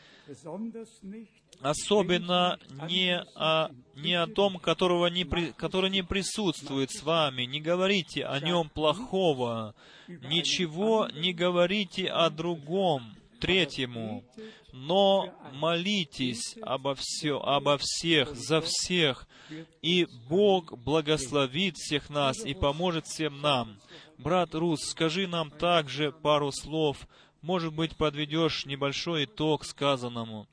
особенно не о том, который не присутствует с вами. Не говорите о нем плохого. Ничего не говорите о другом, третьему. Но молитесь обо всех, за всех. И Бог благословит всех нас и поможет всем нам. Брат Рус, скажи нам также пару слов. Может быть, подведешь небольшой итог сказанному.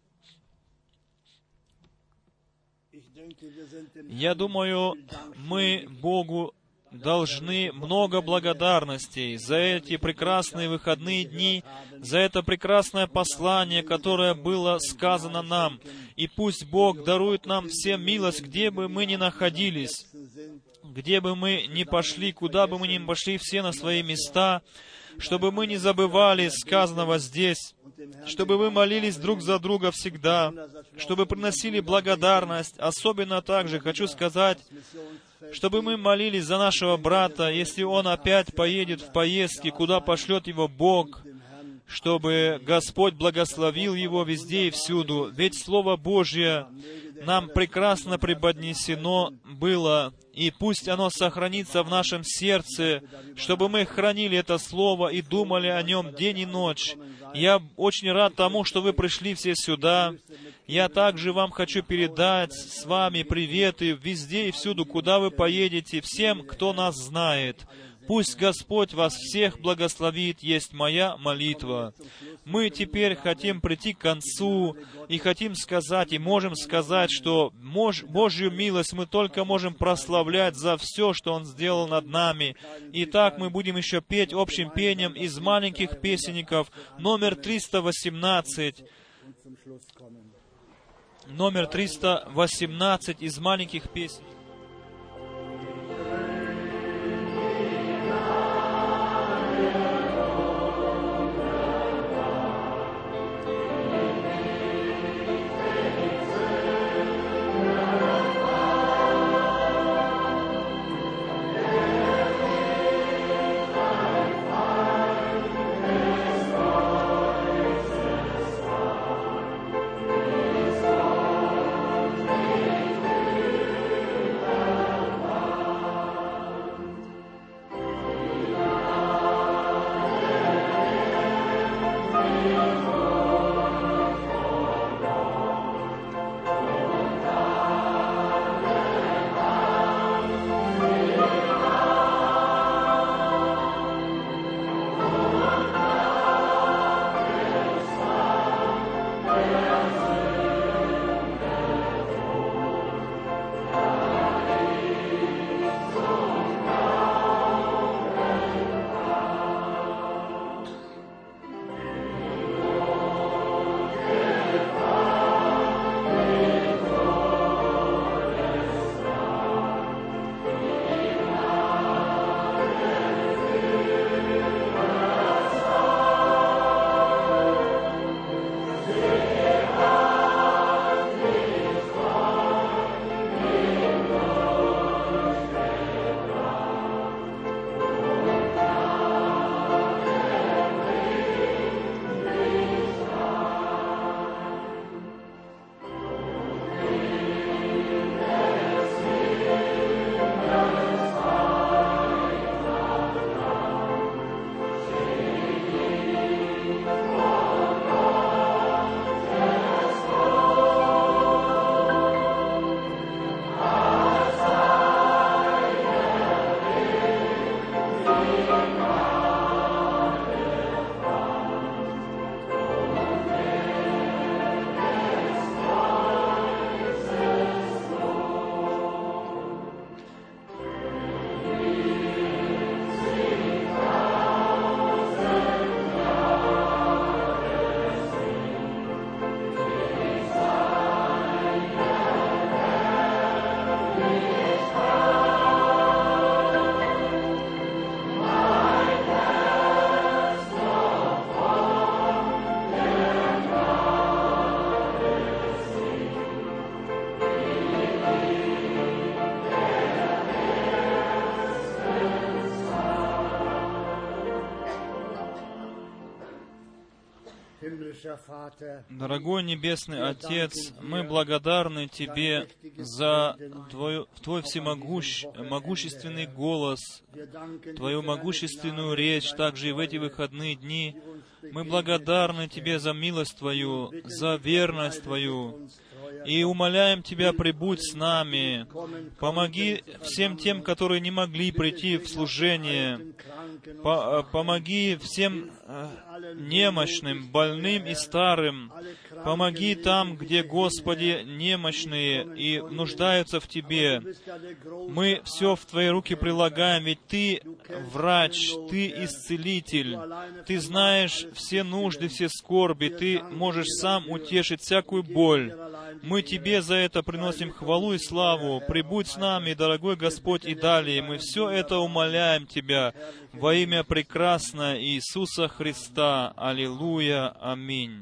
Я думаю, мы Богу должны много благодарностей за эти прекрасные выходные дни, за это прекрасное послание, которое было сказано нам. И пусть Бог дарует нам всем милость, где бы мы ни находились, где бы мы ни пошли, куда бы мы ни пошли, все на свои места, чтобы мы не забывали сказанного здесь, чтобы вы молились друг за друга всегда, чтобы приносили благодарность. Особенно также хочу сказать, чтобы мы молились за нашего брата, если он опять поедет в поездки, куда пошлет его Бог, чтобы Господь благословил его везде и всюду. Ведь Слово Божье нам прекрасно преподнесено было, и пусть оно сохранится в нашем сердце, чтобы мы хранили это Слово и думали о нем день и ночь. Я очень рад тому, что вы пришли все сюда. Я также вам хочу передать с вами приветы везде и всюду, куда вы поедете, всем, кто нас знает. Пусть Господь вас всех благословит, есть моя молитва. Мы теперь хотим прийти к концу и хотим сказать, и можем сказать, что Божью милость мы только можем прославлять за все, что Он сделал над нами. Итак, мы будем еще петь общим пением из маленьких песенников, номер 318. Номер 318 из маленьких песен. Дорогой Небесный Отец, мы благодарны Тебе за Твой могущественный голос, Твою могущественную речь, также и в эти выходные дни. Мы благодарны Тебе за милость Твою, за верность Твою, и умоляем Тебя, прибудь с нами. Помоги всем тем, которые не могли прийти в служение. Помоги всем немощным, больным и старым. Помоги там, где, Господи, немощные и нуждаются в Тебе. Мы все в Твои руки прилагаем, ведь Ты врач, Ты исцелитель. Ты знаешь все нужды, все скорби. Ты можешь сам утешить всякую боль. Мы Тебе за это приносим хвалу и славу. Прибудь с нами, дорогой Господь, и далее. Мы все это умоляем Тебя во имя прекрасного Иисуса Христа. Аллилуйя. Аминь.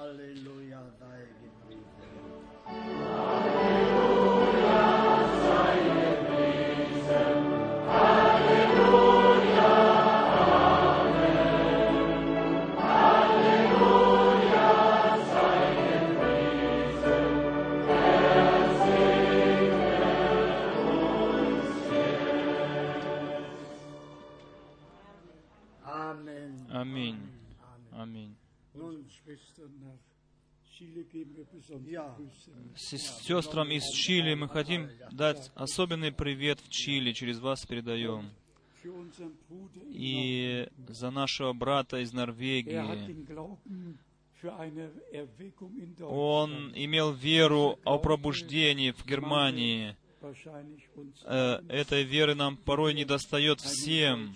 Аминь. Аминь. Сестрам из Чили мы хотим дать особенный привет в Чили, через вас передаем. И за нашего брата из Норвегии. Он имел веру о пробуждении в Германии. Этой веры нам порой недостает всем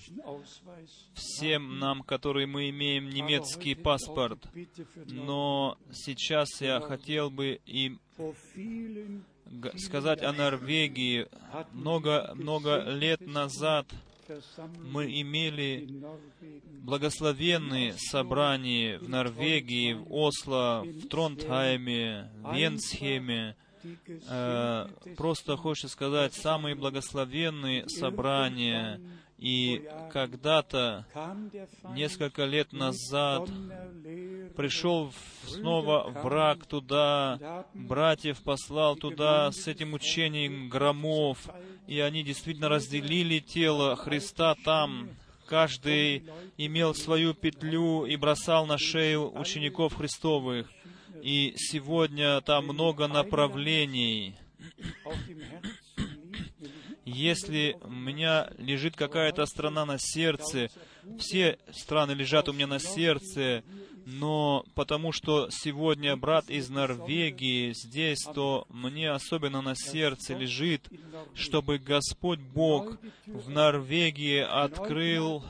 нам, которые мы имеем немецкий паспорт. Но сейчас я хотел бы и сказать о Норвегии. Много лет назад мы имели благословенные собрания в Норвегии, в Осло, в Тронтхайме, в Венсхеме. Просто хочется сказать, самые благословенные собрания. И когда-то, несколько лет назад, пришел снова враг туда, братьев послал туда с этим учением громов, и они действительно разделили тело Христа там. Каждый имел свою петлю и бросал на шею учеников Христовых. И сегодня там много направлений. Если у меня лежит какая-то страна на сердце, все страны лежат у меня на сердце, но потому что сегодня брат из Норвегии здесь, то мне особенно на сердце лежит, чтобы Господь Бог в Норвегии открыл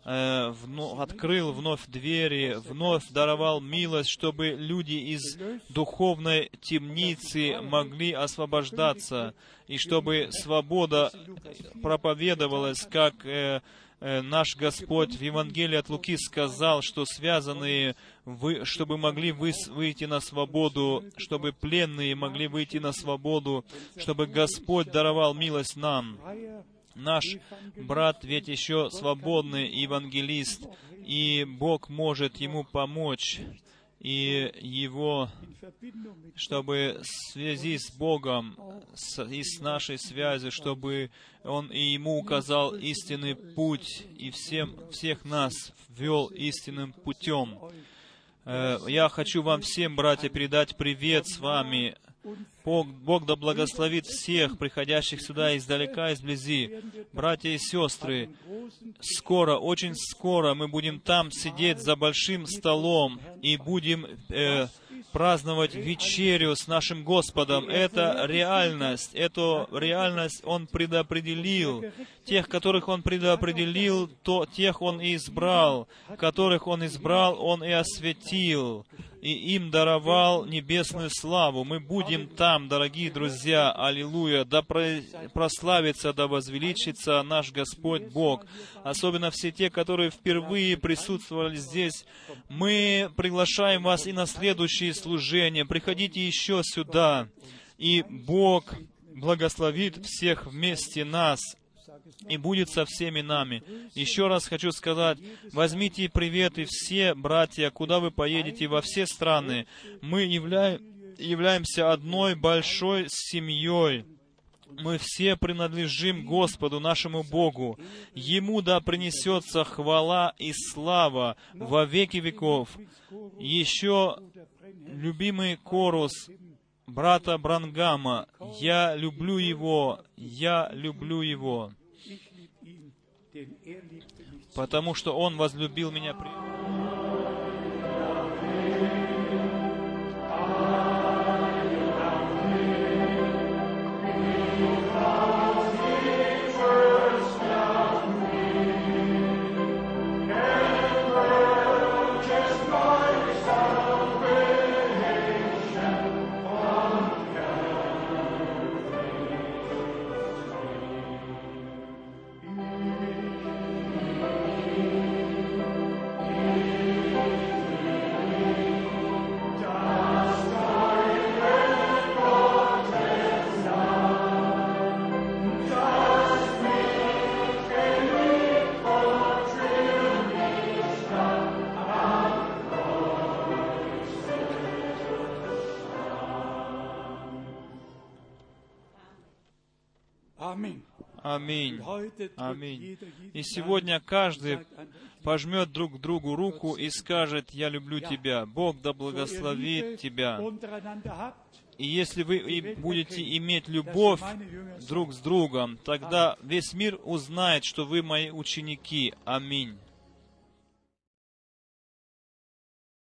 вновь двери, вновь даровал милость, чтобы люди из духовной темницы могли освобождаться, и чтобы свобода проповедовалась, как наш Господь в Евангелии от Луки сказал, что связанные, чтобы могли выйти на свободу, чтобы пленные могли выйти на свободу, чтобы Господь даровал милость нам. Наш брат ведь еще свободный евангелист, и Бог может ему помочь, и его, чтобы в связи с Богом и с нашей связью, чтобы Он и ему указал истинный путь, и всех нас ввел истинным путем. Я хочу вам всем, братья, передать привет с вами. Бог да благословит всех, приходящих сюда издалека, изблизи. Братья и сестры, скоро, очень скоро мы будем там сидеть за большим столом и будем праздновать вечерю с нашим Господом. Это реальность. Эту реальность Он предопределил. Тех, которых Он предопределил, тех Он и избрал. Которых Он избрал, Он и осветил. И им даровал небесную славу. Мы будем там, дорогие друзья. Аллилуйя. Да прославится, да возвеличится наш Господь Бог. Особенно все те, которые впервые присутствовали здесь. Мы приглашаем вас и на следующие служения. Приходите еще сюда. И Бог благословит всех вместе нас. и будет со всеми нами. Еще раз хочу сказать, возьмите приветы все, братья, куда вы поедете, во все страны. Мы являемся одной большой семьей. Мы все принадлежим Господу, нашему Богу. Ему да принесется хвала и слава во веки веков. Еще любимый хорус брата Бранхама. Я люблю его, я люблю его, потому что он возлюбил меня прежде. Аминь. Аминь. И сегодня каждый пожмет друг другу руку и скажет: «Я люблю тебя». Бог да благословит тебя. И если вы будете иметь любовь друг с другом, тогда весь мир узнает, что вы мои ученики. Аминь.